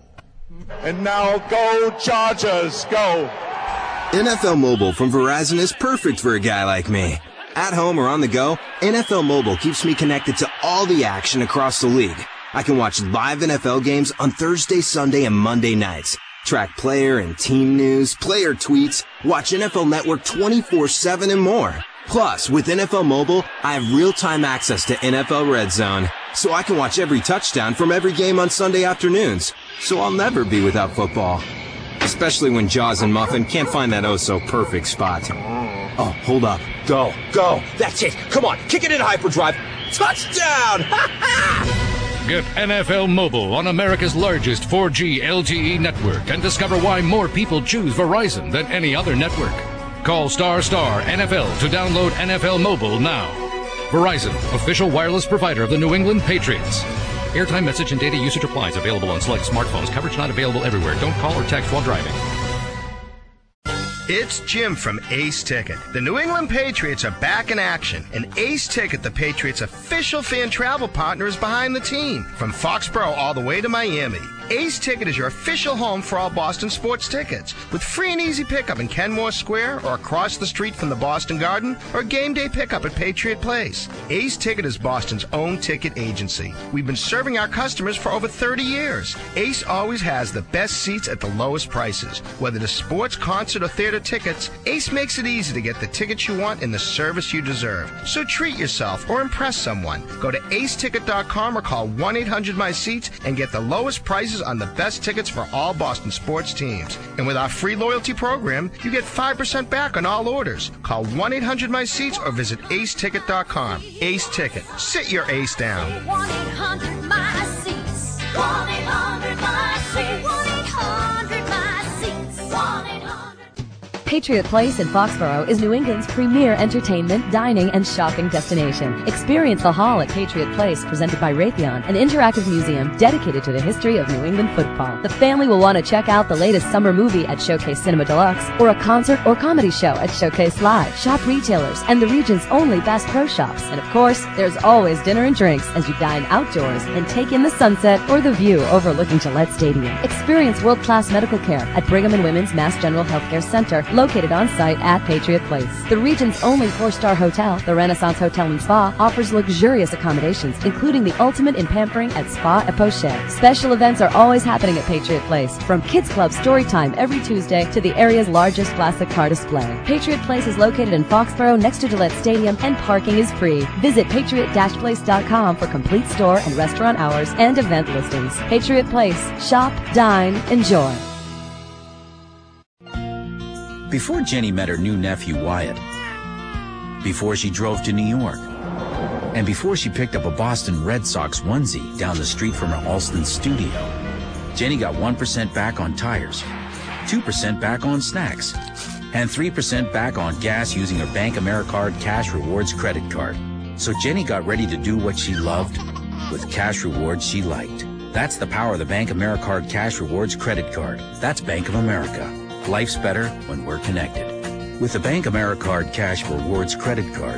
S9: And now go Chargers, go.
S12: N F L Mobile from Verizon is perfect for a guy like me. At home or on the go, N F L Mobile keeps me connected to all the action across the league. I can watch live N F L games on Thursday, Sunday, and Monday nights. Track player and team news, player tweets, watch N F L Network twenty-four seven and more. Plus, with N F L Mobile, I have real-time access to N F L Red Zone, so I can watch every touchdown from every game on Sunday afternoons. So I'll never be without football. Especially when Jaws and Muffin can't find that oh-so-perfect spot. Oh, hold up. Go. Go. That's it. Come on. Kick it in hyperdrive. Touchdown! Ha ha!
S13: Get N F L Mobile on America's largest four G L T E network and discover why more people choose Verizon than any other network. Call star star N F L to download N F L Mobile now. Verizon, official wireless provider of the New England Patriots. Airtime, message, and data usage applies. Available on select smartphones. Coverage not available everywhere. Don't call or text while driving.
S14: It's Jim from Ace Ticket. The New England Patriots are back in action, and Ace Ticket, the Patriots' official fan travel partner, is behind the team. From Foxborough all the way to Miami, Ace Ticket is your official home for all Boston sports tickets. With free and easy pickup in Kenmore Square or across the street from the Boston Garden, or game day pickup at Patriot Place. Ace Ticket is Boston's own ticket agency. We've been serving our customers for over thirty years. Ace always has the best seats at the lowest prices. Whether it's sports, concert, or theater tickets, Ace makes it easy to get the tickets you want and the service you deserve. So treat yourself or impress someone. Go to ace ticket dot com or call one eight hundred my seats and get the lowest prices on the best tickets for all Boston sports teams. And with our free loyalty program, you get five percent back on all orders. Call one eight hundred my seats or visit ace ticket dot com. Ace Ticket. Sit your ace down.
S15: one eight hundred my seats. one eight hundred my seats. one eight hundred my seats. one eight hundred
S22: Patriot Place in Foxborough is New England's premier entertainment, dining, and shopping destination. Experience the Hall at Patriot Place, presented by Raytheon, an interactive museum dedicated to the history of New England football. The family will want to check out the latest summer movie at Showcase Cinema Deluxe, or a concert or comedy show at Showcase Live. Shop retailers and the region's only Bass Pro Shops. And of course, there's always dinner and drinks as you dine outdoors and take in the sunset or the view overlooking Gillette Stadium. Experience world-class medical care at Brigham and Women's Mass General Healthcare Center, located on site at Patriot Place. The region's only four-star hotel, the Renaissance Hotel and Spa, offers luxurious accommodations, including the ultimate in pampering at Spa et Poche. Special events are always happening at Patriot Place, from Kids Club Story Time every Tuesday to the area's largest classic car display. Patriot Place is located in Foxborough next to Gillette Stadium, and parking is free. Visit patriot dash place dot com for complete store and restaurant hours and event listings. Patriot Place. Shop, dine, enjoy.
S23: Before Jenny met her new nephew, Wyatt, before she drove to New York, and before she picked up a Boston Red Sox onesie down the street from her Alston studio, Jenny got one percent back on tires, two percent back on snacks, and three percent back on gas using her Bank AmeriCard Cash Rewards credit card. So Jenny got ready to do what she loved with cash rewards she liked. That's the power of the Bank AmeriCard Cash Rewards credit card. That's Bank of America. Life's better when we're connected. With the Bank AmeriCard Cash Rewards credit card,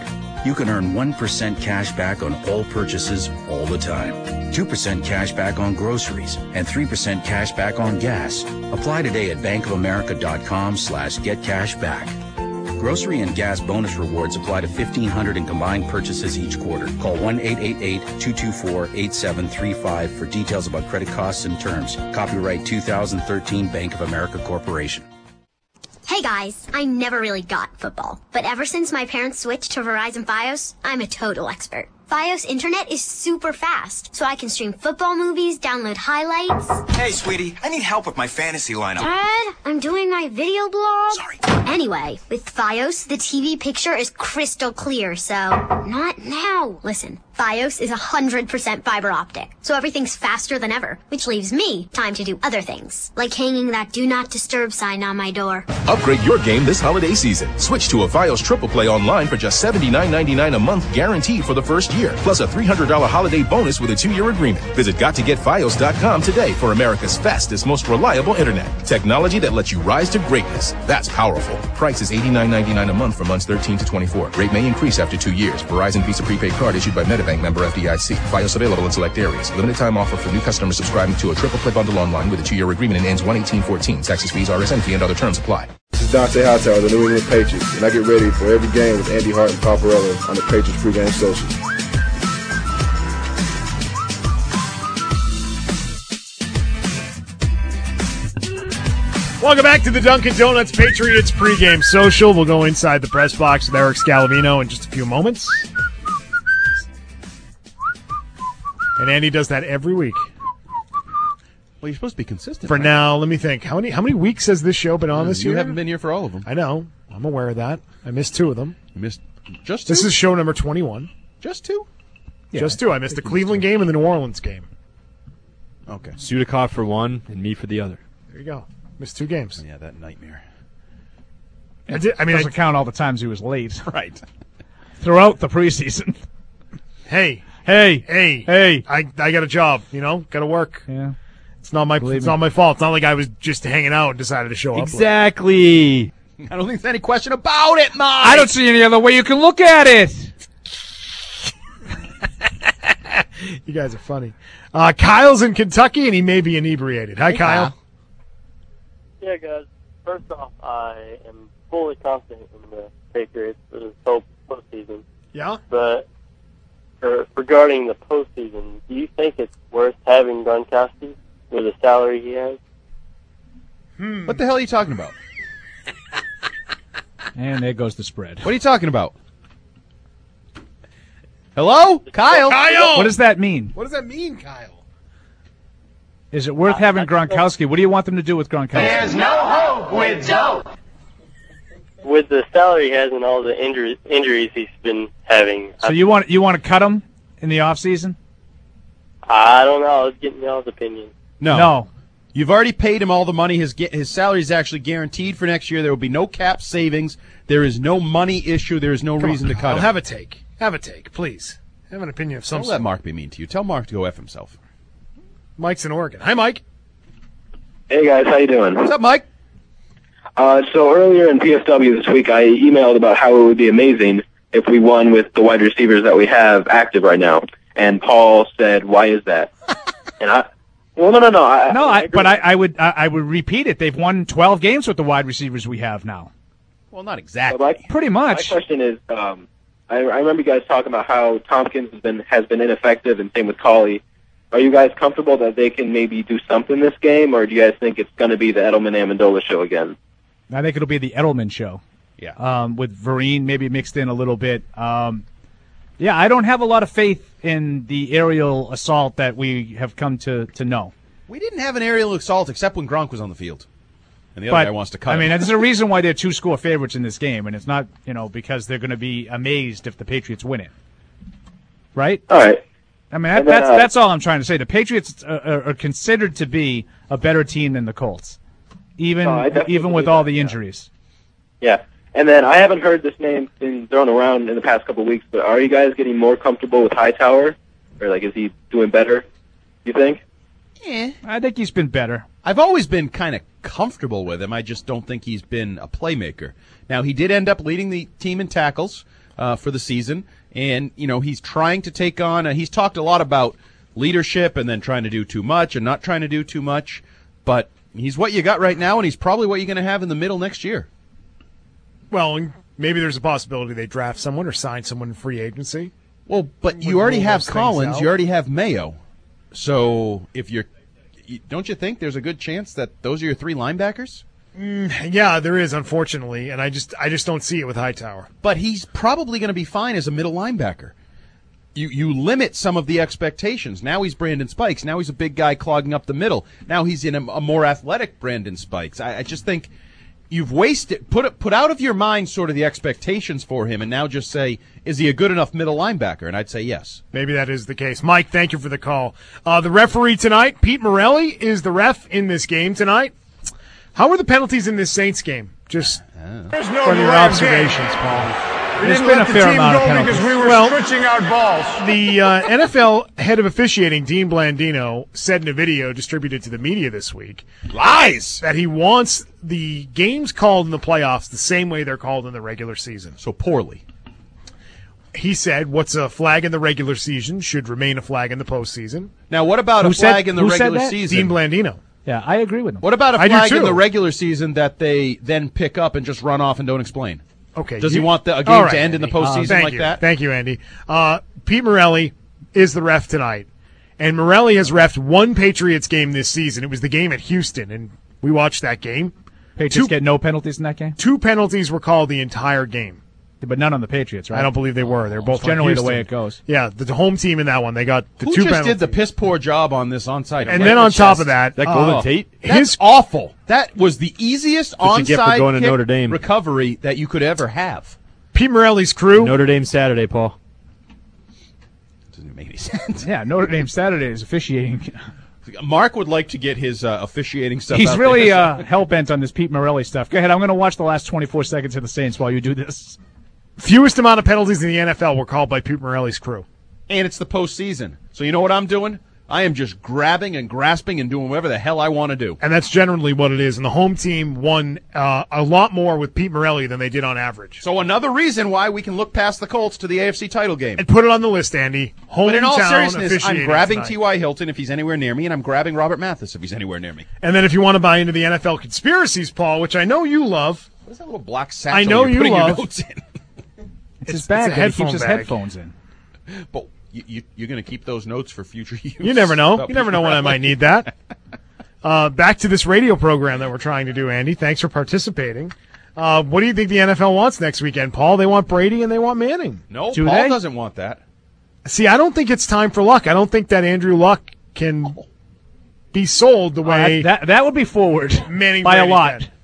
S23: you can earn one percent cash back on all purchases all the time, two percent cash back on groceries, and three percent cash back on gas. Apply today at bankofamerica.com slash get cash back. Grocery and gas bonus rewards apply to fifteen hundred in combined purchases each quarter. Call one eight eight eight, two two four, eight seven three five for details about credit costs and terms. Copyright two thousand thirteen Bank of America Corporation.
S16: Hey guys, I never really got football, but ever since my parents switched to Verizon Fios, I'm a total expert. Fios internet is super fast, so I can stream football movies, download highlights.
S17: Hey, sweetie, I need help with my fantasy lineup.
S16: Dad, I'm doing my video blog. Sorry. Anyway, with Fios, the T V picture is crystal clear, so not now. Listen, Fios is one hundred percent fiber optic, so everything's faster than ever, which leaves me time to do other things, like hanging that do not disturb sign on my door.
S18: Upgrade your game this holiday season. Switch to a Fios Triple Play online for just seventy-nine ninety-nine a month guaranteed for the first year, plus a three hundred dollars holiday bonus with a two-year agreement. Visit got to get fios dot com today for America's fastest, most reliable internet. Technology that lets you rise to greatness. That's powerful. Price is eighty-nine ninety-nine a month for months thirteen to twenty-four. Rate may increase after two years. Verizon Visa prepaid card issued by MetaBank, member F D I C. Fios available in select areas. Limited time offer for new customers subscribing to a Triple Play bundle online with a two-year agreement and ends one eighteen fourteen. Taxes, fees, R S N fee, and other terms apply.
S19: This is Dante Hightower of the New England Patriots, and I get ready for every game with Andy Hart and Paparella on the Patriots pregame social.
S4: Welcome back to the Dunkin' Donuts Patriots pregame social. We'll go inside the press box with Eric Scalavino in just a few moments. And Andy does that every week.
S3: Well, you're supposed to be consistent.
S4: For
S3: right?
S4: now, let me think. How many how many weeks has this show been on this
S3: you
S4: year?
S3: You haven't been here for all of them.
S4: I know. I'm aware of that. I missed two of them.
S3: You missed just two?
S4: This is show number twenty-one.
S3: Just two?
S4: Yeah, just two. I missed the Cleveland game and the New Orleans game.
S3: Okay.
S24: Sudakov for one and me for the other.
S4: There you go. Missed two games.
S3: Yeah, that nightmare.
S4: I, did, I mean,
S5: doesn't
S4: I,
S5: count all the times he was late.
S3: Right.
S5: Throughout the preseason.
S4: Hey,
S5: hey,
S4: hey,
S5: hey!
S4: I I got a job. You know, got to work.
S5: Yeah.
S4: It's not my
S5: Believe
S4: it's
S5: me.
S4: not my fault. It's not like I was just hanging out and decided to show
S24: Exactly.
S3: I don't think there's any question about it, Mike.
S5: I don't see any other way you can look at it.
S4: up. You guys are funny. Uh, Kyle's in Kentucky and he may be inebriated. Hi,
S3: Hey,
S4: Kyle.
S3: Kyle.
S25: Yeah, guys. First off, I am fully confident in the Patriots for this whole postseason.
S4: Yeah?
S25: But for, regarding the postseason, do you think it's worth having Gronkowski with the salary he has?
S4: Hmm.
S3: What the hell are you talking about?
S5: And there goes the spread.
S3: What are you talking about? Hello? Kyle?
S4: Kyle!
S5: What does that mean?
S4: What does that mean, Kyle?
S5: Is it worth having Gronkowski? What do you want them to do with Gronkowski?
S25: no hope with Joe. With the salary he has and all the injuries, injuries he's been having,
S5: So you want you want to cut him in the offseason?
S25: I don't know. I was getting y'all's opinion.
S3: No.
S5: No.
S3: You've already paid him all the money. His his salary is actually guaranteed for next year. There will be no cap savings. There is no money issue. There is no
S4: Come
S3: reason
S4: on,
S3: to cut
S4: Kyle,
S3: him.
S4: have a take. Have a take, please. Have an opinion of some
S3: Don't
S4: sort.
S3: let Mark be mean to you. Tell Mark to go F himself.
S4: Mike's in Oregon. Hi, Mike.
S26: Hey guys, how you doing?
S3: What's up, Mike?
S26: Uh, so earlier in P S W this week, I emailed about how it would be amazing if we won with the wide receivers that we have active right now. And Paul said, "Why is that?" and I, well, no, no, no. I,
S5: No,
S26: I,
S5: I, but I, I would I, I would repeat it. They've won twelve games with the wide receivers we have now.
S3: Well, not exactly.
S26: my,
S5: Pretty much.
S26: My question is, um, I, I remember you guys talking about how Tompkins has been has been ineffective, and same with Cauley. Are you guys comfortable that they can maybe do something this game, or do you guys think it's going to be the Edelman Amendola show again?
S5: I think it'll be the Edelman show.
S3: Yeah.
S5: Um, with Vereen maybe mixed in a little bit. Um, yeah, I don't have a lot of faith in the aerial assault that we have come to, to know.
S3: We didn't have an aerial assault except when Gronk was on the field. And the other
S5: But,
S3: guy wants to cut
S5: I
S3: him.
S5: mean, there's a reason why they're two score favorites in this game, and it's not, you know, because they're going to be amazed if the Patriots win it. Right?
S26: All right.
S5: I mean, that,
S26: And then,
S5: that's
S26: uh,
S5: that's all I'm trying to say. The Patriots are, are, are considered to be a better team than the Colts, even
S26: No, I definitely
S5: even with
S26: believe
S5: all
S26: that,
S5: the
S26: yeah.
S5: injuries.
S26: Yeah. And then I haven't heard this name been thrown around in the past couple of weeks, but are you guys getting more comfortable with Hightower? Or, like, is he doing better, you think?
S5: Yeah, I think he's been better.
S3: I've always been kind of comfortable with him. I just don't think he's been a playmaker. Now, he did end up leading the team in tackles. uh, for the season. And, you know, he's trying to take on, uh, he's talked a lot about leadership and then trying to do too much and not trying to do too much. But he's what you got right now, and he's probably what you're going to have in the middle next year.
S4: Well, and maybe there's a possibility they draft someone or sign someone in free agency.
S3: Well, but
S4: Would
S3: you already
S4: rule
S3: have
S4: those things
S3: Collins,
S4: out.
S3: you already have Mayo. So if you're, you- don't you think there's a good chance that those are your three linebackers?
S4: Mm, yeah, there is, unfortunately, and I just I just don't see it with Hightower.
S3: But he's probably going to be fine as a middle linebacker. You you limit some of the expectations. Now he's Brandon Spikes. Now he's a big guy clogging up the middle. Now he's in a, a more athletic Brandon Spikes. I, I just think you've wasted put it- put out of your mind sort of the expectations for him, and now just say, is he a good enough middle linebacker? And I'd say yes.
S4: Maybe that is the case. Mike, thank you for the call. Uh, the referee tonight, Pete Morelli, is the ref in this game tonight. How were the penalties in this Saints game? Just
S9: There's no
S4: from your
S9: delay of
S4: observations,
S9: game.
S4: Paul.
S9: We didn't let the team go because we were
S4: Well,
S9: switching out balls.
S4: The uh, N F L head of officiating, Dean Blandino, said in a video distributed to the media this week,
S3: lies,
S4: that he wants the games called in the playoffs the same way they're called in the regular season.
S3: So poorly.
S4: He said, what's a flag in the regular season should remain a flag in the postseason.
S3: Now, what about
S4: Who
S3: a flag
S4: said-
S3: in the
S4: who said
S3: regular
S4: that?
S3: season?
S4: Dean Blandino.
S5: Yeah, I agree with him.
S3: What about a
S4: I do
S3: flag in
S4: too.
S3: the regular season that they then pick up and just run off and don't explain?
S4: Okay.
S3: Does
S4: you-
S3: he want the, a game
S4: All right,
S3: to end in the
S4: Andy. Uh,
S3: postseason
S4: thank
S3: like
S4: you.
S3: that?
S4: Thank you, Andy. Uh, Pete Morelli is the ref tonight. And Morelli has refed one Patriots game this season. It was the game at Houston, and we watched that game.
S5: Patriots
S4: Two-
S5: get no penalties in that game?
S4: Two penalties were called the entire game.
S5: But none on the Patriots, right?
S4: I don't believe they were. They're both
S5: It's generally
S4: on
S5: the way
S4: Houston.
S5: it goes.
S4: Yeah, the, the home team in that one, they got the
S3: Who
S4: two
S3: just
S4: penalties.
S3: did the piss poor job on this onside?
S4: And then on top of that,
S3: that
S4: uh,
S3: Golden
S4: Tate?
S3: That's
S4: his-
S3: awful. That was the easiest
S24: what you get for
S3: onside
S24: going to
S3: kick
S24: Notre Dame.
S3: recovery that you could ever have.
S4: Pete Morelli's crew.
S24: Notre Dame Saturday, Paul.
S3: Doesn't make any sense.
S5: Yeah, Notre Dame Saturday is officiating.
S3: Mark would like to get his uh, officiating stuff
S5: He's
S3: out
S5: really
S3: there.
S5: uh, hell-bent on this Pete Morelli stuff. Go ahead, I'm going to watch the last twenty-four seconds of the Saints while you do this.
S4: Fewest amount of penalties in the N F L were called by Pete Morelli's crew.
S3: And it's the postseason. So you know what I'm doing? I am just grabbing and grasping and doing whatever the hell I want to do.
S4: And that's generally what it is. And the home team won uh, a lot more with Pete Morelli than they did on average.
S3: So another reason why we can look past the Colts to the A F C title game.
S4: And put it on the list, Andy. Hometown
S3: But in all seriousness, I'm
S4: officiating
S3: grabbing
S4: tonight.
S3: T Y. Hilton if he's anywhere near me, and I'm grabbing Robert Mathis if he's anywhere near me.
S4: And then if you want to buy into the N F L conspiracies, Paul, which I know you love.
S3: What is that little black satchel
S4: I know
S3: you're
S4: you
S3: putting
S4: love.
S3: your notes in?
S5: It's, his
S4: It's-
S5: bag
S4: it's a
S5: that he keeps
S4: headphone
S5: his
S4: bag.
S5: headphones in.
S3: But you, you, you're going to keep those notes for future use.
S4: You never know.
S3: About
S4: You never
S3: Pete
S4: know when I
S3: Morelli.
S4: might need that. Uh, back to this radio program that we're trying to do, Andy. Thanks for participating. Uh, what do you think the N F L wants next weekend, Paul? They want Brady and they want Manning.
S3: No,
S4: Do
S3: Paul
S4: they?
S3: doesn't want that.
S4: See, I don't think it's time for Luck. I don't think that Andrew Luck can be sold the
S5: Uh,
S4: way
S5: that, that that would be forward
S4: Manning
S5: by a
S4: Brady
S5: lot.
S4: can.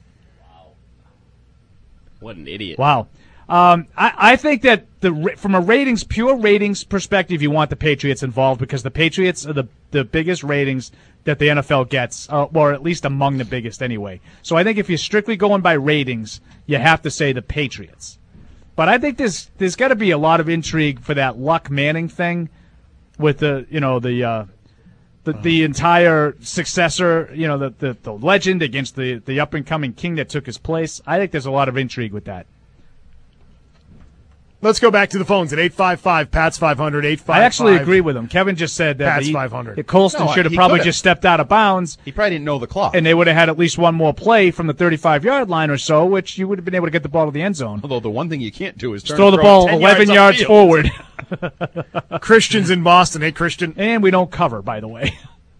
S11: What an idiot.
S5: Wow. Um, I, I think that the ra- from a ratings, pure ratings perspective, you want the Patriots involved because the Patriots are the, the biggest ratings that the N F L gets, uh, or at least among the biggest anyway. So I think if you're strictly going by ratings, you have to say the Patriots. But I think there's there's got to be a lot of intrigue for that Luck Manning thing with the you know the uh, the, the entire successor, you know the, the the legend against the the up and coming king that took his place. I think there's a lot of intrigue with that.
S4: Let's go back to the phones at eight five five, P A T S five hundred, eight five five.
S5: I actually agree with him. Kevin just said that
S4: Pats
S5: he-
S4: five hundred.
S5: that Colston
S3: No,
S5: should have
S3: he
S5: probably
S3: could've.
S5: just stepped out of bounds,
S3: He probably didn't know the clock.
S5: and they would have had at least one more play from the thirty-five-yard line or so, which you would have been able to get the ball to the end zone.
S3: Although the one thing you can't do is
S5: Just
S3: turn
S5: throw the
S3: and
S5: ball
S3: ten
S5: eleven yards,
S3: upfield.
S5: forward.
S4: Christian's in Boston. Hey, Christian.
S5: And we don't cover, by the way.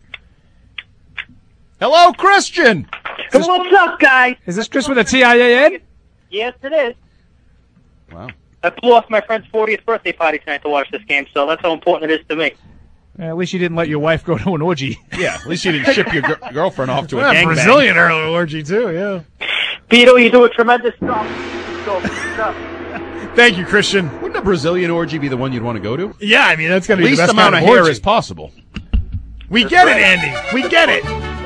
S3: Hello, Christian.
S1: What's up, guys?
S5: Is this Chris with a T I A N?
S1: Yes, it is.
S3: Wow.
S1: I flew off my friend's fortieth birthday party tonight to watch this game, so that's how important it is to me.
S5: At least you didn't let your wife go to an orgy.
S3: Yeah, at least you didn't ship your gir- girlfriend off to a
S4: Yeah,
S3: gangbang.
S4: Brazilian early orgy, too, yeah.
S1: Peter, you do a tremendous job. So, so,
S4: Thank you, Christian.
S3: Wouldn't a Brazilian orgy be the one you'd want to go to?
S4: Yeah, I mean, that's going to be
S3: Least
S4: the best
S3: amount
S4: kind
S3: of
S4: of
S3: hair
S4: orgy.
S3: as possible.
S4: We get it, Andy. We get it.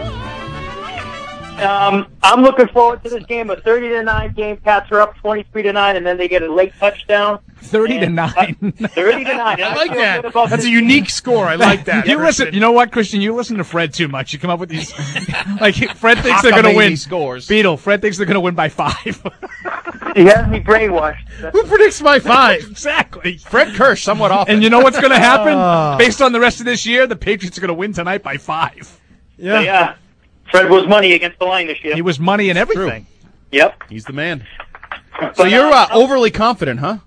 S1: Um, I'm looking forward to this game. A thirty to nine game. Pats are up twenty-three to nine, and then they get a late touchdown.
S5: Thirty to nine.
S1: Thirty to nine.
S4: I like
S1: feel
S4: that.
S1: good about
S4: That's a
S1: this.
S4: unique score. I like that.
S5: You
S4: Christian.
S5: listen. You know what, Christian? You listen to Fred too much. You come up with these. Like Fred thinks they're going to
S3: Cockamamie
S5: win.
S3: scores.
S5: Beetle. Fred thinks they're going to win by five.
S1: He has me brainwashed.
S4: Who predicts my five?
S5: Exactly.
S3: Fred Kirsch, somewhat off.
S5: And you know what's going to happen?
S4: Oh.
S5: Based on the rest of this year, the Patriots are going to win tonight by five.
S4: Yeah.
S1: Yeah. Fred was money against the line this year.
S5: He was money and everything.
S1: Yep.
S3: He's the man. So
S1: But,
S3: you're uh,
S1: uh,
S3: overly confident, huh?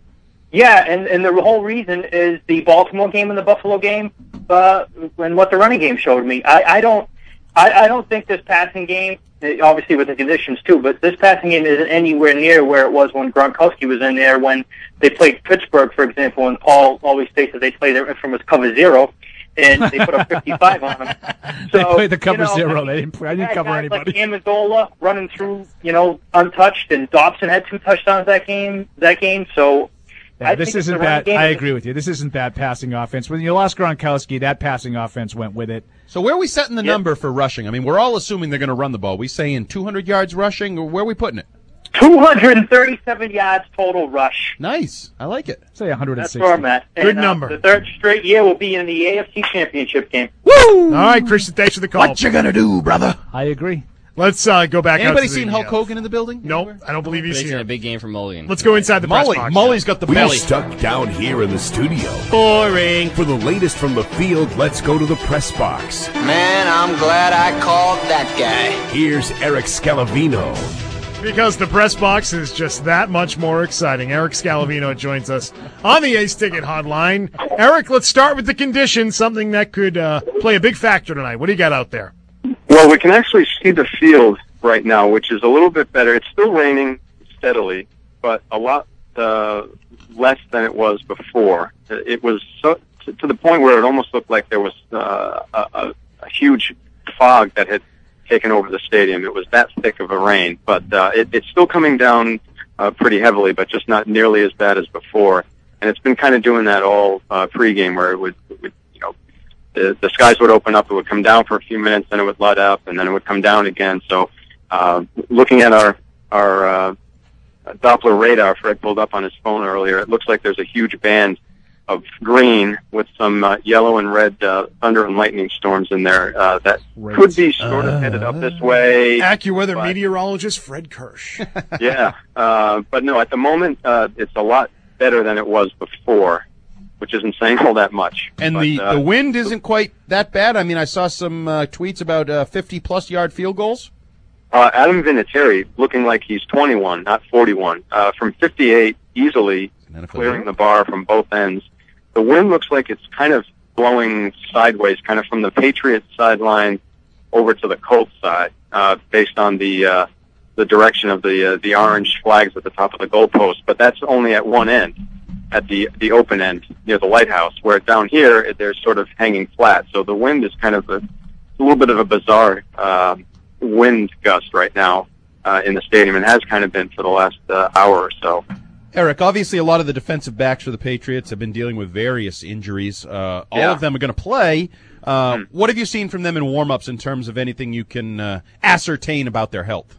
S1: Yeah, and, and the whole reason is the Baltimore game and the Buffalo game, uh, and what the running game showed me. I, I don't, I, I don't think this passing game, obviously with the conditions too, but this passing game isn't anywhere near where it was when Gronkowski was in there. When they played Pittsburgh, for example, and Paul always states that they play their infamous cover zero, and they put up fifty-five on them. So,
S5: They played the cover
S1: you know,
S5: zero.
S1: I mean,
S5: They didn't, I didn't
S1: had
S5: cover
S1: guys
S5: anybody.
S1: Like Amendola running through, you know, untouched, and Dobson had two touchdowns that game. That game, so.
S5: Yeah,
S1: I
S5: this
S1: think
S5: isn't
S1: the running
S5: bad.
S1: game
S5: I
S1: is-
S5: agree with you. This isn't bad passing offense. When you lost Gronkowski, that passing offense went with it.
S3: So where are we setting the number for rushing? I mean, we're all assuming they're going to run the ball. We saying two hundred yards rushing, or where are we putting it?
S1: two hundred thirty-seven yards total rush.
S3: Nice. I like it.
S5: Say one hundred
S1: That's
S5: sixty.
S1: where I'm at.
S4: Good
S1: And, uh,
S4: number.
S1: The third straight year will be in the A F C Championship game.
S3: Woo!
S4: All right, Christian, thanks for the call.
S3: What you gonna do, brother?
S5: I agree.
S4: Let's uh, go back.
S3: Anybody
S4: out to
S3: seen
S4: the,
S3: Hulk
S4: uh,
S3: Hogan in the building?
S4: Nope, I don't believe he's
S11: Predicting
S4: here.
S11: a big game for Mulligan.
S4: Let's go inside the press
S3: Mully.
S4: box.
S3: Mully's got the
S9: We're
S3: belly.
S9: stuck down here in the studio.
S11: Boring.
S9: For the latest from the field, let's go to the press box.
S17: Man, I'm glad I called that guy.
S9: Here's Eric Scalavino.
S4: Because the press box is just that much more exciting. Eric Scalavino joins us on the Ace Ticket Hotline. Eric, let's start with the conditions, something that could uh, play a big factor tonight. What do you got out there?
S26: Well, we can actually see the field right now, which is a little bit better. It's still raining steadily, but a lot uh, less than it was before. It was so, to, to the point where it almost looked like there was uh, a, a, a huge fog that had taken over the stadium. It was that thick of a rain, but uh, it, it's still coming down uh, pretty heavily, but just not nearly as bad as before. And it's been kind of doing that all uh, pregame, where it would, it would you know, the, the skies would open up, it would come down for a few minutes, then it would let up, and then it would come down again. So, uh, looking at our our uh, Doppler radar, Fred pulled up on his phone earlier. It looks like there's a huge band of green with some uh, yellow and red uh, thunder and lightning storms in there uh, that
S5: Right.
S26: could be sort of headed up this way.
S4: AccuWeather
S26: but-
S4: meteorologist Fred Kirsch.
S26: yeah, uh, but no, at the moment uh, it's a lot better than it was before, which isn't saying all that much.
S3: And
S26: But,
S3: the,
S26: uh,
S3: the wind isn't quite that bad. I mean, I saw some uh, tweets about uh, fifty-plus yard field goals.
S26: Uh, Adam Vinatieri looking like he's twenty-one, not forty-one, uh, from fifty-eight easily, clearing the bar from both ends. The wind looks like it's kind of blowing sideways, kind of from the Patriots sideline over to the Colts side, uh, based on the uh, the direction of the uh, the orange flags at the top of the goalpost. But that's only at one end, at the the open end near the lighthouse. Where down here it- they're sort of hanging flat. So the wind is kind of a, a little bit of a bizarre uh, wind gust right now uh, in the stadium, and has kind of been for the last uh, hour or so.
S3: Eric, obviously a lot of the defensive backs for the Patriots have been dealing with various injuries. Uh, all
S26: Yeah.
S3: of them are going to play. Uh, What have you seen from them in warm-ups in terms of anything you can uh, ascertain about their health?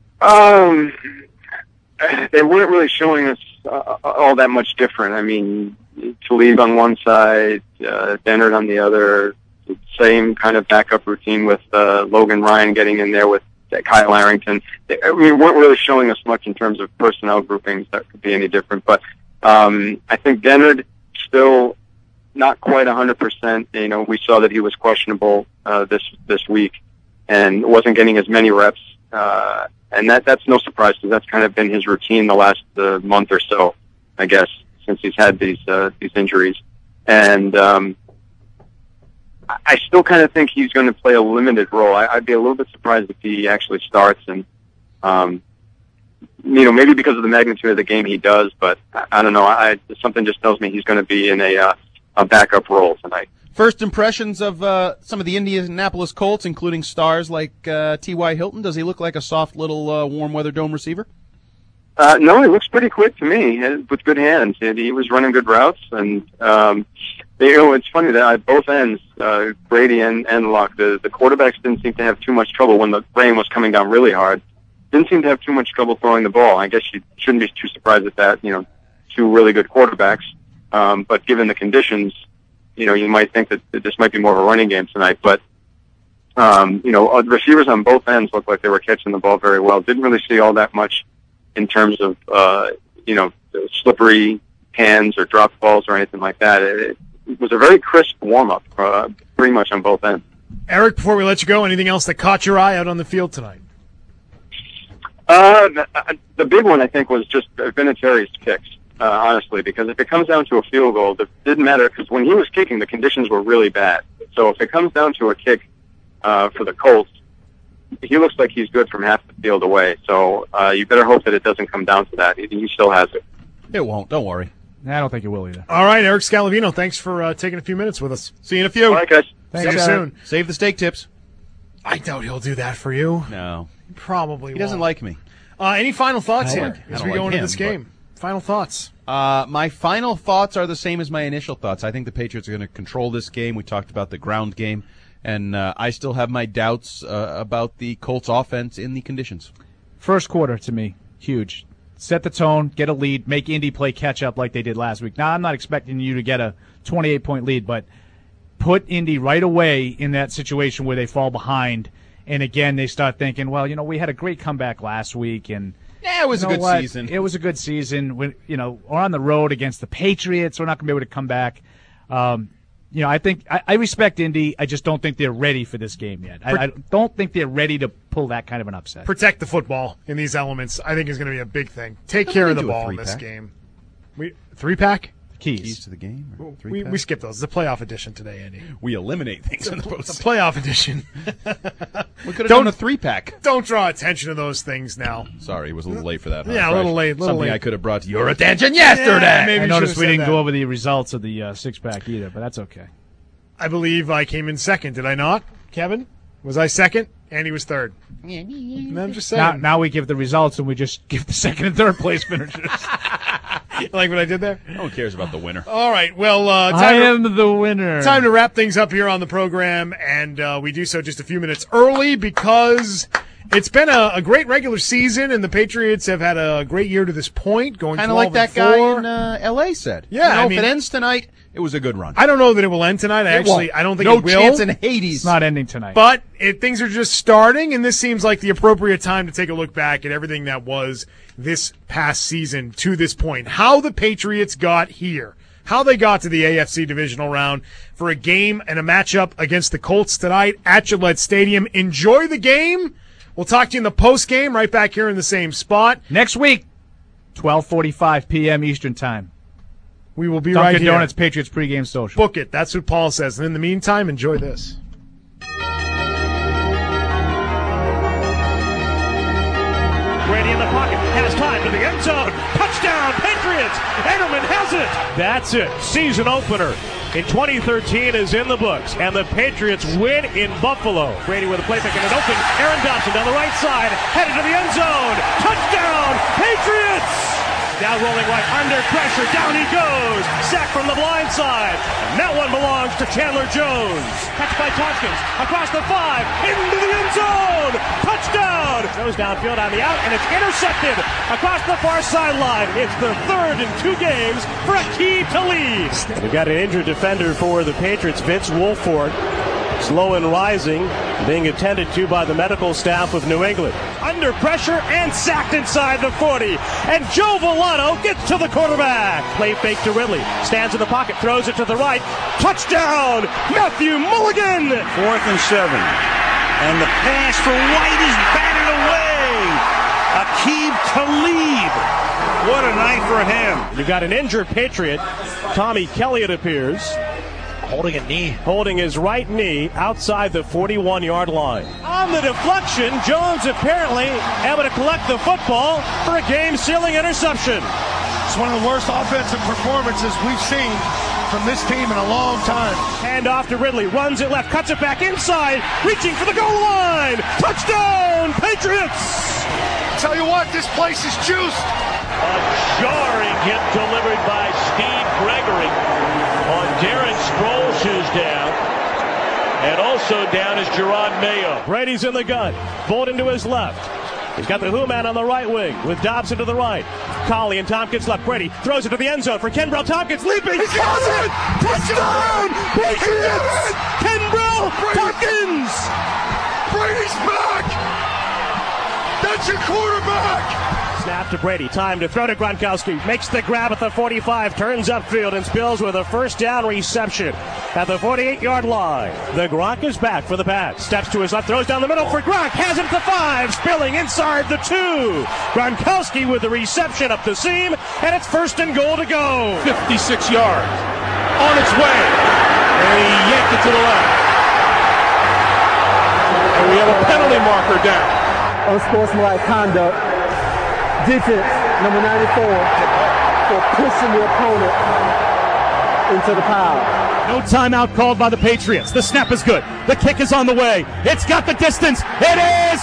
S26: Um, they weren't really showing us uh, all that much different. I mean, Talib on one side, uh, Dennard on the other, same kind of backup routine with uh, Logan Ryan getting in there with Kyle Arrington. They, I mean, weren't really showing us much in terms of personnel groupings that could be any different. But um, I think Dennard still not quite one hundred percent. You know, we saw that he was questionable uh, this this week and wasn't getting as many reps. Uh, and that that's no surprise because that's kind of been his routine the last uh, month or so, I guess, since he's had these uh, these injuries. And um, I- I still kind of think he's going to play a limited role. I, I'd be a little bit surprised if he actually starts, and um, you know, maybe because of the magnitude of the game he does. But I, I don't know. I something just tells me he's going to be in a uh, a backup role tonight.
S3: First impressions of uh, some of the Indianapolis Colts, including stars like uh, T Y. Hilton. Does he look like a soft little uh, warm weather dome receiver?
S26: Uh, no, he looks pretty quick to me, uh, with good hands. He, he was running good routes, and um, they, you know, it's funny that at both ends, uh, Brady and, and Locke, the, the quarterbacks didn't seem to have too much trouble when the rain was coming down really hard. Didn't seem to have too much trouble throwing the ball. I guess you shouldn't be too surprised at that. You know, two really good quarterbacks, um, but given the conditions, you know, you might think that, that this might be more of a running game tonight. But um, you know, uh, receivers on both ends looked like they were catching the ball very well. Didn't really see all that much
S2: in terms of, uh, you know, slippery hands or drop balls or anything like that. It, it was a very crisp warm-up, uh, pretty much on both ends.
S4: Eric, before we let you go, anything else that caught your eye out on the field tonight?
S2: Uh, the big one, I think, was just Vinatieri's kicks, uh, honestly, because if it comes down to a field goal, it didn't matter, because when he was kicking, the conditions were really bad. So if it comes down to a kick uh, for the Colts, he looks like he's good from half the field away. So uh, you better hope that it doesn't come down to that. He, he still has it.
S3: It won't. Don't worry.
S5: I don't think it will either.
S4: All right, Eric Scalavino, thanks for uh, taking a few minutes with us.
S3: See you in a few.
S2: All right, guys.
S4: See you soon.
S3: Save the steak tips.
S4: I doubt he'll do that for you.
S3: No.
S4: Probably
S3: He doesn't
S4: won't.
S3: like me.
S4: Uh, any final thoughts
S3: I
S4: here
S3: like- I
S4: as
S3: don't
S4: we go
S3: like
S4: into
S3: him,
S4: this game? Final thoughts.
S3: Uh, my final thoughts are the same as my initial thoughts. I think the Patriots are going to control this game. We talked about the ground game, and uh, I still have my doubts uh, about the Colts offense in the conditions.
S5: First quarter, to me, huge. Set the tone, get a lead, make Indy play catch-up like they did last week. Now, I'm not expecting you to get a twenty-eight point lead, but put Indy right away in that situation where they fall behind, and again, they start thinking, well, you know, we had a great comeback last week, and
S3: yeah, it was
S5: you
S3: a
S5: know
S3: good
S5: what?
S3: season.
S5: It was a good season. When, you know, we're on the road against the Patriots. We're not going to be able to come back. Um, you know, I think I, I respect Indy. I just don't think they're ready for this game yet. I, I don't think they're ready to pull that kind of an upset.
S4: Protect the football in these elements, I think, is going to be a big thing. Take care of the
S3: do a
S4: ball in this
S3: three-pack.
S4: game. We Three-pack?
S5: Keys.
S3: Keys to the game? Or
S4: We,
S3: three-pack?
S4: we skipped those. It's a playoff edition today, Andy.
S3: We eliminate things in the
S4: It's a
S3: post.
S4: playoff edition.
S3: We could have
S4: Don't-
S3: done a three-pack.
S4: Don't draw attention to those things now.
S3: Sorry, it was a little late for that. huh?
S4: Yeah, a little late, little
S3: Something
S4: late.
S3: I could have brought to your attention yesterday.
S4: Yeah, maybe
S5: I
S4: you
S5: noticed
S4: should've
S5: we
S4: said
S5: didn't
S4: that.
S5: go over the results of the uh, six-pack either, but that's okay.
S4: I believe I came in second. Did I not, Kevin? Was I second? Andy was third. I'm just saying.
S5: Now, now we give the results and we just give the second and third place finishers.
S4: You like what I did there?
S3: No one cares about the winner.
S4: All right. Well, uh, time
S5: I
S4: to-
S5: am the winner.
S4: Time to wrap things up here on the program, and uh, we do so just a few minutes early because it's been a, a great regular season, and the Patriots have had a great year to this point, going
S3: Kind of like
S4: twelve
S3: that
S4: and
S3: guy
S4: four.
S3: in uh, L A said.
S4: Yeah,
S3: You know,
S4: I
S3: if
S4: mean-
S3: it ends tonight, it was a good run.
S4: I don't know that it will end tonight. I
S3: It
S4: actually,
S3: won't.
S4: I don't think
S3: No
S4: it will.
S3: chance in Hades.
S5: It's not ending tonight.
S4: But it, things are just starting, and this seems like the appropriate time to take a look back at everything that was this past season to this point. How the Patriots got here. How they got to the A F C divisional round for a game and a matchup against the Colts tonight at Gillette Stadium. Enjoy the game. We'll talk to you in the post game right back here in the same spot.
S5: Next week, twelve forty-five p.m. Eastern Time.
S4: We will be
S5: Dunkin'
S4: right here.
S5: Donuts Patriots pregame social.
S4: Book it. That's what Paul says. And in the meantime, enjoy this.
S6: Brady in the pocket, has time to the end zone. Touchdown, Patriots! Edelman has it! That's it. Season opener in twenty thirteen is in the books, and the Patriots win in Buffalo. Brady with a play making it open. Aaron Dobson down the right side, headed to the end zone. Touchdown, Patriots! Now rolling right under pressure. Down he goes. Sack from the blind side. And that one belongs to Chandler Jones. Catch by Tompkins. Across the five. Into the end zone. Touchdown. Goes downfield on the out, and it's intercepted across the far sideline. It's the third in two games for Aqib Talib. We've got an injured defender for the Patriots, Vince Wilfork. Slow and rising, being attended to by the medical staff of New England. Under pressure and sacked inside the forty. And Joe Villano gets to the quarterback. Play fake to Ridley. Stands in the pocket, throws it to the right. Touchdown, Matthew Mulligan.
S7: Fourth and seven. And the pass for White is batted away. Aqib Talib. What a night for him.
S6: You've got an injured Patriot. Tommy Kelly, it appears.
S7: Holding a knee.
S6: Holding his right knee outside the forty-one-yard line. On the deflection, Jones apparently able to collect the football for a game-sealing interception.
S7: It's one of the worst offensive performances we've seen from this team in a long time.
S6: Hand off to Ridley, runs it left, cuts it back inside, reaching for the goal line. Touchdown, Patriots!
S7: Tell you what, this place is juiced.
S6: A jarring hit delivered by Steve Gregory on Darren Sproles, who's down. And also down is Gerard Mayo. Brady's in the gun. Bolden to his left. He's got the Who Man on the right wing with Dobson to the right. Colley and Tompkins left. Brady throws it to the end zone for Kenbrell Tompkins. Leaping. He got it! Touchdown! Patriots! Kenbrell Tompkins!
S7: Brady's back! That's your quarterback!
S6: Snap to Brady. Time to throw to Gronkowski. Makes the grab at the forty-five. Turns upfield and spills with a first down reception at the forty-eight-yard line. The Gronk is back for the pass. Steps to his left. Throws down the middle for Gronk. Has it at the five. Spilling inside the two. Gronkowski with the reception up the seam. And it's first and goal to go.
S18: fifty-six yards. On its way. And he yanked it to the left. And we have a penalty marker down.
S8: Unsportsmanlike conduct. Defense, number ninety-four, for pushing the opponent into the pile.
S10: No timeout called by the Patriots. The snap is good. The kick is on the way. It's got the distance. It is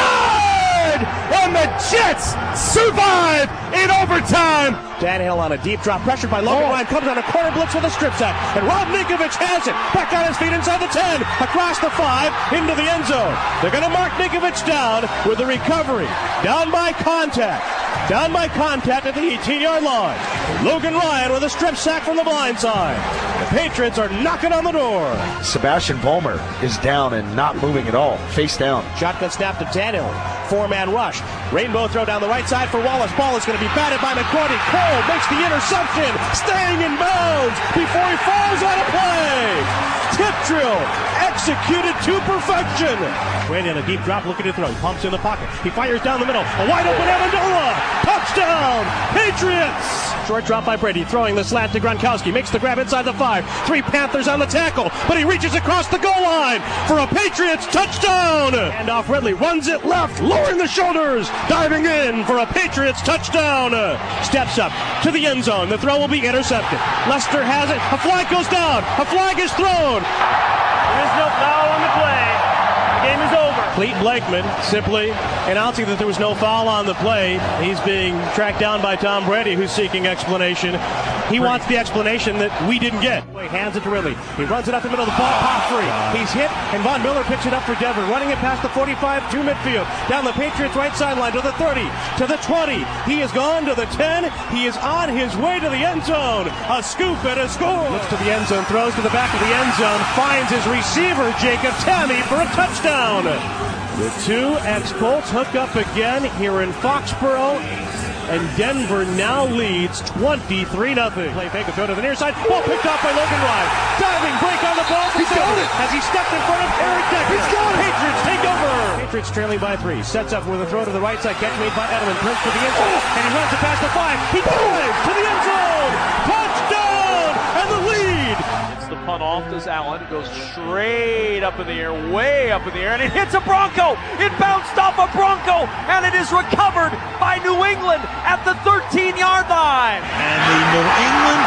S10: good! And the Jets survive in overtime.
S6: Tannehill on a deep drop, pressured by Logan
S10: Oh.
S6: Ryan, comes on a corner blitz with a strip sack, and Rob Ninkovich has it, back on his feet inside the ten, across the five, into the end zone. They're going to mark Ninkovich down with the recovery, down by contact, down by contact at the eighteen-yard line. Logan Ryan with a strip sack from the blind side. The Patriots are knocking on the door.
S12: Sebastian Vollmer is down and not moving at all, face down.
S6: Shotgun snap to Tannehill, four-man rush, rainbow throw down the right side for Wallace. Ball is going to be batted by McCourty. Cole makes the interception, staying in bounds before he falls out of play. Tip drill executed to perfection. Brady on a deep drop, looking to throw. He pumps in the pocket. He fires down the middle. A wide open Amendola. Touchdown, Patriots. Short drop by Brady, throwing the slant to Gronkowski. Makes the grab inside the five. Three Panthers on the tackle, but he reaches across the goal line for a Patriots touchdown. And off Ridley runs it left, lowering the shoulders, diving in for a Patriots touchdown. Steps up to the end zone. The throw will be intercepted. Lester has it. A flag goes down. A flag is thrown.
S10: There is no foul on the play. The game is over.
S6: Clete Blakeman simply announcing that there was no foul on the play. He's being tracked down by Tom Brady, who's seeking explanation. He wants the explanation that we didn't get. Hands it to Ridley. He runs it up the middle. The ball pop free. He's hit, and Von Miller picks it up for Denver, running it past the forty-five to midfield. Down the Patriots' right sideline to the thirty, to the twenty. He has gone to the ten. He is on his way to the end zone. A scoop and a score. Looks to the end zone, throws to the back of the end zone, finds his receiver, Jacob Tammy, for a touchdown. The two ex-Colts hook up again here in Foxborough, and Denver now leads twenty-three nothing. Play fake, a throw to the near side. Ball picked off by Logan Ryan. Diving break on the ball. He's got it. As he stepped in front of Eric Decker. He's got it. Patriots take over. Patriots trailing by three. Sets up with a throw to the right side. Catch made by Edelman. Turns to the end zone. And he runs it past the five. He dives to the end zone. Touchdown. And the lead.
S10: The punt off as Allen goes straight up in the air, way up in the air, and it hits a Bronco. It bounced off a Bronco, and it is recovered by New England at the thirteen-yard line.
S7: And the New England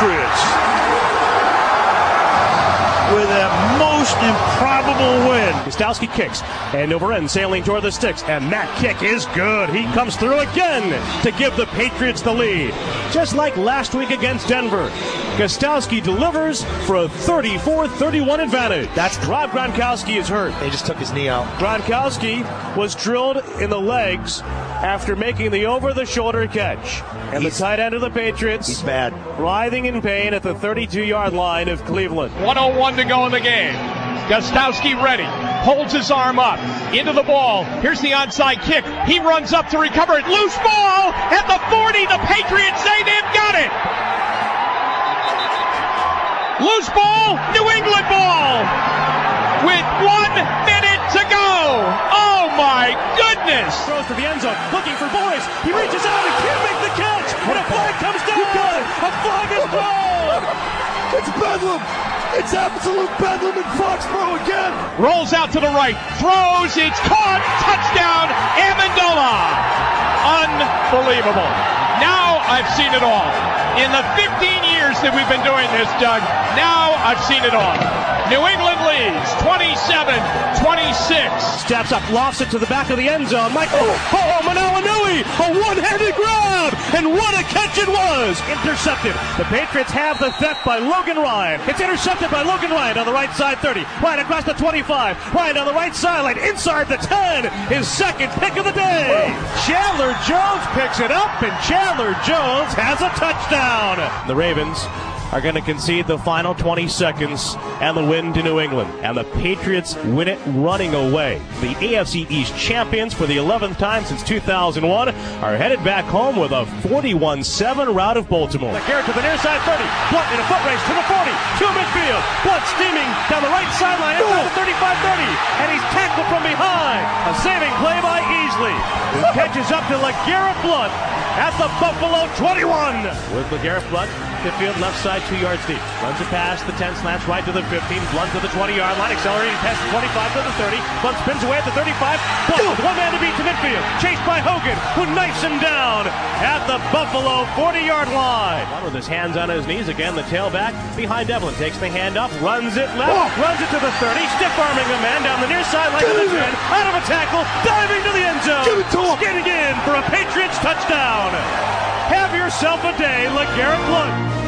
S7: Patriots with a most improbable win.
S6: Gostowski kicks, and over end sailing toward the sticks, and that kick is good. He comes through again to give the Patriots the lead. Just like last week against Denver, Gostowski delivers for a thirty-four thirty-one advantage. That's Rob Gronkowski is hurt.
S12: They just took his knee out.
S6: Gronkowski was drilled in the legs after making the over-the-shoulder catch. And he's, the tight end of the Patriots,
S12: he's bad,
S6: writhing in pain at the thirty-two-yard line of Cleveland.
S10: one oh one to go in the game. Gostowski ready, holds his arm up, into the ball. Here's the onside kick. He runs up to recover it. Loose ball at the forty. The Patriots say they've got it. Loose ball, New England ball. With one minute to go. Oh my goodness.
S6: Throws to the end zone, looking for Boyce. He reaches out and can't make the catch. And a flag comes down. A flag is thrown.
S9: It's Bedlam. It's absolute Bedlam in Foxborough again.
S10: Rolls out to the right, throws, it's caught, touchdown, Amendola. Unbelievable. Now I've seen it all. In the fifteen years that we've been doing this, Doug, now I've seen it all. New England leads twenty-seven twenty-six.
S6: Steps up, lofts it to the back of the end zone. Michael, oh, oh, Manalainui, a one-handed grab, and what a catch it was! Intercepted. The Patriots have the theft by Logan Ryan. It's intercepted by Logan Ryan on the right side, thirty. Ryan across the twenty-five. Ryan on the right sideline, inside the ten. His second pick of the day. Chandler Jones picks it up, and Chandler Jones has a touchdown. The Ravens are going to concede the final twenty seconds and the win to New England. And the Patriots win it running away. The A F C East champions for the eleventh time since two thousand one are headed back home with a forty-one seven rout of Baltimore.
S10: Garrett to the near side thirty. Blunt in a foot race to the forty. To midfield. Blunt steaming down the right sideline inside the thirty-five thirty. And he's tackled from behind. A saving play by Easley, who catches up to LeGarrette Blunt at the Buffalo twenty-one. With LeGarrette Blunt to field left side two yards deep. Runs a pass, the ten slants right to the fifteen. Blunt to the twenty-yard line. Accelerating past the twenty-five to the thirty. Blunt spins away at the thirty-five. Blunt with one man to beat to midfield. Chased by Hogan, who knifes him down at the Buffalo forty-yard line. Blunt with his hands on his knees. Again, the tailback behind Devlin. Takes the hand up, runs it left, oh. runs it to the thirty. Stiff arming a man down the near sideline to the ten. Out of a tackle, diving to the end zone.
S9: Give it to him.
S10: Skating in for a Patriots touchdown. Have yourself a day, LeGarrette Blunt.